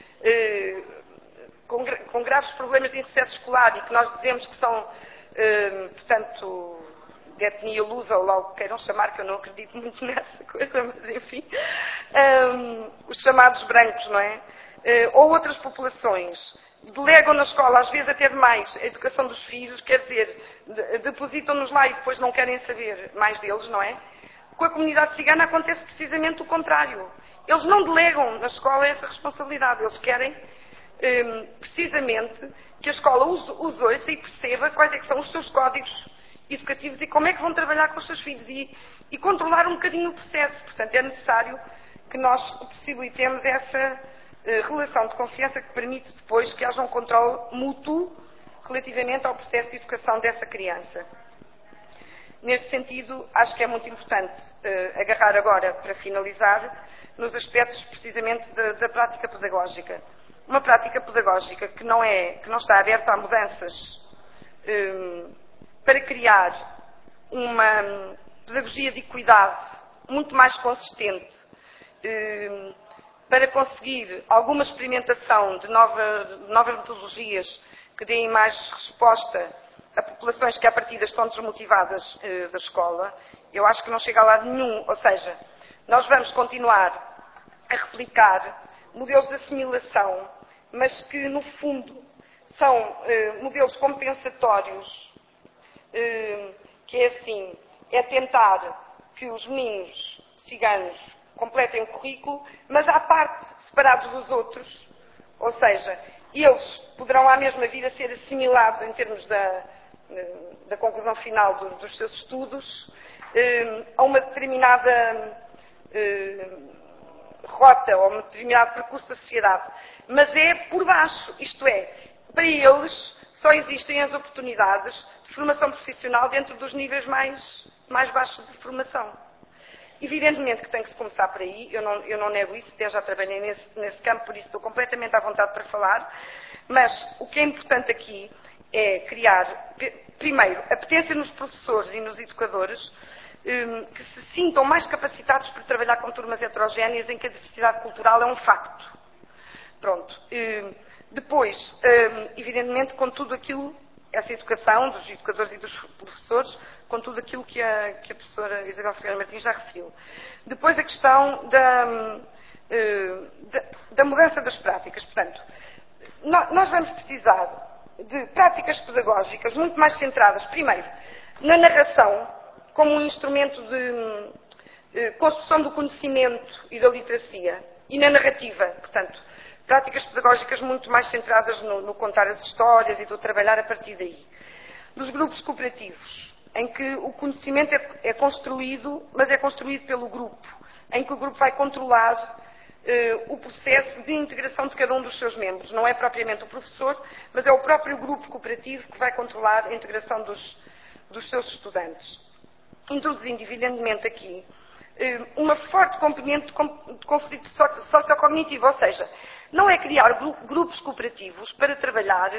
com graves problemas de insucesso escolar e que nós dizemos que são, portanto, de etnia lusa, ou logo queiram chamar, que eu não acredito muito nessa coisa, mas enfim, os chamados brancos, não é? Ou outras populações, delegam na escola, às vezes até demais, a educação dos filhos, quer dizer, depositam-nos lá e depois não querem saber mais deles, não é? Com a comunidade cigana acontece precisamente o contrário. Eles não delegam na escola essa responsabilidade, eles querem precisamente que a escola os ouça e perceba quais é que são os seus códigos educativos e como é que vão trabalhar com os seus filhos e controlar um bocadinho o processo. Portanto, é necessário que nós possibilitemos essa relação de confiança que permite depois que haja um controle mútuo relativamente ao processo de educação dessa criança. Neste sentido, acho que é muito importante agarrar agora, para finalizar, nos aspectos precisamente da prática pedagógica. Uma prática pedagógica que não está aberta a mudanças para criar uma pedagogia de equidade muito mais consistente, para conseguir alguma experimentação de novas metodologias que deem mais resposta a populações que à partida estão desmotivadas da escola, eu acho que não chega a lado nenhum. Ou seja, nós vamos continuar a replicar modelos de assimilação, mas que no fundo são modelos compensatórios, que é assim, é tentar que os meninos ciganos completem o currículo, mas à parte, separados dos outros, ou seja, eles poderão à mesma vir a ser assimilados em termos da conclusão final dos seus estudos a uma determinada rota ou um determinado percurso da sociedade, mas é por baixo, isto é, para eles só existem as oportunidades de formação profissional dentro dos níveis mais baixos de formação. Evidentemente que tem que se começar por aí, eu não nego isso, até já trabalhei nesse campo, por isso estou completamente à vontade para falar, mas o que é importante aqui é criar, primeiro, apetência nos professores e nos educadores, que se sintam mais capacitados para trabalhar com turmas heterogéneas em que a diversidade cultural é um facto. Pronto. Depois, evidentemente, com tudo aquilo, essa educação dos educadores e dos professores, com tudo aquilo que a professora Isabel Ferreira Martins já referiu. Depois a questão da mudança das práticas. Portanto, nós vamos precisar de práticas pedagógicas muito mais centradas, primeiro, na narração, como um instrumento de construção do conhecimento e da literacia, e na narrativa, portanto, práticas pedagógicas muito mais centradas no contar as histórias e do trabalhar a partir daí. Nos grupos cooperativos, em que o conhecimento é construído, mas é construído pelo grupo, em que o grupo vai controlar o processo de integração de cada um dos seus membros. Não é propriamente o professor, mas é o próprio grupo cooperativo que vai controlar a integração dos seus estudantes. Introduzindo, evidentemente, aqui uma forte componente de conflito sociocognitivo, ou seja, não é criar grupos cooperativos para trabalhar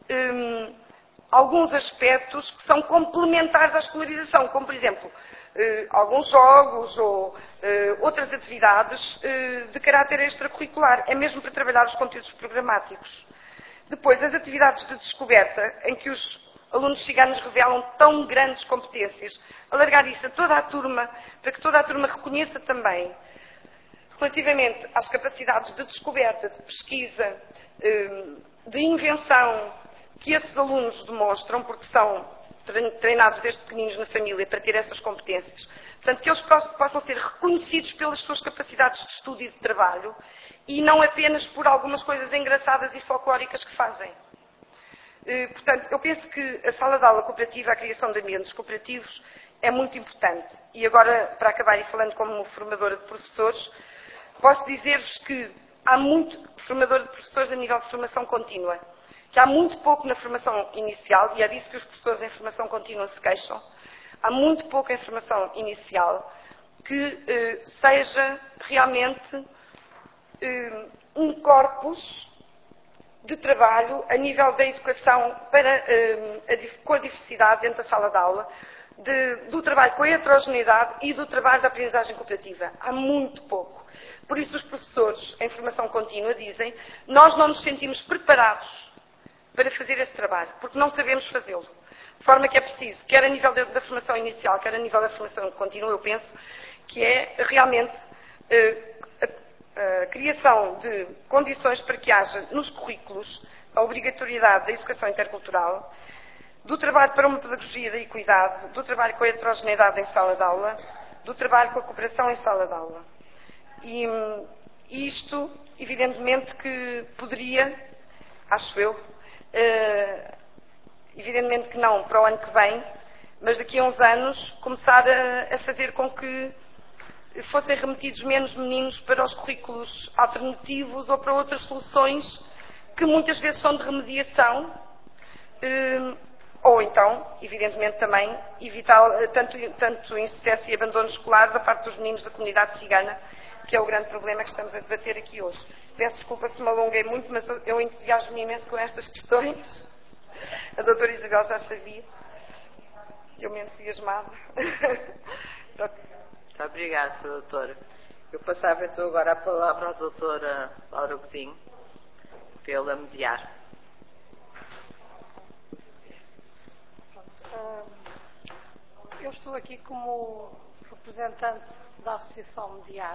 alguns aspectos que são complementares à escolarização, como, por exemplo, alguns jogos ou outras atividades de caráter extracurricular. É mesmo para trabalhar os conteúdos programáticos. Depois, as atividades de descoberta, em que os alunos ciganos revelam tão grandes competências, alargar isso a toda a turma, para que toda a turma reconheça também, relativamente às capacidades de descoberta, de pesquisa, de invenção, que esses alunos demonstram, porque são treinados desde pequeninos na família para ter essas competências. Portanto, que eles possam ser reconhecidos pelas suas capacidades de estudo e de trabalho e não apenas por algumas coisas engraçadas e folclóricas que fazem. Portanto, eu penso que a sala de aula cooperativa, a criação de ambientes cooperativos, é muito importante. E agora, para acabar e falando como formadora de professores, posso dizer-vos que há muito formadora de professores a nível de formação contínua, que há muito pouco na formação inicial, e é disso que os professores em formação contínua se queixam, há muito pouco em formação inicial que seja realmente um corpus de trabalho a nível da educação com a diversidade dentro da sala de aula, do trabalho com a heterogeneidade e do trabalho da aprendizagem cooperativa. Há muito pouco. Por isso os professores em formação contínua dizem: nós não nos sentimos preparados para fazer esse trabalho, porque não sabemos fazê-lo. De forma que é preciso, quer a nível da formação inicial, quer a nível da formação contínua, eu penso que é realmente a criação de condições para que haja nos currículos a obrigatoriedade da educação intercultural, do trabalho para uma pedagogia da equidade, do trabalho com a heterogeneidade em sala de aula, do trabalho com a cooperação em sala de aula. E isto, evidentemente, que poderia, acho eu, evidentemente que não para o ano que vem, mas daqui a uns anos, começar a fazer com que fossem remetidos menos meninos para os currículos alternativos ou para outras soluções que muitas vezes são de remediação, ou então, evidentemente também, evitar tanto insucesso e abandono escolar da parte dos meninos da comunidade cigana, que é o grande problema que estamos a debater aqui hoje. Peço desculpa se me alonguei muito, mas eu entusiasmo-me imenso com estas questões. A doutora Isabel já sabia. Eu me entusiasmava. Muito obrigada, Sra. Doutora. Eu passava então agora a palavra à doutora Laura Godinho, para ela mediar. Eu estou aqui como representante da Associação Mediar.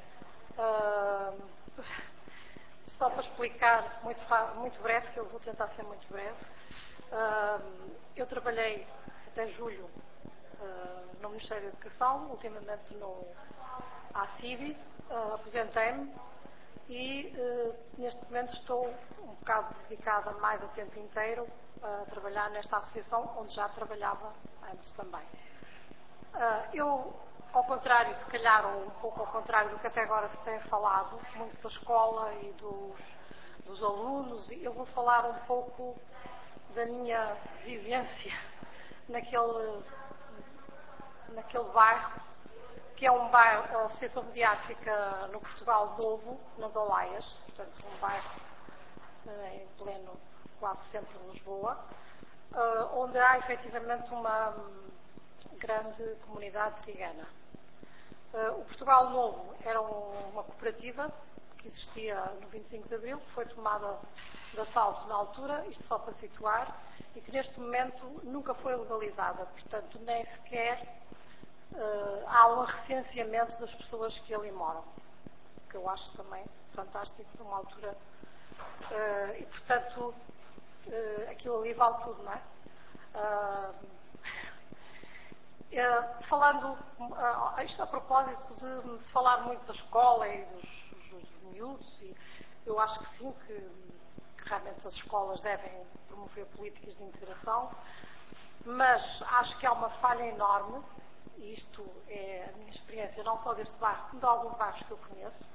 Só para explicar muito breve, que eu vou tentar ser muito breve. Eu trabalhei até julho no Ministério da Educação, ultimamente no ACIDI, aposentei-me e neste momento estou um bocado dedicada mais a tempo inteiro a trabalhar nesta associação, onde já trabalhava antes também. Eu, ao contrário, se calhar, ou um pouco ao contrário do que até agora se tem falado, muito da escola e dos alunos, eu vou falar um pouco da minha vivência naquele bairro, que é um bairro, a Associação Mediar fica no Portugal Novo, nas Olaias, portanto um bairro em pleno, quase centro de Lisboa, onde há efetivamente uma grande comunidade cigana. O Portugal Novo era uma cooperativa que existia no 25 de Abril, que foi tomada de assalto na altura, isto só para situar, e que neste momento nunca foi legalizada, portanto nem sequer há um recenseamento das pessoas que ali moram, que eu acho também fantástico numa altura, e portanto aquilo ali vale tudo, não é? Falando isto a propósito de se falar muito da escola e dos miúdos, e eu acho que sim, que realmente as escolas devem promover políticas de integração, mas acho que há uma falha enorme, e isto é a minha experiência não só deste bairro, como de alguns bairros que eu conheço,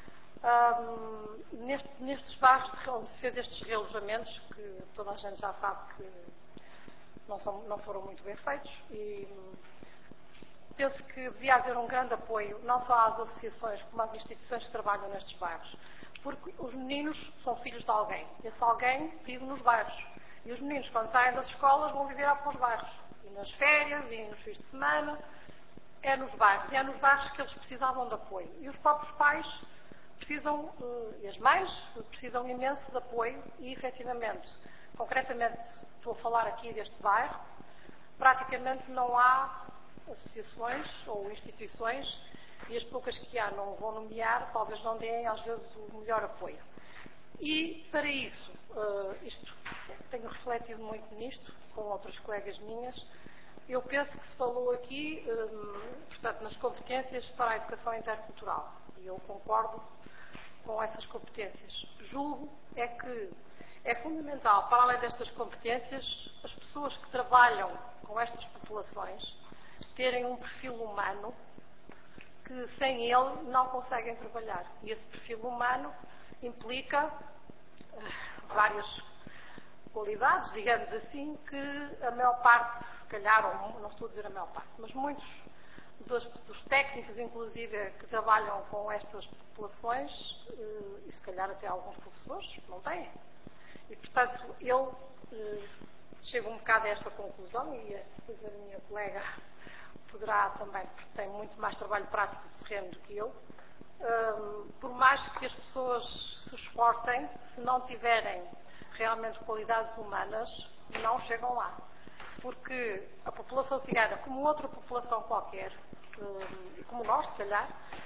nestes bairros onde se fez estes realojamentos, que toda a gente já sabe que não foram muito bem feitos, e penso que devia haver um grande apoio, não só às associações, como às instituições que trabalham nestes bairros, porque os meninos são filhos de alguém, esse alguém vive nos bairros, e os meninos, quando saem das escolas, vão viver para os bairros, e nas férias, e nos fins de semana, é nos bairros, e é nos bairros que eles precisavam de apoio, e os próprios pais precisam, e as mães precisam imenso de apoio, e efetivamente, concretamente, estou a falar aqui deste bairro, praticamente não há associações ou instituições, e as poucas que há, não vou nomear, talvez não deem às vezes o melhor apoio. E para isso, tenho refletido muito nisto, com outras colegas minhas, eu penso que se falou aqui, portanto, nas competências para a educação intercultural, e eu concordo com essas competências. Julgo é que é fundamental, para além destas competências, as pessoas que trabalham com estas populações terem um perfil humano que sem ele não conseguem trabalhar. E esse perfil humano implica várias qualidades, digamos assim, que a maior parte, se calhar, ou não estou a dizer a maior parte, mas muitos dos técnicos, inclusive, que trabalham com estas populações, e se calhar até alguns professores, não têm. E, portanto, eu chego um bocado a esta conclusão, e depois a minha colega poderá também, porque tem muito mais trabalho prático de terreno do que eu, por mais que as pessoas se esforcem, se não tiverem realmente qualidades humanas, não chegam lá. Porque a população cigana, como outra população qualquer, e como nós, se calhar,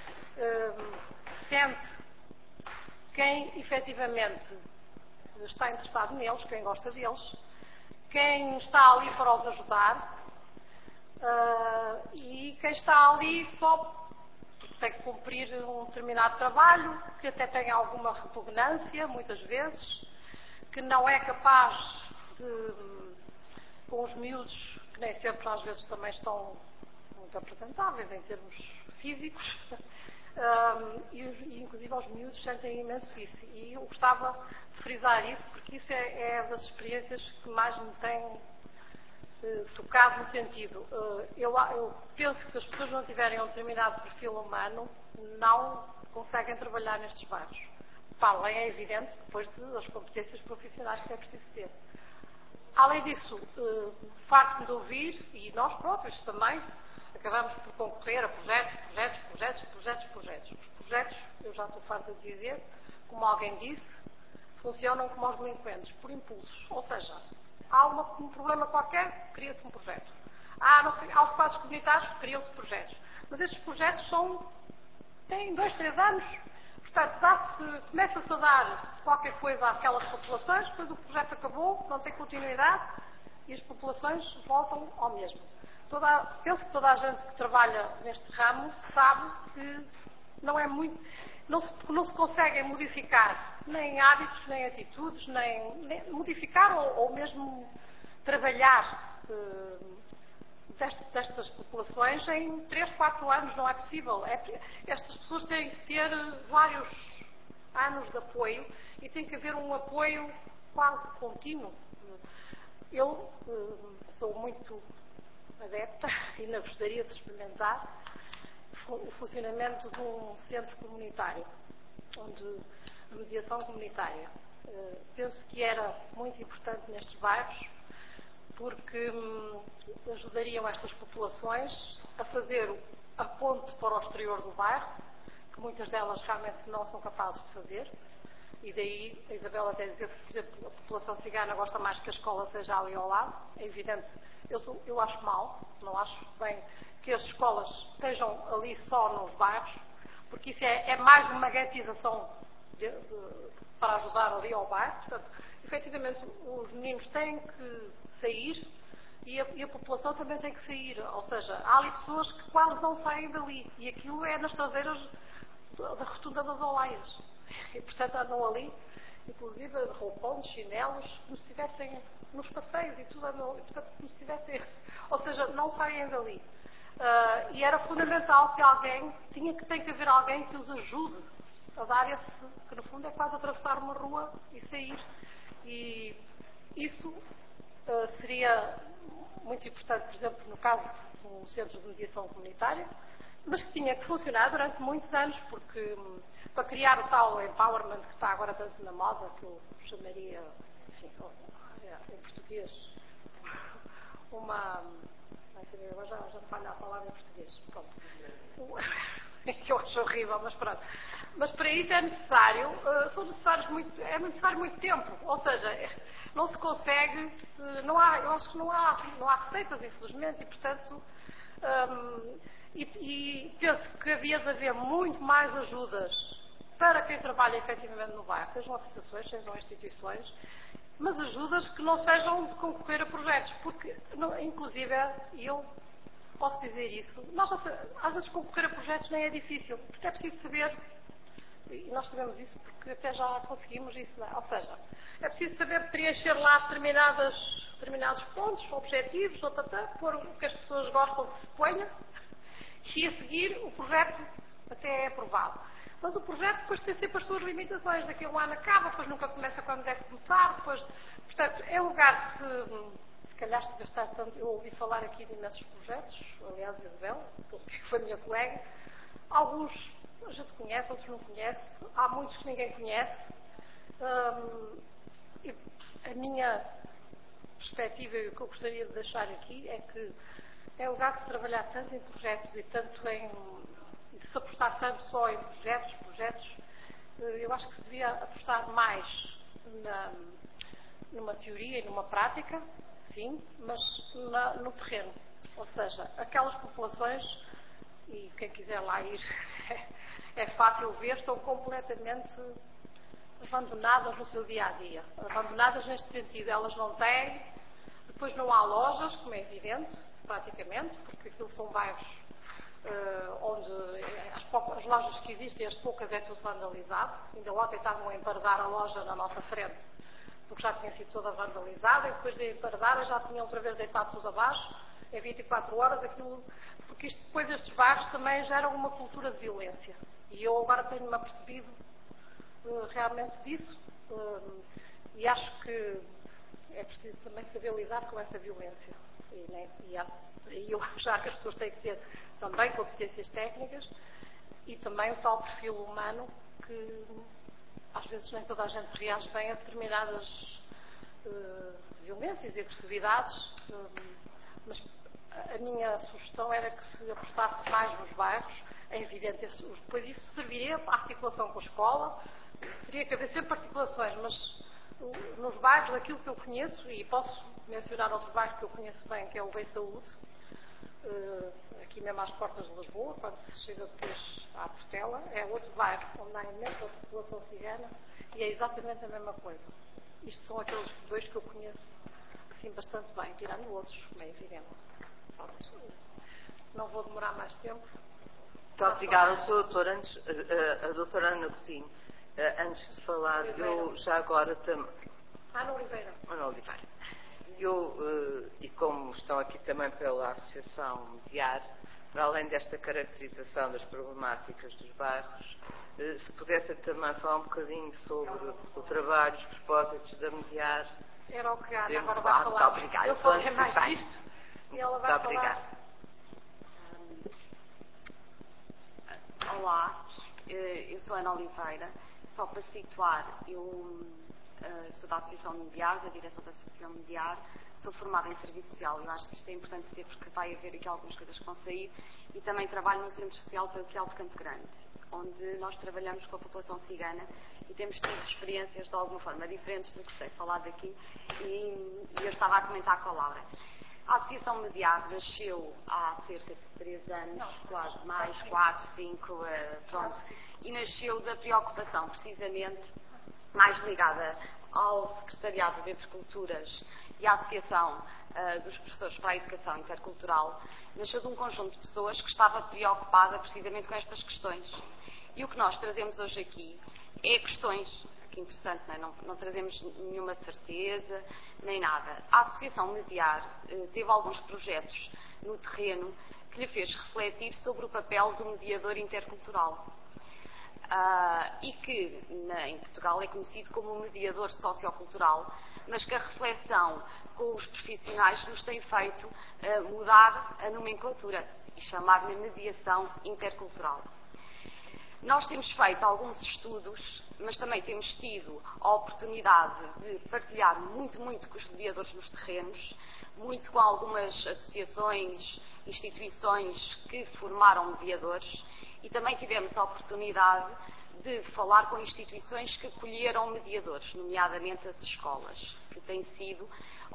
sente quem efetivamente está interessado neles, quem gosta deles, quem está ali para os ajudar, e quem está ali só porque tem que cumprir um determinado trabalho, que até tem alguma repugnância, muitas vezes, que não é capaz de, com os miúdos, que nem sempre às vezes também estão muito apresentáveis em termos físicos, e inclusive aos miúdos sentem imenso isso. E eu gostava de frisar isso, porque isso é das experiências que mais me têm tocado no sentido. Eu penso que se as pessoas não tiverem um determinado perfil humano, não conseguem trabalhar nestes bairros. Para além, é evidente, depois das competências profissionais que é preciso ter. Além disso, farto-me de ouvir, e nós próprios também, acabamos por concorrer a projetos. Os projetos, eu já estou farta de dizer, como alguém disse, funcionam como os delinquentes, por impulsos. Ou seja, há um problema qualquer, cria-se um projeto. Há os quadros comunitários, criam-se projetos. Mas estes projetos têm 2, 3 anos. Portanto, começa-se a dar qualquer coisa àquelas populações, depois o projeto acabou, não tem continuidade e as populações voltam ao mesmo. Penso que toda a gente que trabalha neste ramo sabe que não se conseguem modificar nem hábitos, nem atitudes, nem modificar ou mesmo trabalhar destas populações em 3, 4 anos, não é possível. Estas pessoas têm que ter vários anos de apoio e tem que haver um apoio quase contínuo. Eu sou muito adepta e ainda gostaria de experimentar o funcionamento de um centro comunitário, onde a mediação comunitária. Penso que era muito importante nestes bairros, porque ajudariam estas populações a fazer a ponte para o exterior do bairro, que muitas delas realmente não são capazes de fazer, e daí a Isabel até dizer que, por exemplo, a população cigana gosta mais que a escola seja ali ao lado. É evidente, eu acho mal, não acho bem que as escolas estejam ali só nos bairros, porque isso é mais uma guetização para ajudar ali ao bairro. Portanto, efetivamente, os meninos têm que sair e a população também tem que sair. Ou seja, há ali pessoas que quase não saem dali. E aquilo é nas traseiras da rotunda das Olaias. E, portanto, andam ali, inclusive, de roupão, de chinelos, como se estivessem nos passeios e tudo, portanto, como se estivessem... Ou seja, não saem dali. E era fundamental que tem que haver alguém que os ajude a dar que no fundo é quase atravessar uma rua e sair. E isso seria muito importante, por exemplo, no caso de um centro de mediação comunitária, mas que tinha que funcionar durante muitos anos, porque para criar o tal empowerment que está agora tanto na moda, que eu chamaria, enfim, em português, agora já me falha a palavra em português. Pronto. Que eu acho horrível, mas pronto. Mas para isso é necessário muito tempo. Ou seja, não se consegue, eu acho que não há receitas, infelizmente, e portanto, e penso que havia de haver muito mais ajudas para quem trabalha efetivamente no bairro, sejam associações, sejam instituições, mas ajudas que não sejam de concorrer a projetos, porque, inclusive, eu posso dizer isso, às vezes concorrer a projetos nem é difícil, porque é preciso saber, e nós sabemos isso porque até já conseguimos isso, ou seja, é preciso saber preencher lá determinados pontos, objetivos, pôr o que as pessoas gostam que se ponha, e a seguir o projeto até é aprovado. Mas o projeto depois tem sempre as suas limitações. Daqui a um ano acaba, depois nunca começa quando deve começar. Depois, portanto, é um lugar que se calhar se gastar tanto. Eu ouvi falar aqui de imensos projetos, aliás, Isabel, que foi minha colega. Alguns a gente conhece, outros não conhece. Há muitos que ninguém conhece. A minha perspectiva e o que eu gostaria de deixar aqui é que é um lugar de se trabalhar tanto em projetos e tanto de se apostar tanto só em projetos, eu acho que se devia apostar mais numa teoria e numa prática, sim, mas no terreno. Ou seja, aquelas populações, e quem quiser lá ir, é fácil ver, estão completamente abandonadas no seu dia-a-dia. Abandonadas neste sentido, elas não têm, depois não há lojas, como é evidente, praticamente, porque aquilo são bairros onde as lojas que existem, as poucas, é tudo vandalizado. Ainda ontem estavam a emparedar a loja na nossa frente, porque já tinha sido toda vandalizada, e depois de emparedar já tinham outra vez deitado tudo abaixo, em 24 horas, porque depois estes bairros também geram uma cultura de violência. E eu agora tenho-me apercebido realmente disso, e acho que é preciso também saber lidar com essa violência. E eu acho que as pessoas têm que ter também competências técnicas e também o tal perfil humano que às vezes nem toda a gente reage bem a determinadas violências e agressividades, mas a minha sugestão era que se apostasse mais nos bairros. É evidente, depois isso serviria para a articulação com a escola, teria que haver sempre articulações, mas nos bairros, aquilo que eu conheço, e posso mencionar outro bairro que eu conheço bem, que é o Bem Saúde, aqui mesmo às portas de Lisboa, quando se chega depois à Portela, é outro bairro onde há imensa população cigana e é exatamente a mesma coisa. Isto são aqueles dois que eu conheço assim bastante bem, tirando outros, como é evidente. Pronto, não vou demorar mais tempo. Muito obrigada, Sr. Doutor. A doutora Ana Coutinho, antes de falar, eu já agora também... Ana Oliveira. Ana Oliveira. E como estão aqui também pela Associação Mediar, para além desta caracterização das problemáticas dos bairros, se pudesse também falar um bocadinho sobre o trabalho, os propósitos da Mediar. Era o que a Ana agora vai falar. Muito obrigada. Eu falei mais disto e ela vai muito falar. Olá, eu sou Ana Oliveira. Só para situar, eu sou da Associação Mediar, da direção da Associação Mediar, sou formada em Serviço Social. Eu acho que isto é importante dizer porque vai haver aqui algumas coisas que vão sair, e também trabalho no Centro Social Paroquial de Campo Grande, onde nós trabalhamos com a população cigana e temos tido experiências de alguma forma diferentes do que sei falar daqui, e eu estava a comentar com a Laura. A Associação Mediar nasceu há cerca de 3 anos, quase mais, 4, 5, pronto, e nasceu da preocupação precisamente mais ligada ao Secretariado de Entre Culturas e à Associação dos Professores para a Educação Intercultural. Nasceu de um conjunto de pessoas que estava preocupada precisamente com estas questões. E o que nós trazemos hoje aqui é questões, que interessante, não trazemos nenhuma certeza, nem nada. A Associação Mediar teve alguns projetos no terreno que lhe fez refletir sobre o papel do mediador intercultural. E que em Portugal é conhecido como um mediador sociocultural, mas que a reflexão com os profissionais nos tem feito mudar a nomenclatura e chamar-lhe mediação intercultural. Nós temos feito alguns estudos, mas também temos tido a oportunidade de partilhar muito com os mediadores nos terrenos, muito com algumas associações, instituições que formaram mediadores, e também tivemos a oportunidade de falar com instituições que acolheram mediadores, nomeadamente as escolas, que têm sido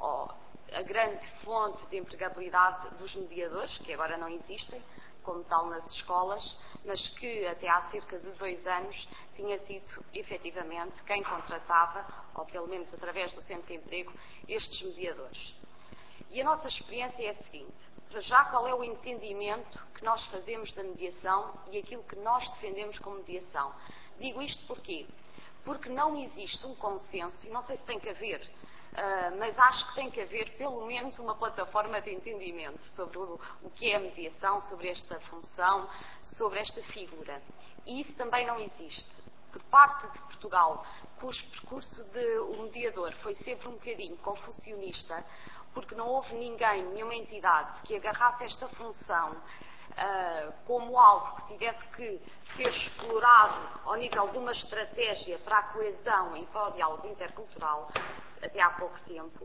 a grande fonte de empregabilidade dos mediadores, que agora não existem como tal nas escolas, mas que até há cerca de 2 anos tinha sido efetivamente quem contratava, ou pelo menos através do Centro de Emprego, estes mediadores. E a nossa experiência é a seguinte: para já, qual é o entendimento que nós fazemos da mediação e aquilo que nós defendemos como mediação? Digo isto porquê? Porque não existe um consenso, e não sei se tem que haver, mas acho que tem que haver pelo menos uma plataforma de entendimento sobre o que é a mediação, sobre esta função, sobre esta figura. E isso também não existe. Por parte de Portugal, cujo percurso de o mediador foi sempre um bocadinho confucionista, porque não houve ninguém, nenhuma entidade que agarrasse esta função como algo que tivesse que ser explorado ao nível de uma estratégia para a coesão e para o diálogo intercultural, até há pouco tempo,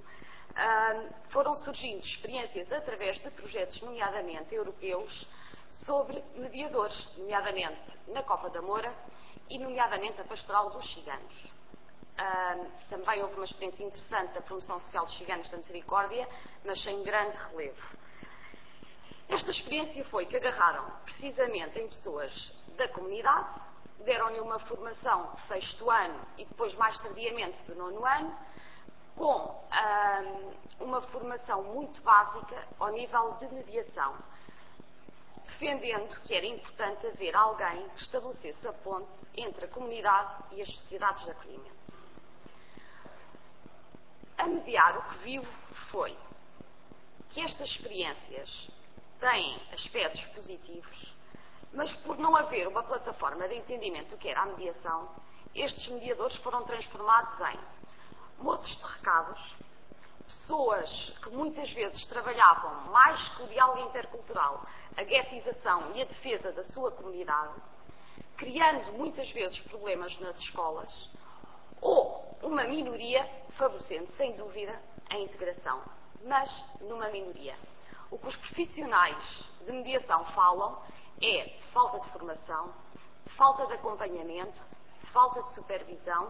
foram surgindo experiências através de projetos, nomeadamente europeus, sobre mediadores, nomeadamente na Copa da Moura e nomeadamente a Pastoral dos Ciganos. Também houve uma experiência interessante da promoção social dos ciganos da Misericórdia, mas sem grande relevo. Esta experiência foi que agarraram precisamente em pessoas da comunidade, deram-lhe uma formação de 6º ano e depois mais tardiamente de 9º ano, com uma formação muito básica ao nível de mediação, defendendo que era importante haver alguém que estabelecesse a ponte entre a comunidade e as sociedades de acolhimento. A mediar, o que viu foi que estas experiências têm aspectos positivos, mas por não haver uma plataforma de entendimento do que era a mediação, estes mediadores foram transformados em moços de recados, pessoas que muitas vezes trabalhavam mais que o diálogo intercultural, a guetização e a defesa da sua comunidade, criando muitas vezes problemas nas escolas, ou uma minoria favorecendo, sem dúvida, a integração, mas numa minoria. O que os profissionais de mediação falam é de falta de formação, de falta de acompanhamento, de falta de supervisão, de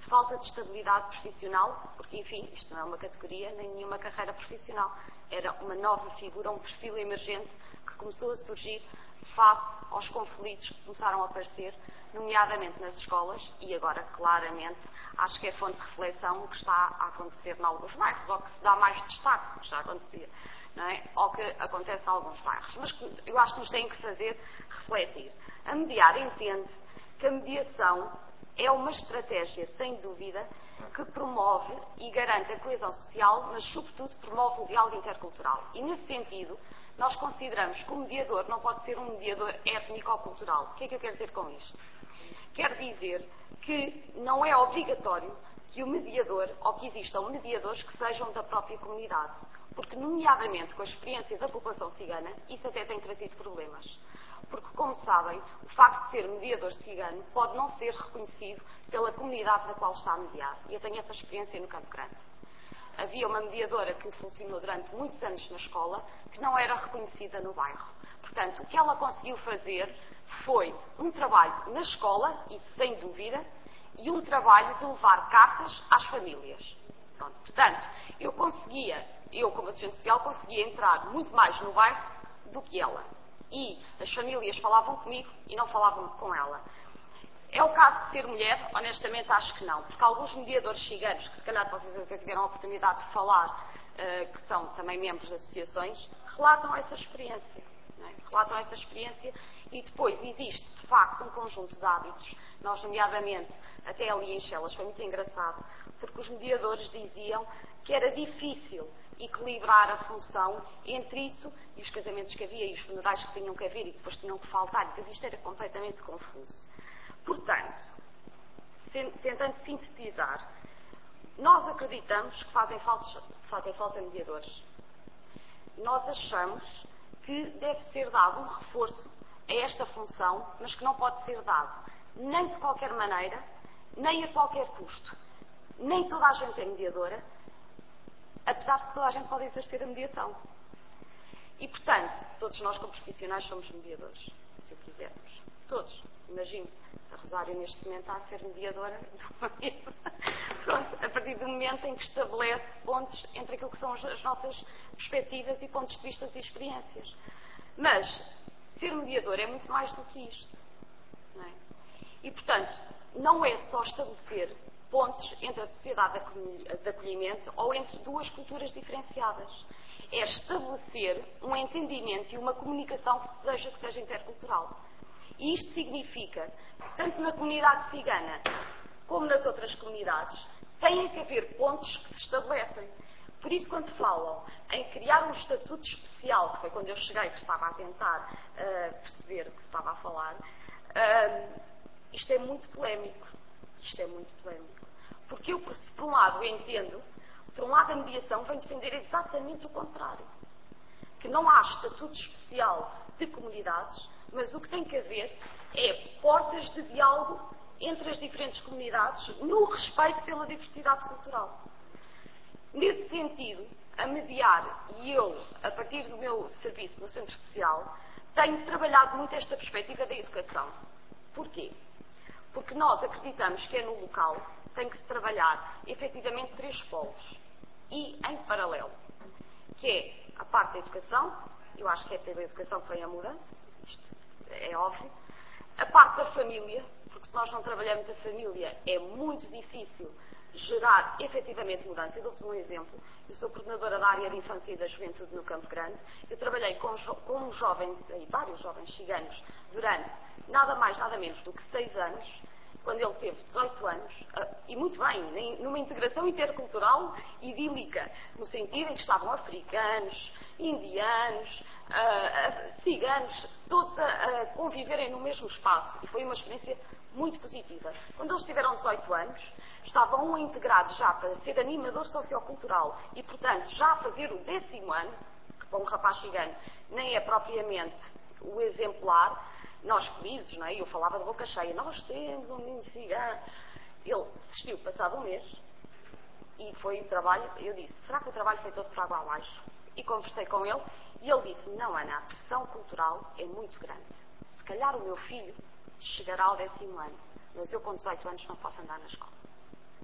de falta de estabilidade profissional, porque, enfim, isto não é uma categoria nem nenhuma carreira profissional. Era uma nova figura, um perfil emergente que começou a surgir face aos conflitos que começaram a aparecer, nomeadamente nas escolas, e agora, claramente, acho que é fonte de reflexão o que está a acontecer em alguns bairros, ou que se dá mais destaque, que já acontecia, não é? Ou que acontece em alguns bairros. Mas eu acho que nos tem que fazer refletir. A Mediar entende que a mediação é uma estratégia, sem dúvida, que promove e garante a coesão social, mas, sobretudo, promove o diálogo intercultural. E, nesse sentido, nós consideramos que o mediador não pode ser um mediador étnico ou cultural. O que é que eu quero dizer com isto? Quero dizer que não é obrigatório que o mediador, ou que existam mediadores que sejam da própria comunidade. Porque, nomeadamente, com a experiência da população cigana, isso até tem trazido problemas. Porque, como sabem, o facto de ser mediador cigano pode não ser reconhecido pela comunidade na qual está a mediar. E eu tenho essa experiência no Campo Grande. Havia uma mediadora que funcionou durante muitos anos na escola que não era reconhecida no bairro. Portanto, o que ela conseguiu fazer foi um trabalho na escola, isso sem dúvida, e um trabalho de levar cartas às famílias. Pronto. Portanto, eu como assistente social, conseguia entrar muito mais no bairro do que ela. E as famílias falavam comigo e não falavam com ela. É o caso de ser mulher? Honestamente, acho que não. Porque alguns mediadores ciganos, que se calhar vocês até tiveram a oportunidade de falar, que são também membros de associações, relatam essa experiência. Não é? Relatam essa experiência e depois existe, de facto, um conjunto de hábitos. Nós, nomeadamente, até ali em Chelas, foi muito engraçado, porque os mediadores diziam que era difícil equilibrar a função entre isso e os casamentos que havia e os funerais que tinham que haver e depois tinham que faltar, porque isto era completamente confuso. Portanto, tentando sintetizar, nós acreditamos que fazem falta mediadores. Nós achamos que deve ser dado um reforço a esta função, mas que não pode ser dado nem de qualquer maneira, nem a qualquer custo. Nem toda a gente é mediadora, apesar de que toda a gente pode exercer a mediação. E, portanto, todos nós como profissionais somos mediadores, se o quisermos. Todos. Imagino, a Rosário neste momento está a ser mediadora de uma mesa. Pronto, a partir do momento em que estabelece pontos entre aquilo que são as nossas perspectivas e pontos de vista e experiências. Mas, ser mediador é muito mais do que isto. Não é? E, portanto, não é só estabelecer pontos entre a sociedade de acolhimento ou entre duas culturas diferenciadas. É estabelecer um entendimento e uma comunicação que seja intercultural. E isto significa que, tanto na comunidade cigana como nas outras comunidades, têm que haver pontos que se estabelecem. Por isso, quando falam em criar um estatuto especial, que foi quando eu cheguei, que estava a tentar perceber o que se estava a falar, isto é muito polémico. Isto é muito polémico. Porque eu, por um lado, entendo, por um lado, a mediação vem defender exatamente o contrário. Que não há estatuto especial de comunidades, mas o que tem que haver é portas de diálogo entre as diferentes comunidades no respeito pela diversidade cultural. Nesse sentido, a mediar, e eu, a partir do meu serviço no Centro Social, tenho trabalhado muito esta perspectiva da educação. Porquê? Porque nós acreditamos que é no local tem que se trabalhar efetivamente 3 polos. E em paralelo, que é a parte da educação, eu acho que é pela educação que vem a mudança, isto é óbvio. A parte da família, porque se nós não trabalhamos a família é muito difícil gerar efetivamente mudança. Eu dou-vos um exemplo. Eu sou coordenadora da área de infância e da juventude no Campo Grande. Eu trabalhei com um jovem, e vários jovens ciganos, durante nada mais, nada menos do que 6 anos, quando ele teve 18 anos, e muito bem, numa integração intercultural idílica, no sentido em que estavam africanos, indianos, ciganos, todos a conviverem no mesmo espaço. E foi uma experiência muito positiva. Quando eles tiveram 18 anos, estavam integrados já para ser animador sociocultural e, portanto, já a fazer o 10º ano, que para um rapaz cigano nem é propriamente o exemplar. Nós felizes, não é? Eu falava de boca cheia, nós temos um menino cigano. Ele desistiu passado um mês e foi o trabalho. Eu disse, será que o trabalho foi todo para água abaixo? E conversei com ele e ele disse, não, Ana, a pressão cultural é muito grande. Se calhar o meu filho chegará ao 10º ano, mas eu com 18 anos não posso andar na escola.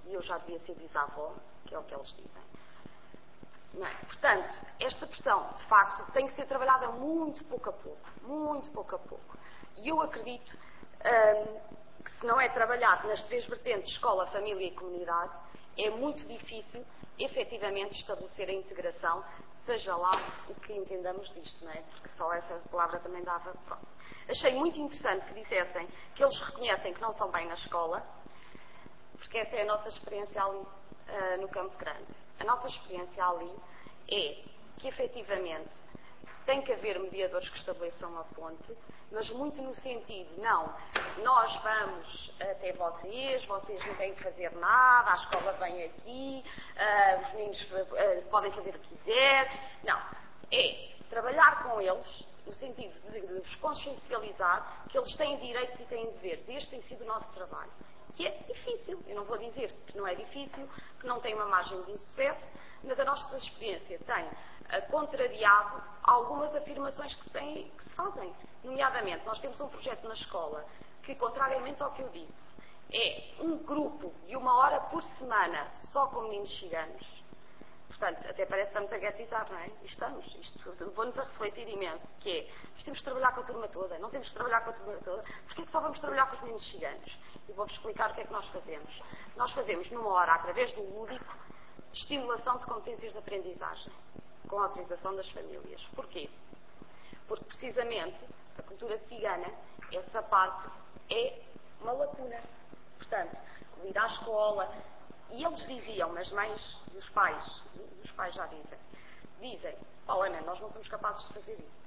e eu já devia ser bisavó, que é o que eles dizem. Não é? Portanto, esta pressão, de facto, tem que ser trabalhada muito pouco a pouco, muito pouco a pouco. E eu acredito que se não é trabalhado nas três vertentes, escola, família e comunidade, é muito difícil, efetivamente, estabelecer a integração, seja lá o que entendamos disto, não é? Porque só essa palavra também dava, pronto. Achei muito interessante que dissessem que eles reconhecem que não estão bem na escola, porque essa é a nossa experiência ali no Campo Grande. A nossa experiência ali é que, efetivamente, tem que haver mediadores que estabeleçam a ponte, mas muito no sentido, não, nós vamos até vocês não têm que fazer nada, a escola vem aqui, os meninos podem fazer o que quiser. Não, é trabalhar com eles no sentido de os consciencializar que eles têm direitos e têm deveres. Este tem sido o nosso trabalho. Que é difícil, eu não vou dizer que não é difícil, que não tem uma margem de insucesso, mas a nossa experiência tem contrariado algumas afirmações que se fazem. Nomeadamente, nós temos um projeto na escola que, contrariamente ao que eu disse, é um grupo de 1 hora por semana só com meninos ciganos. Portanto, até parece que estamos a guetizar, não é? Isto levou-nos a refletir imenso, que é, nós temos que trabalhar com a turma toda, não temos que trabalhar com a turma toda, porque é que só vamos trabalhar com os meninos ciganos? E vou-vos explicar o que é que nós fazemos. Nós fazemos, numa hora, através do lúdico, estimulação de competências de aprendizagem, com a autorização das famílias. Porquê? Porque, precisamente, a cultura cigana, essa parte é uma lacuna. Portanto, ir à escola, e eles diziam, as mães e os pais já dizem, Ana, nós não somos capazes de fazer isso.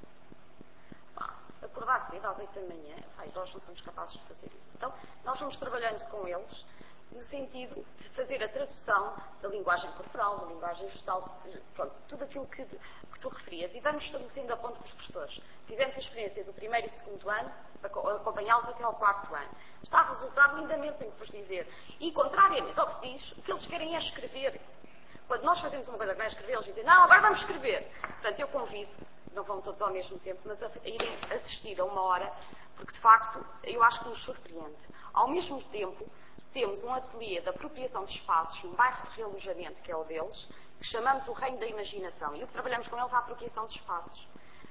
Acordar cedo às 8 da manhã, nós não somos capazes de fazer isso. Então, nós vamos trabalhando com eles no sentido de fazer a tradução da linguagem corporal, da linguagem gestal, pronto, tudo aquilo que tu referias, e vamos estabelecendo a ponto com os professores. Tivemos a experiência do 1º e 2º ano, acompanhá-los até ao 4º ano. Está a resultar lindamente, tenho que vos dizer. E, contrariamente ao que se diz, o que eles querem é escrever. Quando nós fazemos uma coisa que não é escrever, eles dizem, não, agora vamos escrever. Portanto, eu convido, não vão todos ao mesmo tempo, mas a irem assistir a 1 hora, porque, de facto, eu acho que nos surpreende. Ao mesmo tempo, temos um ateliê de apropriação de espaços num bairro de realojamento, que é o deles, que chamamos o Reino da Imaginação, e o que trabalhamos com eles é a apropriação de espaços.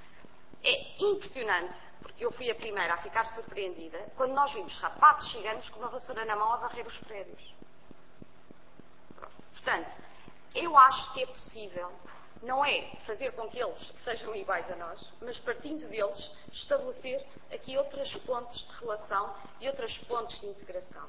É impressionante, porque eu fui a primeira a ficar surpreendida, quando nós vimos rapazes ciganos com uma vassoura na mão a varrer os prédios. Portanto, eu acho que é possível, não é fazer com que eles sejam iguais a nós, mas partindo deles, estabelecer aqui outras pontes de relação e outras pontes de integração.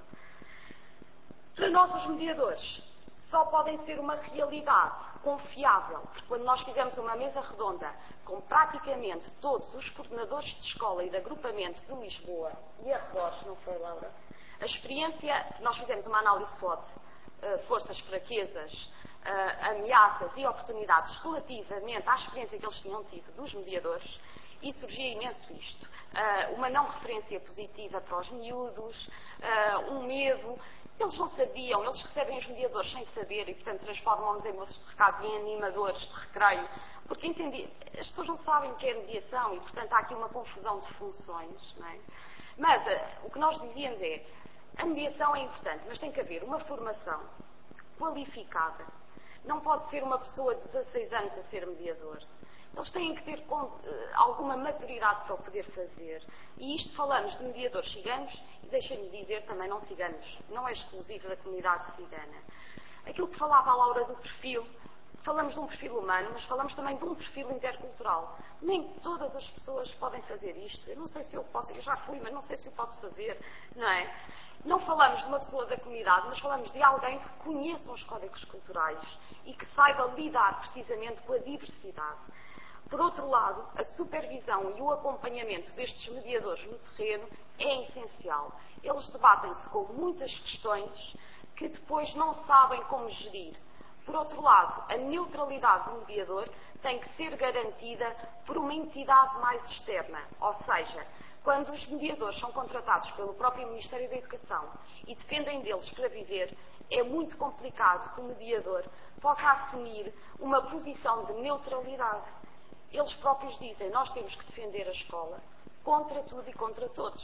Para nós, os mediadores, só podem ser uma realidade confiável, porque quando nós fizemos uma mesa redonda com praticamente todos os coordenadores de escola e de agrupamento de Lisboa e arredores, não foi, Laura? A experiência, nós fizemos uma análise SWOT, forças, fraquezas, ameaças e oportunidades relativamente à experiência que eles tinham tido dos mediadores, e surgia imenso isto. Uma não referência positiva para os miúdos, um medo. Eles não sabiam, eles recebem os mediadores sem saber e, portanto, transformam-nos em moços de recado, em animadores de recreio, porque as pessoas não sabem o que é mediação e, portanto, há aqui uma confusão de funções, não é? Mas o que nós dizíamos é, a mediação é importante, mas tem que haver uma formação qualificada. Não pode ser uma pessoa de 16 anos a ser mediador. Eles têm que ter alguma maturidade para o poder fazer. E isto falamos de mediadores ciganos, e deixem-me dizer também não ciganos, não é exclusivo da comunidade cigana. Aquilo que falava a Laura do perfil, falamos de um perfil humano, mas falamos também de um perfil intercultural. Nem todas as pessoas podem fazer isto. Eu não sei se eu posso, eu já fui, mas não sei se eu posso fazer, não é? Não falamos de uma pessoa da comunidade, mas falamos de alguém que conheça os códigos culturais e que saiba lidar precisamente com a diversidade. Por outro lado, a supervisão e o acompanhamento destes mediadores no terreno é essencial. Eles debatem-se com muitas questões que depois não sabem como gerir. Por outro lado, a neutralidade do mediador tem que ser garantida por uma entidade mais externa, ou seja, quando os mediadores são contratados pelo próprio Ministério da Educação e dependem deles para viver, é muito complicado que o mediador possa assumir uma posição de neutralidade. Eles próprios dizem, nós temos que defender a escola contra tudo e contra todos.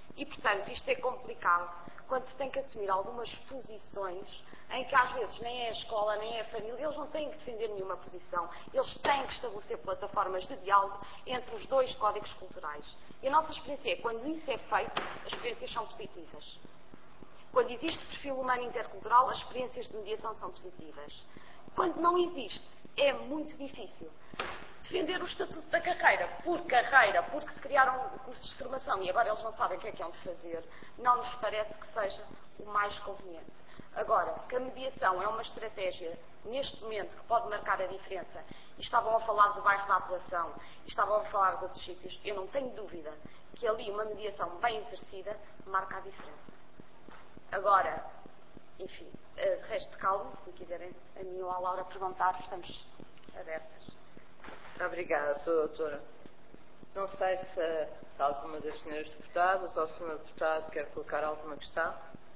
E, portanto, isto é complicado quando se tem que assumir algumas posições em que às vezes nem é a escola, nem é a família, eles não têm que defender nenhuma posição, eles têm que estabelecer plataformas de diálogo entre os dois códigos culturais. E a nossa experiência é que quando isso é feito, as experiências são positivas. Quando existe perfil humano intercultural, as experiências de mediação são positivas. Quando não existe, é muito difícil. Defender o estatuto da carreira, porque se criaram cursos de formação e agora eles não sabem o que hão de fazer, não nos parece que seja o mais conveniente. Agora, que a mediação é uma estratégia, neste momento, que pode marcar a diferença, e estavam a falar do bairro da apelação, e estavam a falar de outros sítios, eu não tenho dúvida que ali uma mediação bem exercida marca a diferença. Agora, enfim, resto de calma, se me quiserem a mim ou à Laura perguntar, estamos abertas. Obrigada, Sra. Doutora. Não sei se alguma das senhoras deputadas ou o Sr. Deputado quer colocar alguma questão.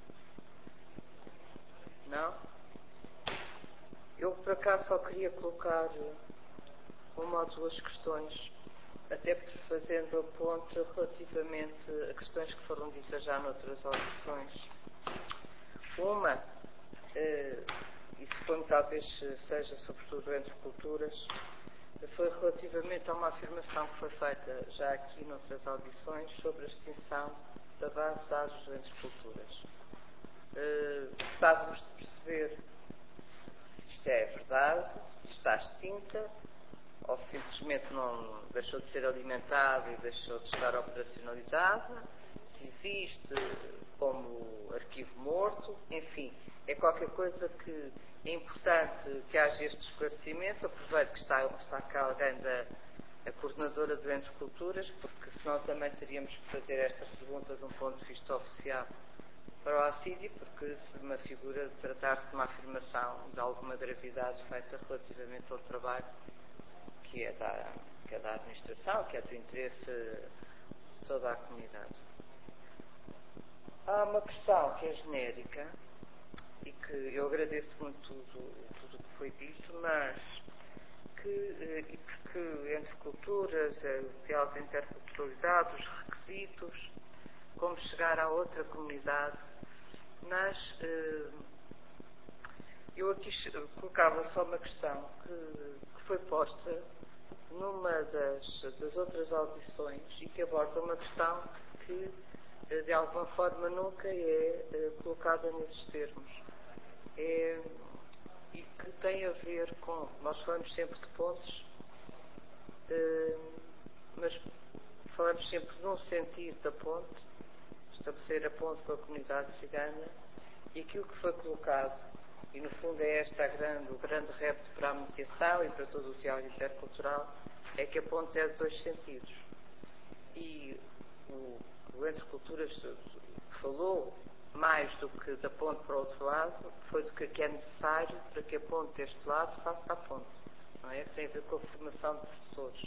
Não? Eu, por acaso, só queria colocar uma ou duas questões, até fazendo a ponte relativamente a questões que foram ditas já noutras audições. Uma, e suponho que talvez seja sobretudo entre culturas, foi relativamente a uma afirmação que foi feita já aqui noutras audições sobre a extinção da base de dados entre culturas. Gostávamos de perceber se isto é verdade, se está extinta, ou simplesmente não deixou de ser alimentada e deixou de estar operacionalizada, se existe como arquivo morto, enfim, é qualquer coisa que é importante que haja este esclarecimento. Aproveito que está cá alguém da coordenadora do Entre Culturas, porque senão também teríamos que fazer esta pergunta de um ponto de vista oficial para o ACIDI, porque se uma figura tratar-se de uma afirmação de alguma gravidade feita relativamente ao trabalho que é da administração, que é do interesse de toda a comunidade. Há uma questão que é genérica e que eu agradeço muito tudo o que foi dito, mas que entre culturas, o diálogo de interculturalidade, os requisitos, como chegar a outra comunidade, mas eu aqui colocava só uma questão que foi posta numa das outras audições e que aborda uma questão que de alguma forma nunca é colocada nesses termos. E que tem a ver com, nós falamos sempre de pontes, mas falamos sempre num sentido da ponte, estabelecer a ponte com a comunidade cigana, e aquilo que foi colocado, e no fundo é o grande repto para a mediação e para todo o diálogo intercultural, é que a ponte é de dois sentidos. E o Entre Culturas falou mais do que da ponte para o outro lado, foi do que é necessário para que a ponte deste lado faça a ponte. Não é? Tem a ver com a formação de professores.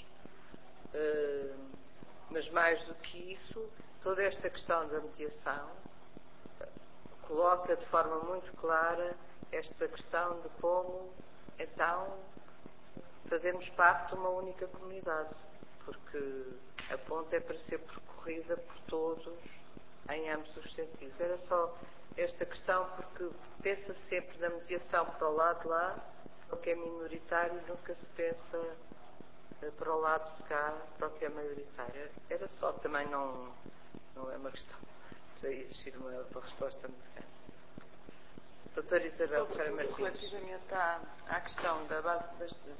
Mas mais do que isso, toda esta questão da mediação coloca de forma muito clara esta questão de como, então, fazermos parte de uma única comunidade, porque a ponte é para ser percorrida por todos em ambos os sentidos. Era só esta questão, porque pensa-se sempre na mediação para o lado de lá, para o que é minoritário, nunca se pensa para o lado de cá, para o que é maioritário. Era só, também não é uma questão para existir uma resposta muito grande. Doutora Isabel Ferreira Martins. Relativamente à questão da base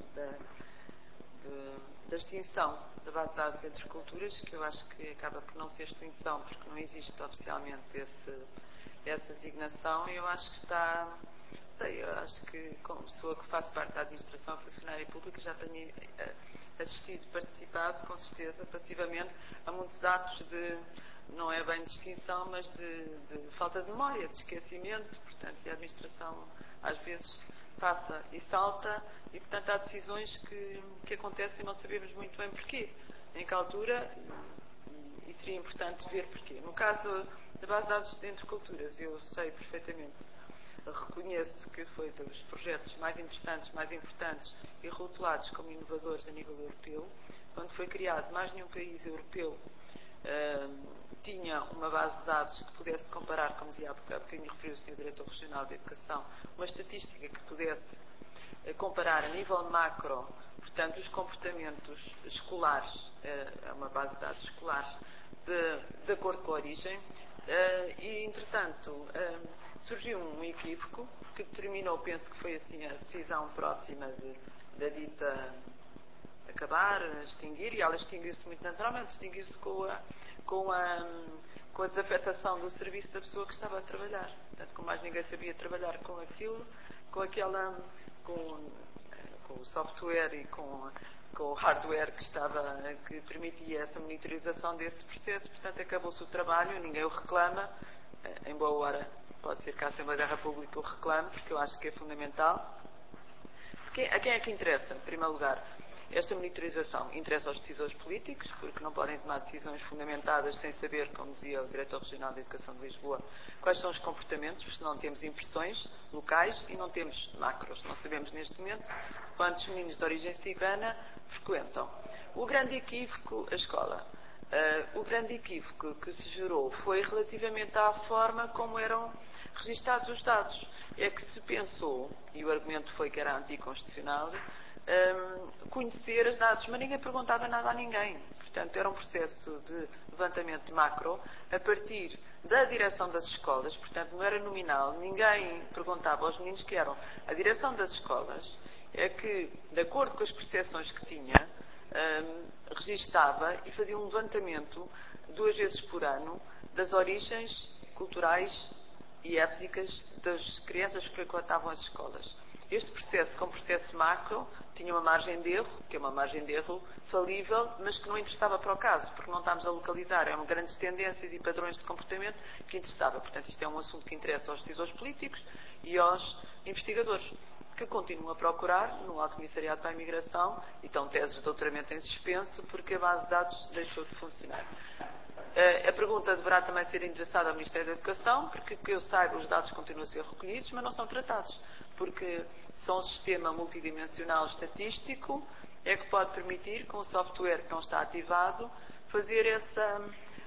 da extinção da base de dados entre culturas, que eu acho que acaba por não ser extinção, porque não existe oficialmente essa designação, eu acho que eu acho que como pessoa que faz parte da administração funcionária pública já tenho assistido, participado, com certeza, passivamente, a muitos atos não é bem de extinção, mas de falta de memória, de esquecimento, portanto, e a administração às vezes passa e salta, e portanto há decisões que acontecem e não sabemos muito bem porquê, em que altura, e seria importante ver porquê. No caso da base de dados entre culturas, eu sei perfeitamente, reconheço que foi dos projetos mais interessantes, mais importantes e rotulados como inovadores a nível europeu, onde foi criado mais nenhum país europeu tinha uma base de dados que pudesse comparar, como dizia há bocadinho referiu o Sr. Diretor Regional de Educação, uma estatística que pudesse comparar a nível macro, portanto, os comportamentos escolares, uma base de dados escolares, de acordo com a origem, e, entretanto, surgiu um equívoco que determinou, penso que foi assim a decisão próxima da dita acabar, extinguir, e ela extinguiu-se muito naturalmente, extinguiu-se com a desafetação do serviço da pessoa que estava a trabalhar. Portanto, como mais ninguém sabia trabalhar com aquilo, com o software e com o hardware que permitia essa monitorização desse processo, portanto, acabou-se o trabalho, ninguém o reclama, em boa hora pode ser que a Assembleia da República o reclame, porque eu acho que é fundamental. A quem é que interessa, em primeiro lugar? Esta monitorização interessa aos decisores políticos, porque não podem tomar decisões fundamentadas sem saber, como dizia o Diretor Regional de Educação de Lisboa, quais são os comportamentos, porque senão temos impressões locais e não temos macros. Não sabemos neste momento quantos meninos de origem cigana frequentam. O grande equívoco, a escola. O grande equívoco que se gerou foi relativamente à forma como eram registados os dados. É que se pensou, e o argumento foi que era anticonstitucional, conhecer os dados, mas ninguém perguntava nada a ninguém. Portanto, era um processo de levantamento de macro a partir da direção das escolas, portanto, não era nominal, ninguém perguntava aos meninos que eram. A direção das escolas é que, de acordo com as percepções que tinha, registava e fazia um levantamento 2 vezes por ano das origens culturais e étnicas das crianças que frequentavam as escolas. Este processo, como processo macro, tinha uma margem de erro, que é uma margem de erro falível, mas que não interessava para o caso, porque não estamos a localizar, eram grandes tendências e padrões de comportamento que interessava. Portanto, isto é um assunto que interessa aos decisores políticos e aos investigadores, que continuam a procurar no Alto Comissariado para a Imigração e estão teses de doutoramento em suspenso, porque a base de dados deixou de funcionar. A pergunta deverá também ser endereçada ao Ministério da Educação, porque, que eu saiba, os dados continuam a ser recolhidos, mas não são tratados, porque são um sistema multidimensional estatístico, é que pode permitir, com o software que não está ativado, fazer essa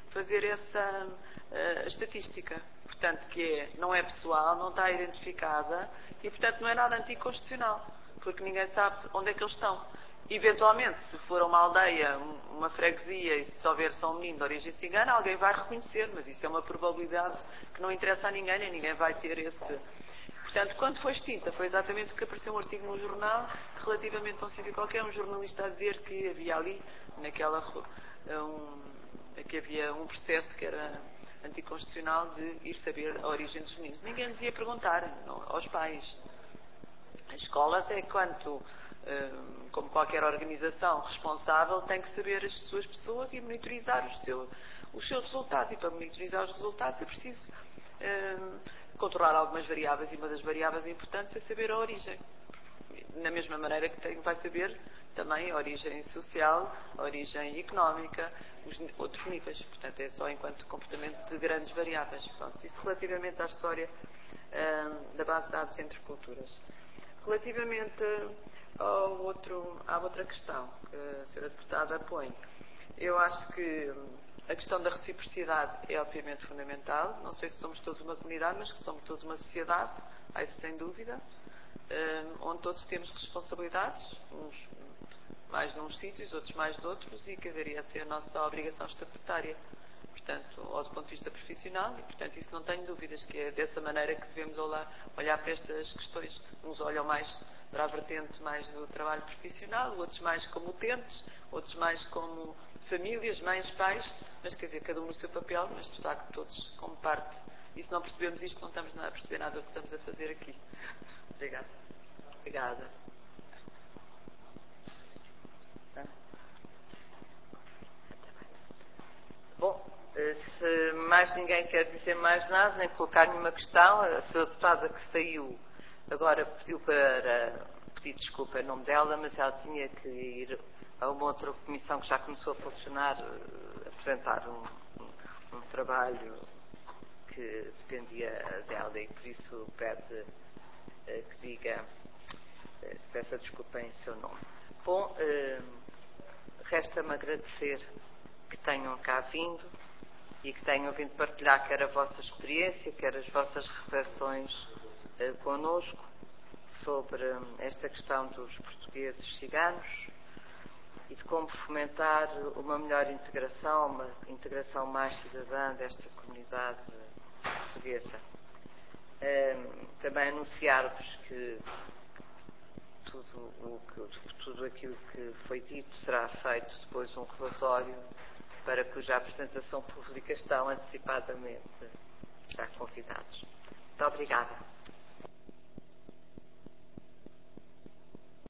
estatística. Portanto, não é pessoal, não está identificada e, portanto, não é nada anticonstitucional, porque ninguém sabe onde é que eles estão. Eventualmente, se for uma aldeia, uma freguesia e se houver só um menino de origem cigana, alguém vai reconhecer, mas isso é uma probabilidade que não interessa a ninguém, nem ninguém vai ter esse. Portanto, quando foi extinta, foi exatamente o que apareceu um artigo no jornal, relativamente a um sítio qualquer, um jornalista a dizer que havia ali, que havia um processo que era anticonstitucional de ir saber a origem dos meninos. Ninguém nos ia perguntar, não, aos pais. As escolas é quanto, como qualquer organização responsável, tem que saber as suas pessoas e monitorizar os seus resultados. E para monitorizar os resultados é preciso controlar algumas variáveis, e uma das variáveis importantes é saber a origem. Na mesma maneira que vai saber também a origem social, a origem económica, os outros níveis. Portanto, é só enquanto comportamento de grandes variáveis. Pronto, isso relativamente à história da base de dados entre culturas. Relativamente à outra questão que a Sra. Deputada põe, eu acho que a questão da reciprocidade é obviamente fundamental. Não sei se somos todos uma comunidade, mas que somos todos uma sociedade, há isso sem dúvida, onde todos temos responsabilidades, uns mais de uns sítios, outros mais de outros, e que deveria ser a nossa obrigação estatutária, portanto, ou do ponto de vista profissional, e portanto isso não tenho dúvidas que é dessa maneira que devemos olhar para estas questões. Uns olham mais para a vertente mais do trabalho profissional, outros mais como utentes, outros mais como famílias, mães, pais, mas quer dizer, cada um no seu papel, mas de facto todos como parte. E se não percebemos isto, não estamos a perceber nada do que estamos a fazer aqui. Obrigada. Obrigada. Bom, se mais ninguém quer dizer mais nada, nem colocar nenhuma questão, a Sra. Deputada que saiu agora pediu para pedir desculpa em nome dela, mas ela tinha que ir a uma outra comissão que já começou a funcionar, apresentar um trabalho que dependia dela e por isso pede que diga, peça desculpa em seu nome. Bom, resta-me agradecer que tenham cá vindo e que tenham vindo partilhar quer a vossa experiência, quer as vossas reflexões connosco sobre esta questão dos portugueses ciganos e de como fomentar uma melhor integração, uma integração mais cidadã desta comunidade portuguesa. Também anunciar-vos que tudo aquilo que foi dito será feito depois um relatório para cuja apresentação pública estão antecipadamente já convidados. Muito obrigada.